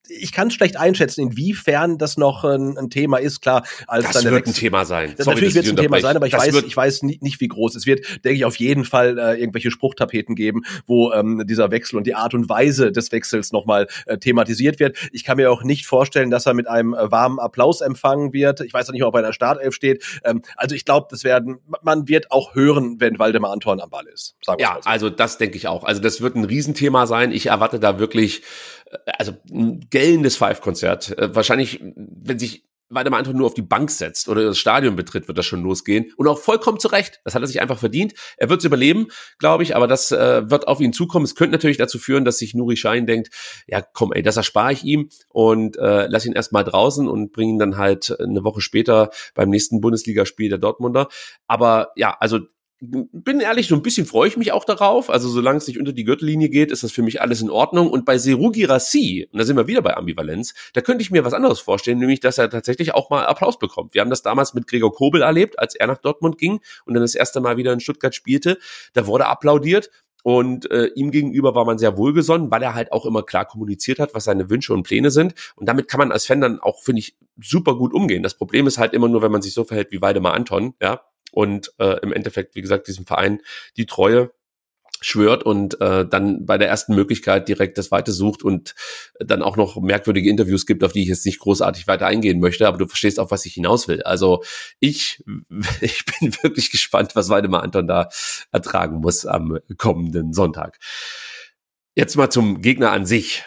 ich kann schlecht einschätzen, inwiefern das noch ein, ein Thema ist. Klar, als das dann der wird Wechsel, ein Thema sein. Das Sorry, natürlich wird es ein Thema sein, aber ich das weiß, ich weiß nicht, nicht, wie groß. Es wird, denke ich, auf jeden Fall äh, irgendwelche Spruchtapeten geben, wo ähm, dieser Wechsel und die Art und Weise des Wechsels nochmal äh, thematisiert wird. Ich kann mir auch nicht vorstellen, dass er mit einem äh, warmen Applaus empfangen wird. Ich weiß auch nicht, ob er in der Startelf steht. Ähm, also ich glaube, das werden, man wird auch hören, wenn Waldemar Anton am Ball ist. Sagen ja, so. Also das denke ich auch. Also das wird ein Riesenthema sein. Ich erwarte da wirklich, also ein gellendes Five-Konzert. Wahrscheinlich, wenn sich Waldemar Anton nur auf die Bank setzt oder das Stadion betritt, wird das schon losgehen. Und auch vollkommen zu Recht. Das hat er sich einfach verdient. Er wird es überleben, glaube ich, aber das äh, wird auf ihn zukommen. Es könnte natürlich dazu führen, dass sich Nuri Sahin denkt, ja komm ey, das erspare ich ihm und äh, lass ihn erstmal draußen und bringe ihn dann halt eine Woche später beim nächsten Bundesligaspiel der Dortmunder. Aber ja, also bin ehrlich, so ein bisschen freue ich mich auch darauf. Also solange es nicht unter die Gürtellinie geht, ist das für mich alles in Ordnung. Und bei Serhou Guirassy, und da sind wir wieder bei Ambivalenz, da könnte ich mir was anderes vorstellen, nämlich, dass er tatsächlich auch mal Applaus bekommt. Wir haben das damals mit Gregor Kobel erlebt, als er nach Dortmund ging und dann das erste Mal wieder in Stuttgart spielte. Da wurde applaudiert. Und äh, ihm gegenüber war man sehr wohlgesonnen, weil er halt auch immer klar kommuniziert hat, was seine Wünsche und Pläne sind. Und damit kann man als Fan dann auch, finde ich, super gut umgehen. Das Problem ist halt immer nur, wenn man sich so verhält wie Waldemar Anton, ja, und äh, im Endeffekt, wie gesagt, diesem Verein die Treue schwört und äh, dann bei der ersten Möglichkeit direkt das Weite sucht und dann auch noch merkwürdige Interviews gibt, auf die ich jetzt nicht großartig weiter eingehen möchte, aber du verstehst auch, was ich hinaus will. Also ich, ich bin wirklich gespannt, was Waldemar Anton da ertragen muss am kommenden Sonntag. Jetzt mal zum Gegner an sich.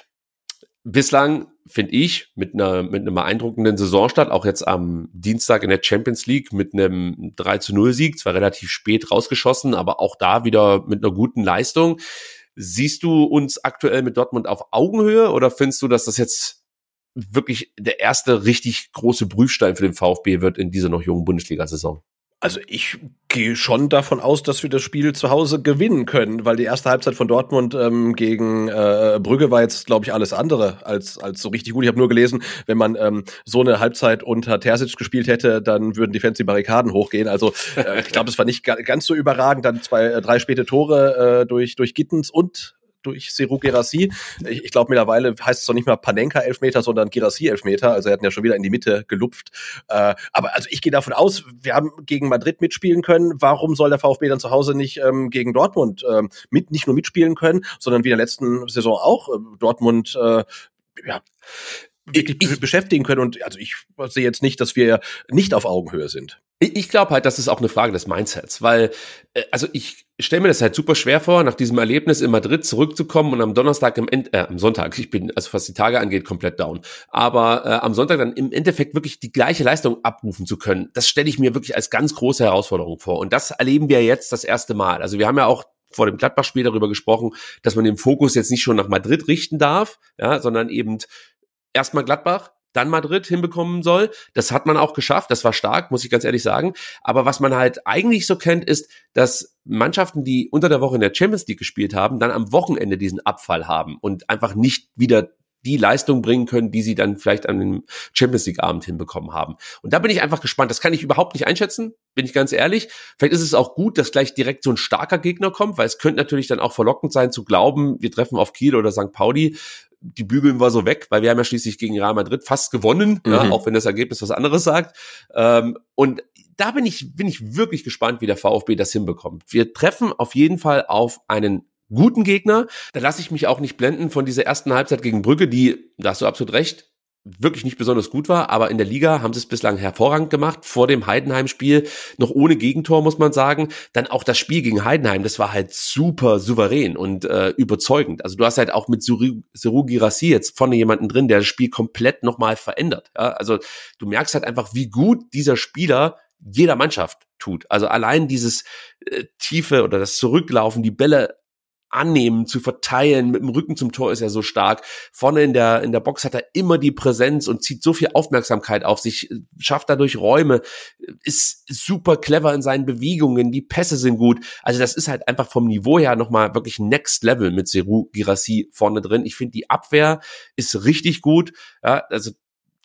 Bislang finde ich mit einer mit einem beeindruckenden Saisonstart, auch jetzt am Dienstag in der Champions League mit einem drei zu null Sieg, zwar relativ spät rausgeschossen, aber auch da wieder mit einer guten Leistung. Siehst du uns aktuell mit Dortmund auf Augenhöhe oder findest du, dass das jetzt wirklich der erste richtig große Prüfstein für den VfB wird in dieser noch jungen Bundesliga-Saison? Also ich gehe schon davon aus, dass wir das Spiel zu Hause gewinnen können, weil die erste Halbzeit von Dortmund ähm, gegen äh, Brügge war jetzt, glaube ich, alles andere als als so richtig gut. Ich habe nur gelesen, wenn man ähm, so eine Halbzeit unter Terzic gespielt hätte, dann würden die Fans die Barrikaden hochgehen. Also äh, ich glaube, es war nicht ga- ganz so überragend. Dann zwei, äh, drei späte Tore äh, durch durch Gittens und durch Serhou Guirassy. Ich, ich glaube, mittlerweile heißt es doch nicht mehr Panenka-Elfmeter, sondern Guirassy-Elfmeter. Also er hat ja schon wieder in die Mitte gelupft. Äh, aber also ich gehe davon aus, wir haben gegen Madrid mitspielen können. Warum soll der VfB dann zu Hause nicht ähm, gegen Dortmund ähm, mit nicht nur mitspielen können, sondern wie in der letzten Saison auch äh, Dortmund äh, ja wirklich ich, beschäftigen können? Und also ich sehe jetzt nicht, dass wir nicht auf Augenhöhe sind. Ich glaube halt, das ist auch eine Frage des Mindsets, weil, also ich stelle mir das halt super schwer vor, nach diesem Erlebnis in Madrid zurückzukommen und am Donnerstag, im End, äh, am Sonntag, ich bin, also was die Tage angeht, komplett down, aber äh, am Sonntag dann im Endeffekt wirklich die gleiche Leistung abrufen zu können, das stelle ich mir wirklich als ganz große Herausforderung vor. Und das erleben wir jetzt das erste Mal. Also wir haben ja auch vor dem Gladbach-Spiel darüber gesprochen, dass man den Fokus jetzt nicht schon nach Madrid richten darf, ja, sondern eben erstmal Gladbach, dann Madrid hinbekommen soll. Das hat man auch geschafft. Das war stark, muss ich ganz ehrlich sagen. Aber was man halt eigentlich so kennt, ist, dass Mannschaften, die unter der Woche in der Champions League gespielt haben, dann am Wochenende diesen Abfall haben und einfach nicht wieder die Leistung bringen können, die sie dann vielleicht an dem Champions League Abend hinbekommen haben. Und da bin ich einfach gespannt. Das kann ich überhaupt nicht einschätzen, bin ich ganz ehrlich. Vielleicht ist es auch gut, dass gleich direkt so ein starker Gegner kommt, weil es könnte natürlich dann auch verlockend sein zu glauben, wir treffen auf Kiel oder Sankt Pauli, die bügeln wir so weg, weil wir haben ja schließlich gegen Real Madrid fast gewonnen, mhm. ja, auch wenn das Ergebnis was anderes sagt. Ähm, und da bin ich, bin ich wirklich gespannt, wie der VfB das hinbekommt. Wir treffen auf jeden Fall auf einen guten Gegner. Da lasse ich mich auch nicht blenden von dieser ersten Halbzeit gegen Brügge, die, da hast du absolut recht, wirklich nicht besonders gut war, aber in der Liga haben sie es bislang hervorragend gemacht, vor dem Heidenheim-Spiel, noch ohne Gegentor, muss man sagen. Dann auch das Spiel gegen Heidenheim, das war halt super souverän und äh, überzeugend. Also du hast halt auch mit Serhou Guirassy jetzt vorne jemanden drin, der das Spiel komplett nochmal verändert. Ja? Also du merkst halt einfach, wie gut dieser Spieler jeder Mannschaft tut. Also allein dieses äh, Tiefe oder das Zurücklaufen, die Bälle annehmen, zu verteilen, mit dem Rücken zum Tor ist er so stark. Vorne in der in der Box hat er immer die Präsenz und zieht so viel Aufmerksamkeit auf sich, schafft dadurch Räume, ist super clever in seinen Bewegungen, die Pässe sind gut. Also das ist halt einfach vom Niveau her nochmal wirklich Next Level mit Serhou Guirassy vorne drin. Ich finde, die Abwehr ist richtig gut. Ja, also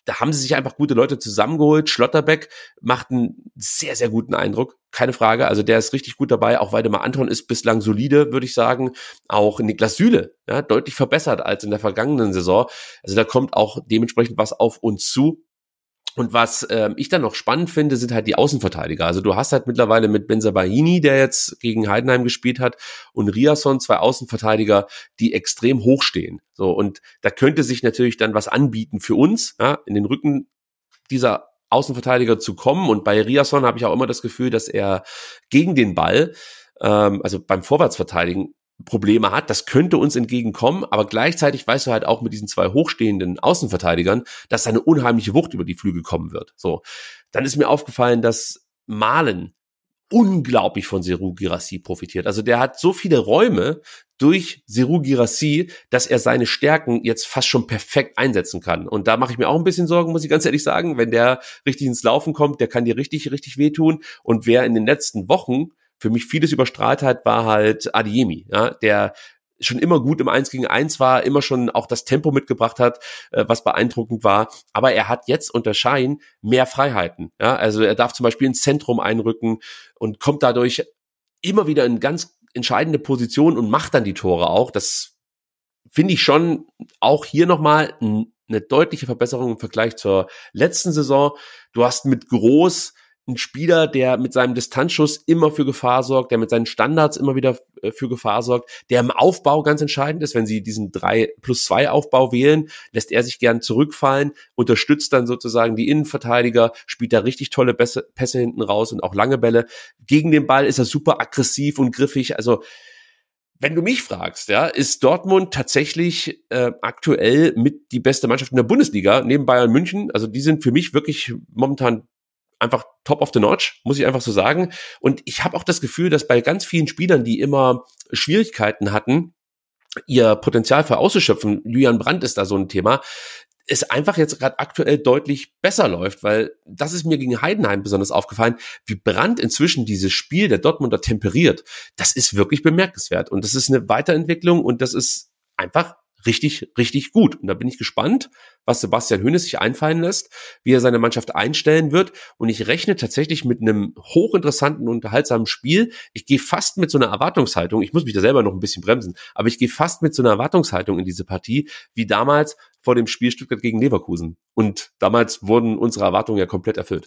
da haben sie sich einfach gute Leute zusammengeholt. Schlotterbeck macht einen sehr, sehr guten Eindruck, keine Frage. Also der ist richtig gut dabei. Auch Waldemar Anton ist bislang solide, würde ich sagen. Auch Niklas Süle, ja, deutlich verbessert als in der vergangenen Saison. Also da kommt auch dementsprechend was auf uns zu. Und was ähm, ich dann noch spannend finde, sind halt die Außenverteidiger. Also du hast halt mittlerweile mit Bensebaini, der jetzt gegen Heidenheim gespielt hat, und Riasson zwei Außenverteidiger, die extrem hoch stehen. So, und da könnte sich natürlich dann was anbieten für uns, ja, in den Rücken dieser Außenverteidiger zu kommen. Und bei Riasson habe ich auch immer das Gefühl, dass er gegen den Ball, ähm, also beim Vorwärtsverteidigen, Probleme hat. Das könnte uns entgegenkommen, aber gleichzeitig weißt du halt auch mit diesen zwei hochstehenden Außenverteidigern, dass da eine unheimliche Wucht über die Flügel kommen wird. So, dann ist mir aufgefallen, dass Malen unglaublich von Serhou Guirassy profitiert. Also der hat so viele Räume durch Serhou Guirassy, dass er seine Stärken jetzt fast schon perfekt einsetzen kann. Und da mache ich mir auch ein bisschen Sorgen, muss ich ganz ehrlich sagen. Wenn der richtig ins Laufen kommt, der kann dir richtig, richtig wehtun. Und wer in den letzten Wochen für mich vieles überstrahlt hat, war halt Adeyemi, ja, der schon immer gut im Eins gegen Eins war, immer schon auch das Tempo mitgebracht hat, äh, was beeindruckend war. Aber er hat jetzt unter Schein mehr Freiheiten. Ja, also er darf zum Beispiel ins Zentrum einrücken und kommt dadurch immer wieder in ganz entscheidende Positionen und macht dann die Tore auch. Das finde ich schon auch hier nochmal eine deutliche Verbesserung im Vergleich zur letzten Saison. Du hast mit Groß ein Spieler, der mit seinem Distanzschuss immer für Gefahr sorgt, der mit seinen Standards immer wieder für Gefahr sorgt, der im Aufbau ganz entscheidend ist. Wenn sie diesen drei plus zwei Aufbau wählen, lässt er sich gern zurückfallen, unterstützt dann sozusagen die Innenverteidiger, spielt da richtig tolle Pässe, Pässe hinten raus und auch lange Bälle. Gegen den Ball ist er super aggressiv und griffig. Also wenn du mich fragst, ja, ist Dortmund tatsächlich äh, aktuell mit die beste Mannschaft in der Bundesliga neben Bayern München. Also die sind für mich wirklich momentan einfach top of the notch, muss ich einfach so sagen. Und ich habe auch das Gefühl, dass bei ganz vielen Spielern, die immer Schwierigkeiten hatten, ihr Potenzial für auszuschöpfen, Julian Brandt ist da so ein Thema, es einfach jetzt gerade aktuell deutlich besser läuft, weil das ist mir gegen Heidenheim besonders aufgefallen, wie Brandt inzwischen dieses Spiel der Dortmunder temperiert. Das ist wirklich bemerkenswert und das ist eine Weiterentwicklung und das ist einfach richtig, richtig gut. Und da bin ich gespannt, was Sebastian Hoeneß sich einfallen lässt, wie er seine Mannschaft einstellen wird. Und ich rechne tatsächlich mit einem hochinteressanten, unterhaltsamen Spiel. Ich gehe fast mit so einer Erwartungshaltung, ich muss mich da selber noch ein bisschen bremsen, aber ich gehe fast mit so einer Erwartungshaltung in diese Partie, wie damals vor dem Spiel Stuttgart gegen Leverkusen. Und damals wurden unsere Erwartungen ja komplett erfüllt.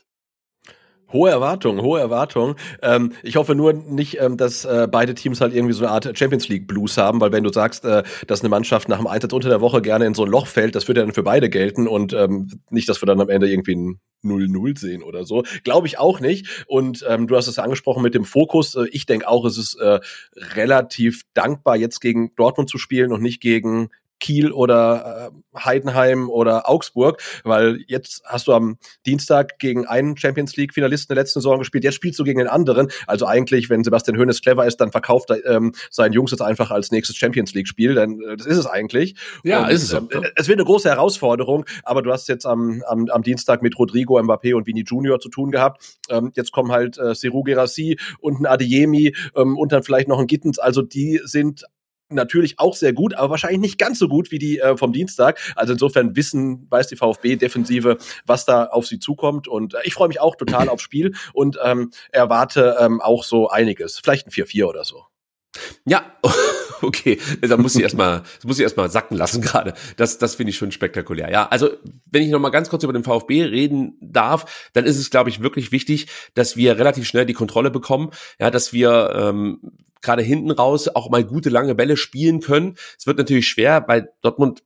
Hohe Erwartungen, hohe Erwartungen. Ähm, ich hoffe nur nicht, ähm, dass äh, beide Teams halt irgendwie so eine Art Champions League Blues haben, weil wenn du sagst, äh, dass eine Mannschaft nach dem Einsatz unter der Woche gerne in so ein Loch fällt, das wird ja dann für beide gelten und ähm, nicht, dass wir dann am Ende irgendwie ein null null sehen oder so. Glaube ich auch nicht. Und ähm, du hast es ja angesprochen mit dem Fokus. Äh, ich denke auch, es ist äh, relativ dankbar, jetzt gegen Dortmund zu spielen und nicht gegen Kiel oder äh, Heidenheim oder Augsburg, weil jetzt hast du am Dienstag gegen einen Champions-League-Finalisten der letzten Saison gespielt, jetzt spielst du gegen den anderen. Also eigentlich, wenn Sebastian Hoeneß clever ist, dann verkauft er ähm, seinen Jungs jetzt einfach als nächstes Champions-League-Spiel, denn äh, das ist es eigentlich. Ja, und, ist es so. Ähm, es wird eine große Herausforderung, aber du hast jetzt am, am, am Dienstag mit Rodrigo, Mbappé und Vini Junior zu tun gehabt. Ähm, jetzt kommen halt äh, Serhou Guirassy und ein Adeyemi ähm, und dann vielleicht noch ein Gittens. Also die sind natürlich auch sehr gut, aber wahrscheinlich nicht ganz so gut wie die äh, vom Dienstag. Also insofern wissen, weiß die VfB-Defensive, was da auf sie zukommt. Und äh, ich freue mich auch total aufs Spiel und ähm, erwarte ähm, auch so einiges. Vielleicht ein vier vier oder so. Ja, okay, da muss ich erstmal, das muss ich erstmal sacken lassen gerade. Das, das finde ich schon spektakulär. Ja, also wenn ich noch mal ganz kurz über den VfB reden darf, dann ist es, glaube ich, wirklich wichtig, dass wir relativ schnell die Kontrolle bekommen. Ja, dass wir ähm, gerade hinten raus auch mal gute lange Bälle spielen können. Es wird natürlich schwer, weil Dortmund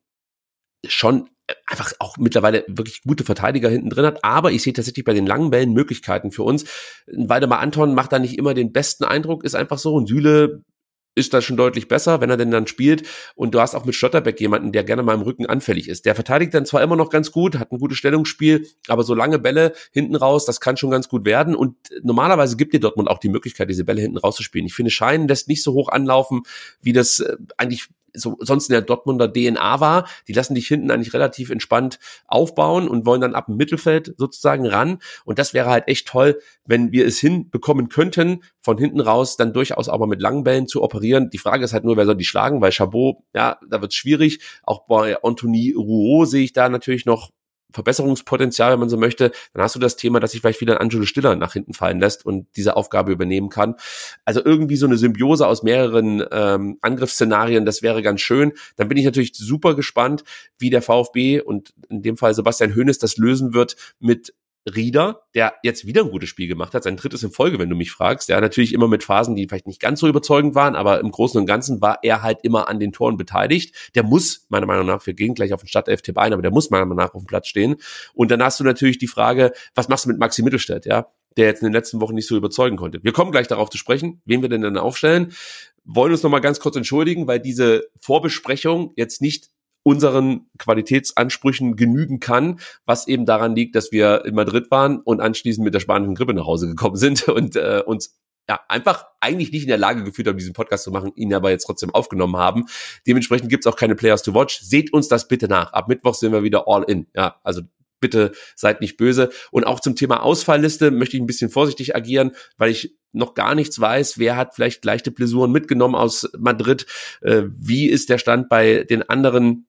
schon einfach auch mittlerweile wirklich gute Verteidiger hinten drin hat, aber ich sehe tatsächlich bei den langen Bällen Möglichkeiten für uns. Waldemar Anton macht da nicht immer den besten Eindruck, ist einfach so, und Süle ist da schon deutlich besser, wenn er denn dann spielt. Und du hast auch mit Schlotterbeck jemanden, der gerne mal im Rücken anfällig ist. Der verteidigt dann zwar immer noch ganz gut, hat ein gutes Stellungsspiel, aber so lange Bälle hinten raus, das kann schon ganz gut werden. Und normalerweise gibt dir Dortmund auch die Möglichkeit, diese Bälle hinten rauszuspielen. Ich finde, Schein lässt nicht so hoch anlaufen, wie das äh, eigentlich so sonst in der Dortmunder D N A war. Die lassen dich hinten eigentlich relativ entspannt aufbauen und wollen dann ab dem Mittelfeld sozusagen ran. Und das wäre halt echt toll, wenn wir es hinbekommen könnten, von hinten raus dann durchaus auch mal mit langen Bällen zu operieren. Die Frage ist halt nur, wer soll die schlagen, weil Chabot, ja, da wird es schwierig. Auch bei Anthony Rouault sehe ich da natürlich noch Verbesserungspotenzial, wenn man so möchte, dann hast du das Thema, dass sich vielleicht wieder ein Angelo Stiller nach hinten fallen lässt und diese Aufgabe übernehmen kann. Also irgendwie so eine Symbiose aus mehreren ähm, Angriffsszenarien, das wäre ganz schön. Dann bin ich natürlich super gespannt, wie der VfB und in dem Fall Sebastian Hoeneß das lösen wird mit Rieder, der jetzt wieder ein gutes Spiel gemacht hat, sein drittes in Folge, wenn du mich fragst. Ja, natürlich immer mit Phasen, die vielleicht nicht ganz so überzeugend waren, aber im Großen und Ganzen war er halt immer an den Toren beteiligt. Der muss, meiner Meinung nach, wir gehen gleich auf den Startelf-Tipp ein, aber der muss meiner Meinung nach auf dem Platz stehen. Und dann hast du natürlich die Frage, was machst du mit Maxi Mittelstädt, ja, der jetzt in den letzten Wochen nicht so überzeugen konnte. Wir kommen gleich darauf zu sprechen, wen wir denn dann aufstellen. Wollen uns nochmal ganz kurz entschuldigen, weil diese Vorbesprechung jetzt nicht unseren Qualitätsansprüchen genügen kann, was eben daran liegt, dass wir in Madrid waren und anschließend mit der spanischen Grippe nach Hause gekommen sind und äh, uns ja einfach eigentlich nicht in der Lage gefühlt haben, diesen Podcast zu machen, ihn aber jetzt trotzdem aufgenommen haben. Dementsprechend gibt's auch keine Players to Watch. Seht uns das bitte nach. Ab Mittwoch sind wir wieder all in. Ja, also bitte seid nicht böse. Und auch zum Thema Ausfallliste möchte ich ein bisschen vorsichtig agieren, weil ich noch gar nichts weiß, wer hat vielleicht leichte Blessuren mitgenommen aus Madrid, äh, wie ist der Stand bei den anderen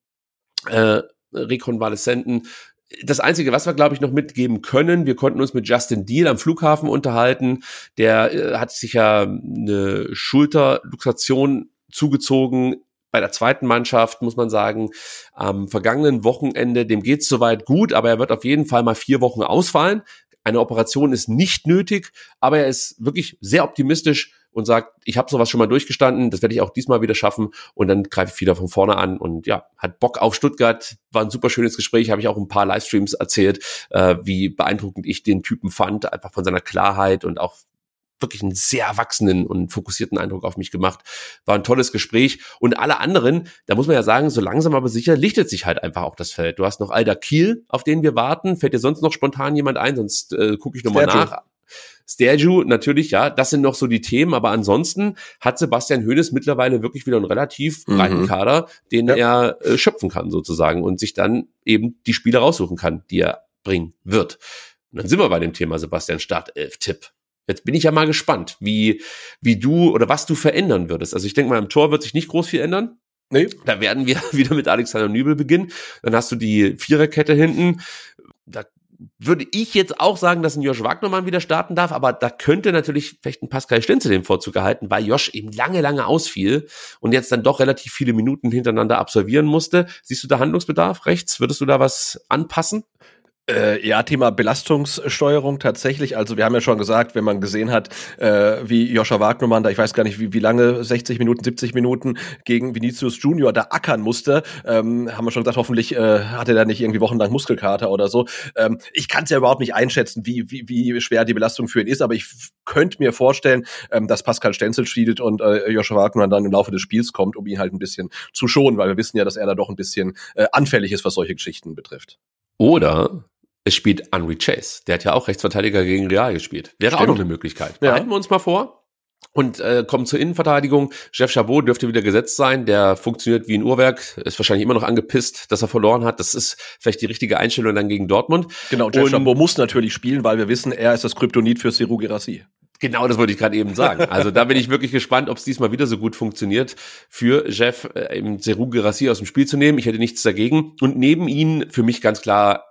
äh, Rekonvaleszenten. Das Einzige, was wir, glaube ich, noch mitgeben können, wir konnten uns mit Justin Deal am Flughafen unterhalten, der äh, hat sich ja eine Schulterluxation zugezogen, bei der zweiten Mannschaft, muss man sagen, am vergangenen Wochenende, dem geht's soweit gut, aber er wird auf jeden Fall mal vier Wochen ausfallen. Eine Operation ist nicht nötig, aber er ist wirklich sehr optimistisch und sagt, ich habe sowas schon mal durchgestanden, das werde ich auch diesmal wieder schaffen und dann greife ich wieder von vorne an und ja, hat Bock auf Stuttgart, war ein super schönes Gespräch, habe ich auch ein paar Livestreams erzählt, äh, wie beeindruckend ich den Typen fand, einfach von seiner Klarheit und auch wirklich einen sehr erwachsenen und fokussierten Eindruck auf mich gemacht. War ein tolles Gespräch. Und alle anderen, da muss man ja sagen, so langsam aber sicher lichtet sich halt einfach auch das Feld. Du hast noch Alda Kiel, auf den wir warten. Fällt dir sonst noch spontan jemand ein? Sonst äh, gucke ich nochmal nach. Sterju, natürlich, ja, das sind noch so die Themen, aber ansonsten hat Sebastian Hoeneß mittlerweile wirklich wieder einen relativ breiten mhm. Kader, den ja. er äh, schöpfen kann sozusagen und sich dann eben die Spiele raussuchen kann, die er bringen wird. Und dann sind wir bei dem Thema Sebastian Startelf-Tipp. Jetzt bin ich ja mal gespannt, wie, wie du oder was du verändern würdest. Also ich denke mal, im Tor wird sich nicht groß viel ändern. Nee. Da werden wir wieder mit Alexander Nübel beginnen. Dann hast du die Viererkette hinten. Da würde ich jetzt auch sagen, dass ein Josh Wagnermann wieder starten darf, aber da könnte natürlich vielleicht ein Pascal Stenzel den Vorzug erhalten, weil Josh eben lange, lange ausfiel und jetzt dann doch relativ viele Minuten hintereinander absolvieren musste. Siehst du da Handlungsbedarf rechts? Würdest du da was anpassen? Äh, ja, Thema Belastungssteuerung tatsächlich. Also wir haben ja schon gesagt, wenn man gesehen hat, äh, wie Joshua Wagnermann da, ich weiß gar nicht, wie, wie lange, sechzig Minuten, siebzig Minuten gegen Vinicius Junior da ackern musste, ähm, haben wir schon gesagt, hoffentlich äh, hat er da nicht irgendwie wochenlang Muskelkater oder so. Ähm, ich kann es ja überhaupt nicht einschätzen, wie, wie, wie schwer die Belastung für ihn ist, aber ich f- könnte mir vorstellen, ähm, dass Pascal Stenzel spielt und äh, Joshua Wagnermann dann im Laufe des Spiels kommt, um ihn halt ein bisschen zu schonen, weil wir wissen ja, dass er da doch ein bisschen äh, anfällig ist, was solche Geschichten betrifft. Oder es spielt Henry Chase. Der hat ja auch Rechtsverteidiger gegen Real gespielt. Wäre Stimmt. auch noch eine Möglichkeit. Ja. Behalten wir uns mal vor. Und äh, kommen zur Innenverteidigung. Jeff Chabot dürfte wieder gesetzt sein. Der funktioniert wie ein Uhrwerk. Ist wahrscheinlich immer noch angepisst, dass er verloren hat. Das ist vielleicht die richtige Einstellung dann gegen Dortmund. Genau, Jeff Chabot muss natürlich spielen, weil wir wissen, er ist das Kryptonit für Serhou Guirassy. Genau, das wollte ich gerade eben sagen. Also da bin ich wirklich gespannt, ob es diesmal wieder so gut funktioniert, für Jeff äh, eben Serhou Guirassy aus dem Spiel zu nehmen. Ich hätte nichts dagegen. Und neben ihm für mich ganz klar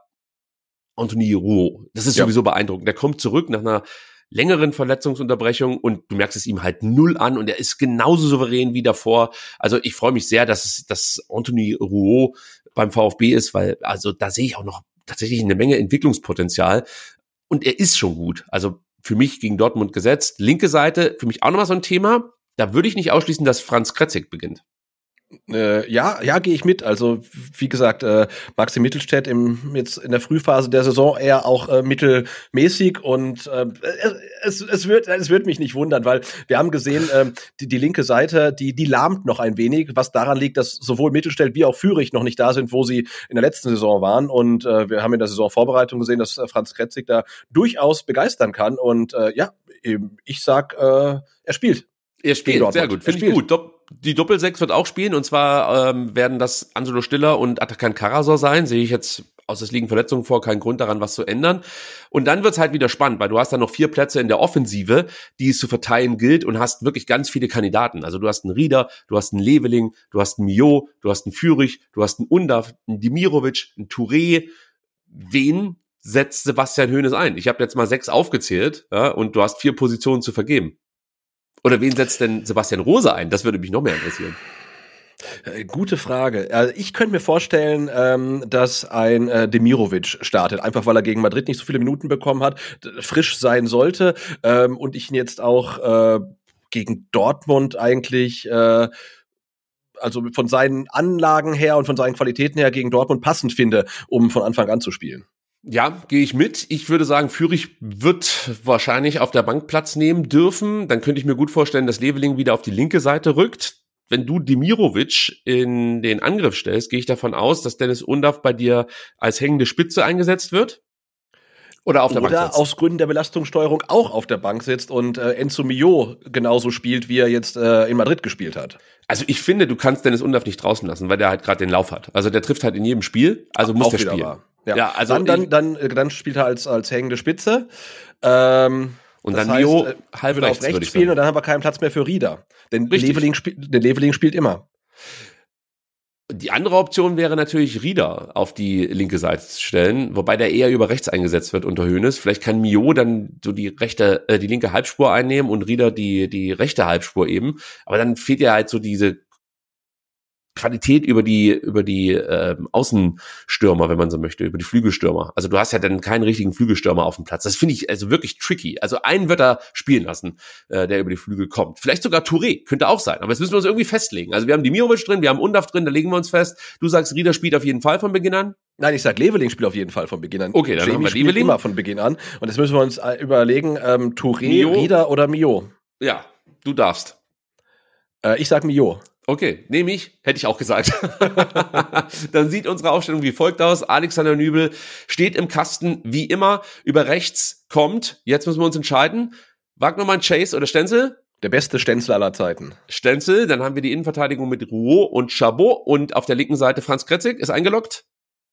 Anthony Rouault. Das ist ja. sowieso beeindruckend. Der kommt zurück nach einer längeren Verletzungsunterbrechung und du merkst es ihm halt null an und er ist genauso souverän wie davor. Also ich freue mich sehr, dass es, dass Anthony Rouault beim VfB ist, weil also da sehe ich auch noch tatsächlich eine Menge Entwicklungspotenzial und er ist schon gut. Also für mich gegen Dortmund gesetzt. Linke Seite, für mich auch nochmal so ein Thema. Da würde ich nicht ausschließen, dass Franz Kretzig beginnt. Äh, ja, ja, gehe ich mit. Also wie gesagt, äh, Maxi Mittelstädt im jetzt in der Frühphase der Saison eher auch äh, mittelmäßig und äh, es, es wird es wird mich nicht wundern, weil wir haben gesehen, äh, die, die linke Seite, die die lahmt noch ein wenig, was daran liegt, dass sowohl Mittelstädt wie auch Führig noch nicht da sind, wo sie in der letzten Saison waren und äh, wir haben in der Saisonvorbereitung gesehen, dass äh, Franz Kretzig da durchaus begeistern kann und äh, ja, ich sag, äh, er spielt. Er spielt, sehr gut, finde ich gut. Die Doppelsechs wird auch spielen und zwar ähm, werden das Angelo Stiller und Atakan Karasor sein, sehe ich jetzt aus es liegen Verletzungen vor, keinen Grund daran, was zu ändern. Und dann wird's halt wieder spannend, weil du hast dann noch vier Plätze in der Offensive, die es zu verteilen gilt und hast wirklich ganz viele Kandidaten. Also du hast einen Rieder, du hast einen Leveling, du hast einen Mio, du hast einen Führig, du hast einen Undav, einen Dimirovic, einen Touré, wen setzt Sebastian Hoeneß ein? Ich habe jetzt mal sechs aufgezählt, ja, und du hast vier Positionen zu vergeben. Oder wen setzt denn Sebastian Rose ein? Das würde mich noch mehr interessieren. Gute Frage. Also ich könnte mir vorstellen, ähm, dass ein äh, Demirovic startet, einfach weil er gegen Madrid nicht so viele Minuten bekommen hat, frisch sein sollte ähm, und ich ihn jetzt auch äh, gegen Dortmund eigentlich, äh, also von seinen Anlagen her und von seinen Qualitäten her gegen Dortmund passend finde, um von Anfang an zu spielen. Ja, gehe ich mit. Ich würde sagen, Führig wird wahrscheinlich auf der Bank Platz nehmen dürfen. Dann könnte ich mir gut vorstellen, dass Leveling wieder auf die linke Seite rückt. Wenn du Demirovic in den Angriff stellst, gehe ich davon aus, dass Dennis Undav bei dir als hängende Spitze eingesetzt wird? Oder auf der Bank sitzt? Oder aus Gründen der Belastungssteuerung auch auf der Bank sitzt und äh, Enzo Mio genauso spielt, wie er jetzt äh, in Madrid gespielt hat. Also ich finde, du kannst Dennis Undav nicht draußen lassen, weil der halt gerade den Lauf hat. Also der trifft halt in jedem Spiel, also muss auch der wieder spielen. Wahr. Ja. ja, also dann, dann, dann, äh, dann spielt er als, als hängende Spitze. Ähm, Und das dann heißt, Mio äh, halb würde rechts, auf rechts würde ich spielen sagen. und dann haben wir keinen Platz mehr für Rieder. Denn Richtig. Leveling, spiel, der Leveling spielt immer. Die andere Option wäre natürlich Rieder auf die linke Seite zu stellen, wobei der eher über rechts eingesetzt wird unter Hoeneß. Vielleicht kann Mio dann so die rechte, äh, die linke Halbspur einnehmen und Rieder die die rechte Halbspur eben. Aber dann fehlt ja halt so diese Qualität über die über die ähm, Außenstürmer, wenn man so möchte, über die Flügelstürmer. Also du hast ja dann keinen richtigen Flügelstürmer auf dem Platz. Das finde ich also wirklich tricky. Also einen wird er spielen lassen, äh, der über die Flügel kommt. Vielleicht sogar Touré, könnte auch sein. Aber jetzt müssen wir uns irgendwie festlegen. Also wir haben Demirovic drin, wir haben Undav drin, da legen wir uns fest. Du sagst, Rieder spielt auf jeden Fall von Beginn an. Nein, ich sag, Leveling spielt auf jeden Fall von Beginn an. Okay, dann Jamie haben wir spielt Leveling. immer von Beginn an. Und jetzt müssen wir uns äh, überlegen, ähm, Touré, Mio. Rieder oder Mio. Ja, du darfst. Äh, ich sag Mio. Okay, nehme ich, hätte ich auch gesagt. Dann sieht unsere Aufstellung wie folgt aus. Alexander Nübel steht im Kasten, wie immer. Über rechts kommt, jetzt müssen wir uns entscheiden, Wagnermann, Chase oder Stenzel? Der beste Stenzel aller Zeiten. Stenzel, dann haben wir die Innenverteidigung mit Rouault und Chabot und auf der linken Seite Franz Kretzig. Ist eingeloggt?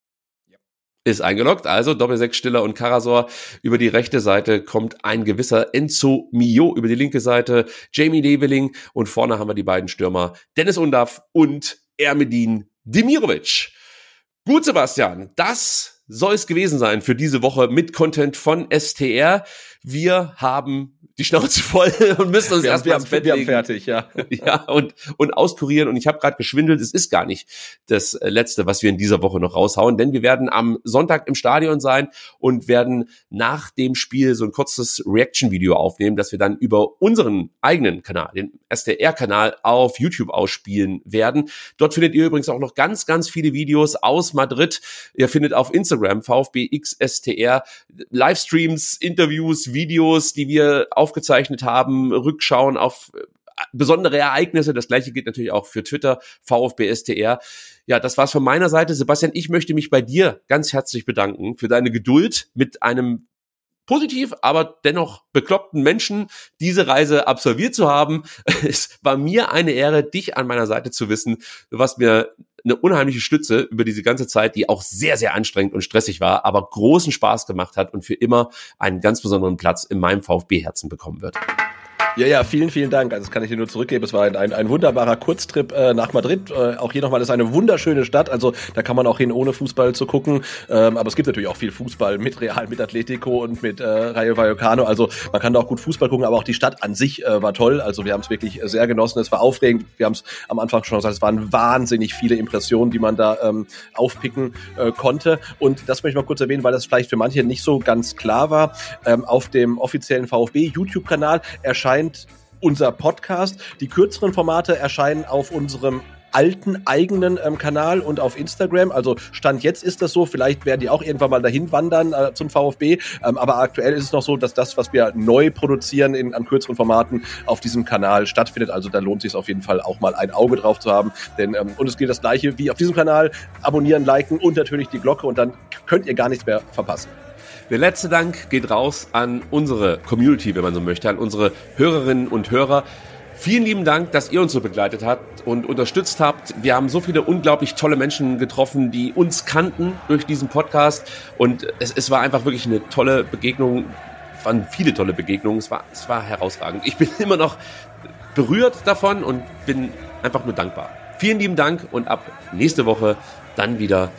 Ist eingeloggt, also Doppelsechs Stiller und Karasor. Über die rechte Seite kommt ein gewisser Enzo Mio, über die linke Seite Jamie Leveling und vorne haben wir die beiden Stürmer Dennis Undav und Ermedin Demirovic. Gut, Sebastian, das soll es gewesen sein für diese Woche mit Content von S T R. Wir haben die Schnauze voll und müssen uns erstmal ins Bett legen. Wir haben fertig, ja. Ja, und, und auskurieren. Und ich habe gerade geschwindelt, es ist gar nicht das Letzte, was wir in dieser Woche noch raushauen, denn wir werden am Sonntag im Stadion sein und werden nach dem Spiel so ein kurzes Reaction-Video aufnehmen, das wir dann über unseren eigenen Kanal, den S T R-Kanal auf YouTube ausspielen werden. Dort findet ihr übrigens auch noch ganz, ganz viele Videos aus Madrid. Ihr findet auf Instagram VfB X S T R Livestreams, Interviews, Videos, die wir aufgezeichnet haben, Rückschauen auf besondere Ereignisse. Das gleiche gilt natürlich auch für Twitter, VfB S T R. Ja, das war's von meiner Seite. Sebastian, ich möchte mich bei dir ganz herzlich bedanken für deine Geduld mit einem positiv, aber dennoch bekloppten Menschen diese Reise absolviert zu haben. Es war mir eine Ehre, dich an meiner Seite zu wissen. Du warst mir eine unheimliche Stütze über diese ganze Zeit, die auch sehr, sehr anstrengend und stressig war, aber großen Spaß gemacht hat und für immer einen ganz besonderen Platz in meinem VfB-Herzen bekommen wird. Ja, ja, vielen, vielen Dank. Also das kann ich dir nur zurückgeben. Es war ein, ein, ein wunderbarer Kurztrip äh, nach Madrid. Äh, auch hier nochmal, das ist eine wunderschöne Stadt. Also da kann man auch hin, ohne Fußball zu gucken. Ähm, aber es gibt natürlich auch viel Fußball mit Real, mit Atletico und mit äh, Rayo Vallecano. Also man kann da auch gut Fußball gucken. Aber auch die Stadt an sich äh, war toll. Also wir haben es wirklich sehr genossen. Es war aufregend. Wir haben es am Anfang schon gesagt, es waren wahnsinnig viele Impressionen, die man da ähm, aufpicken äh, konnte. Und das möchte ich mal kurz erwähnen, weil das vielleicht für manche nicht so ganz klar war. Ähm, auf dem offiziellen VfB-YouTube-Kanal erscheint unser Podcast. Die kürzeren Formate erscheinen auf unserem alten eigenen ähm, Kanal und auf Instagram. Also Stand jetzt ist das so. Vielleicht werden die auch irgendwann mal dahin wandern äh, zum VfB. Ähm, aber aktuell ist es noch so, dass das, was wir neu produzieren in, an kürzeren Formaten, auf diesem Kanal stattfindet. Also da lohnt es sich auf jeden Fall auch mal ein Auge drauf zu haben. Denn ähm, und es gilt das Gleiche wie auf diesem Kanal. Abonnieren, liken und natürlich die Glocke und dann könnt ihr gar nichts mehr verpassen. Der letzte Dank geht raus an unsere Community, wenn man so möchte, an unsere Hörerinnen und Hörer. Vielen lieben Dank, dass ihr uns so begleitet habt und unterstützt habt. Wir haben so viele unglaublich tolle Menschen getroffen, die uns kannten durch diesen Podcast. Und es, es war einfach wirklich eine tolle Begegnung. Es waren viele tolle Begegnungen. Es war, es war herausragend. Ich bin immer noch berührt davon und bin einfach nur dankbar. Vielen lieben Dank und ab nächste Woche dann wieder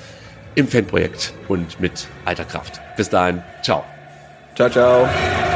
im Fanprojekt und mit alter Kraft. Bis dahin, ciao. Ciao, ciao.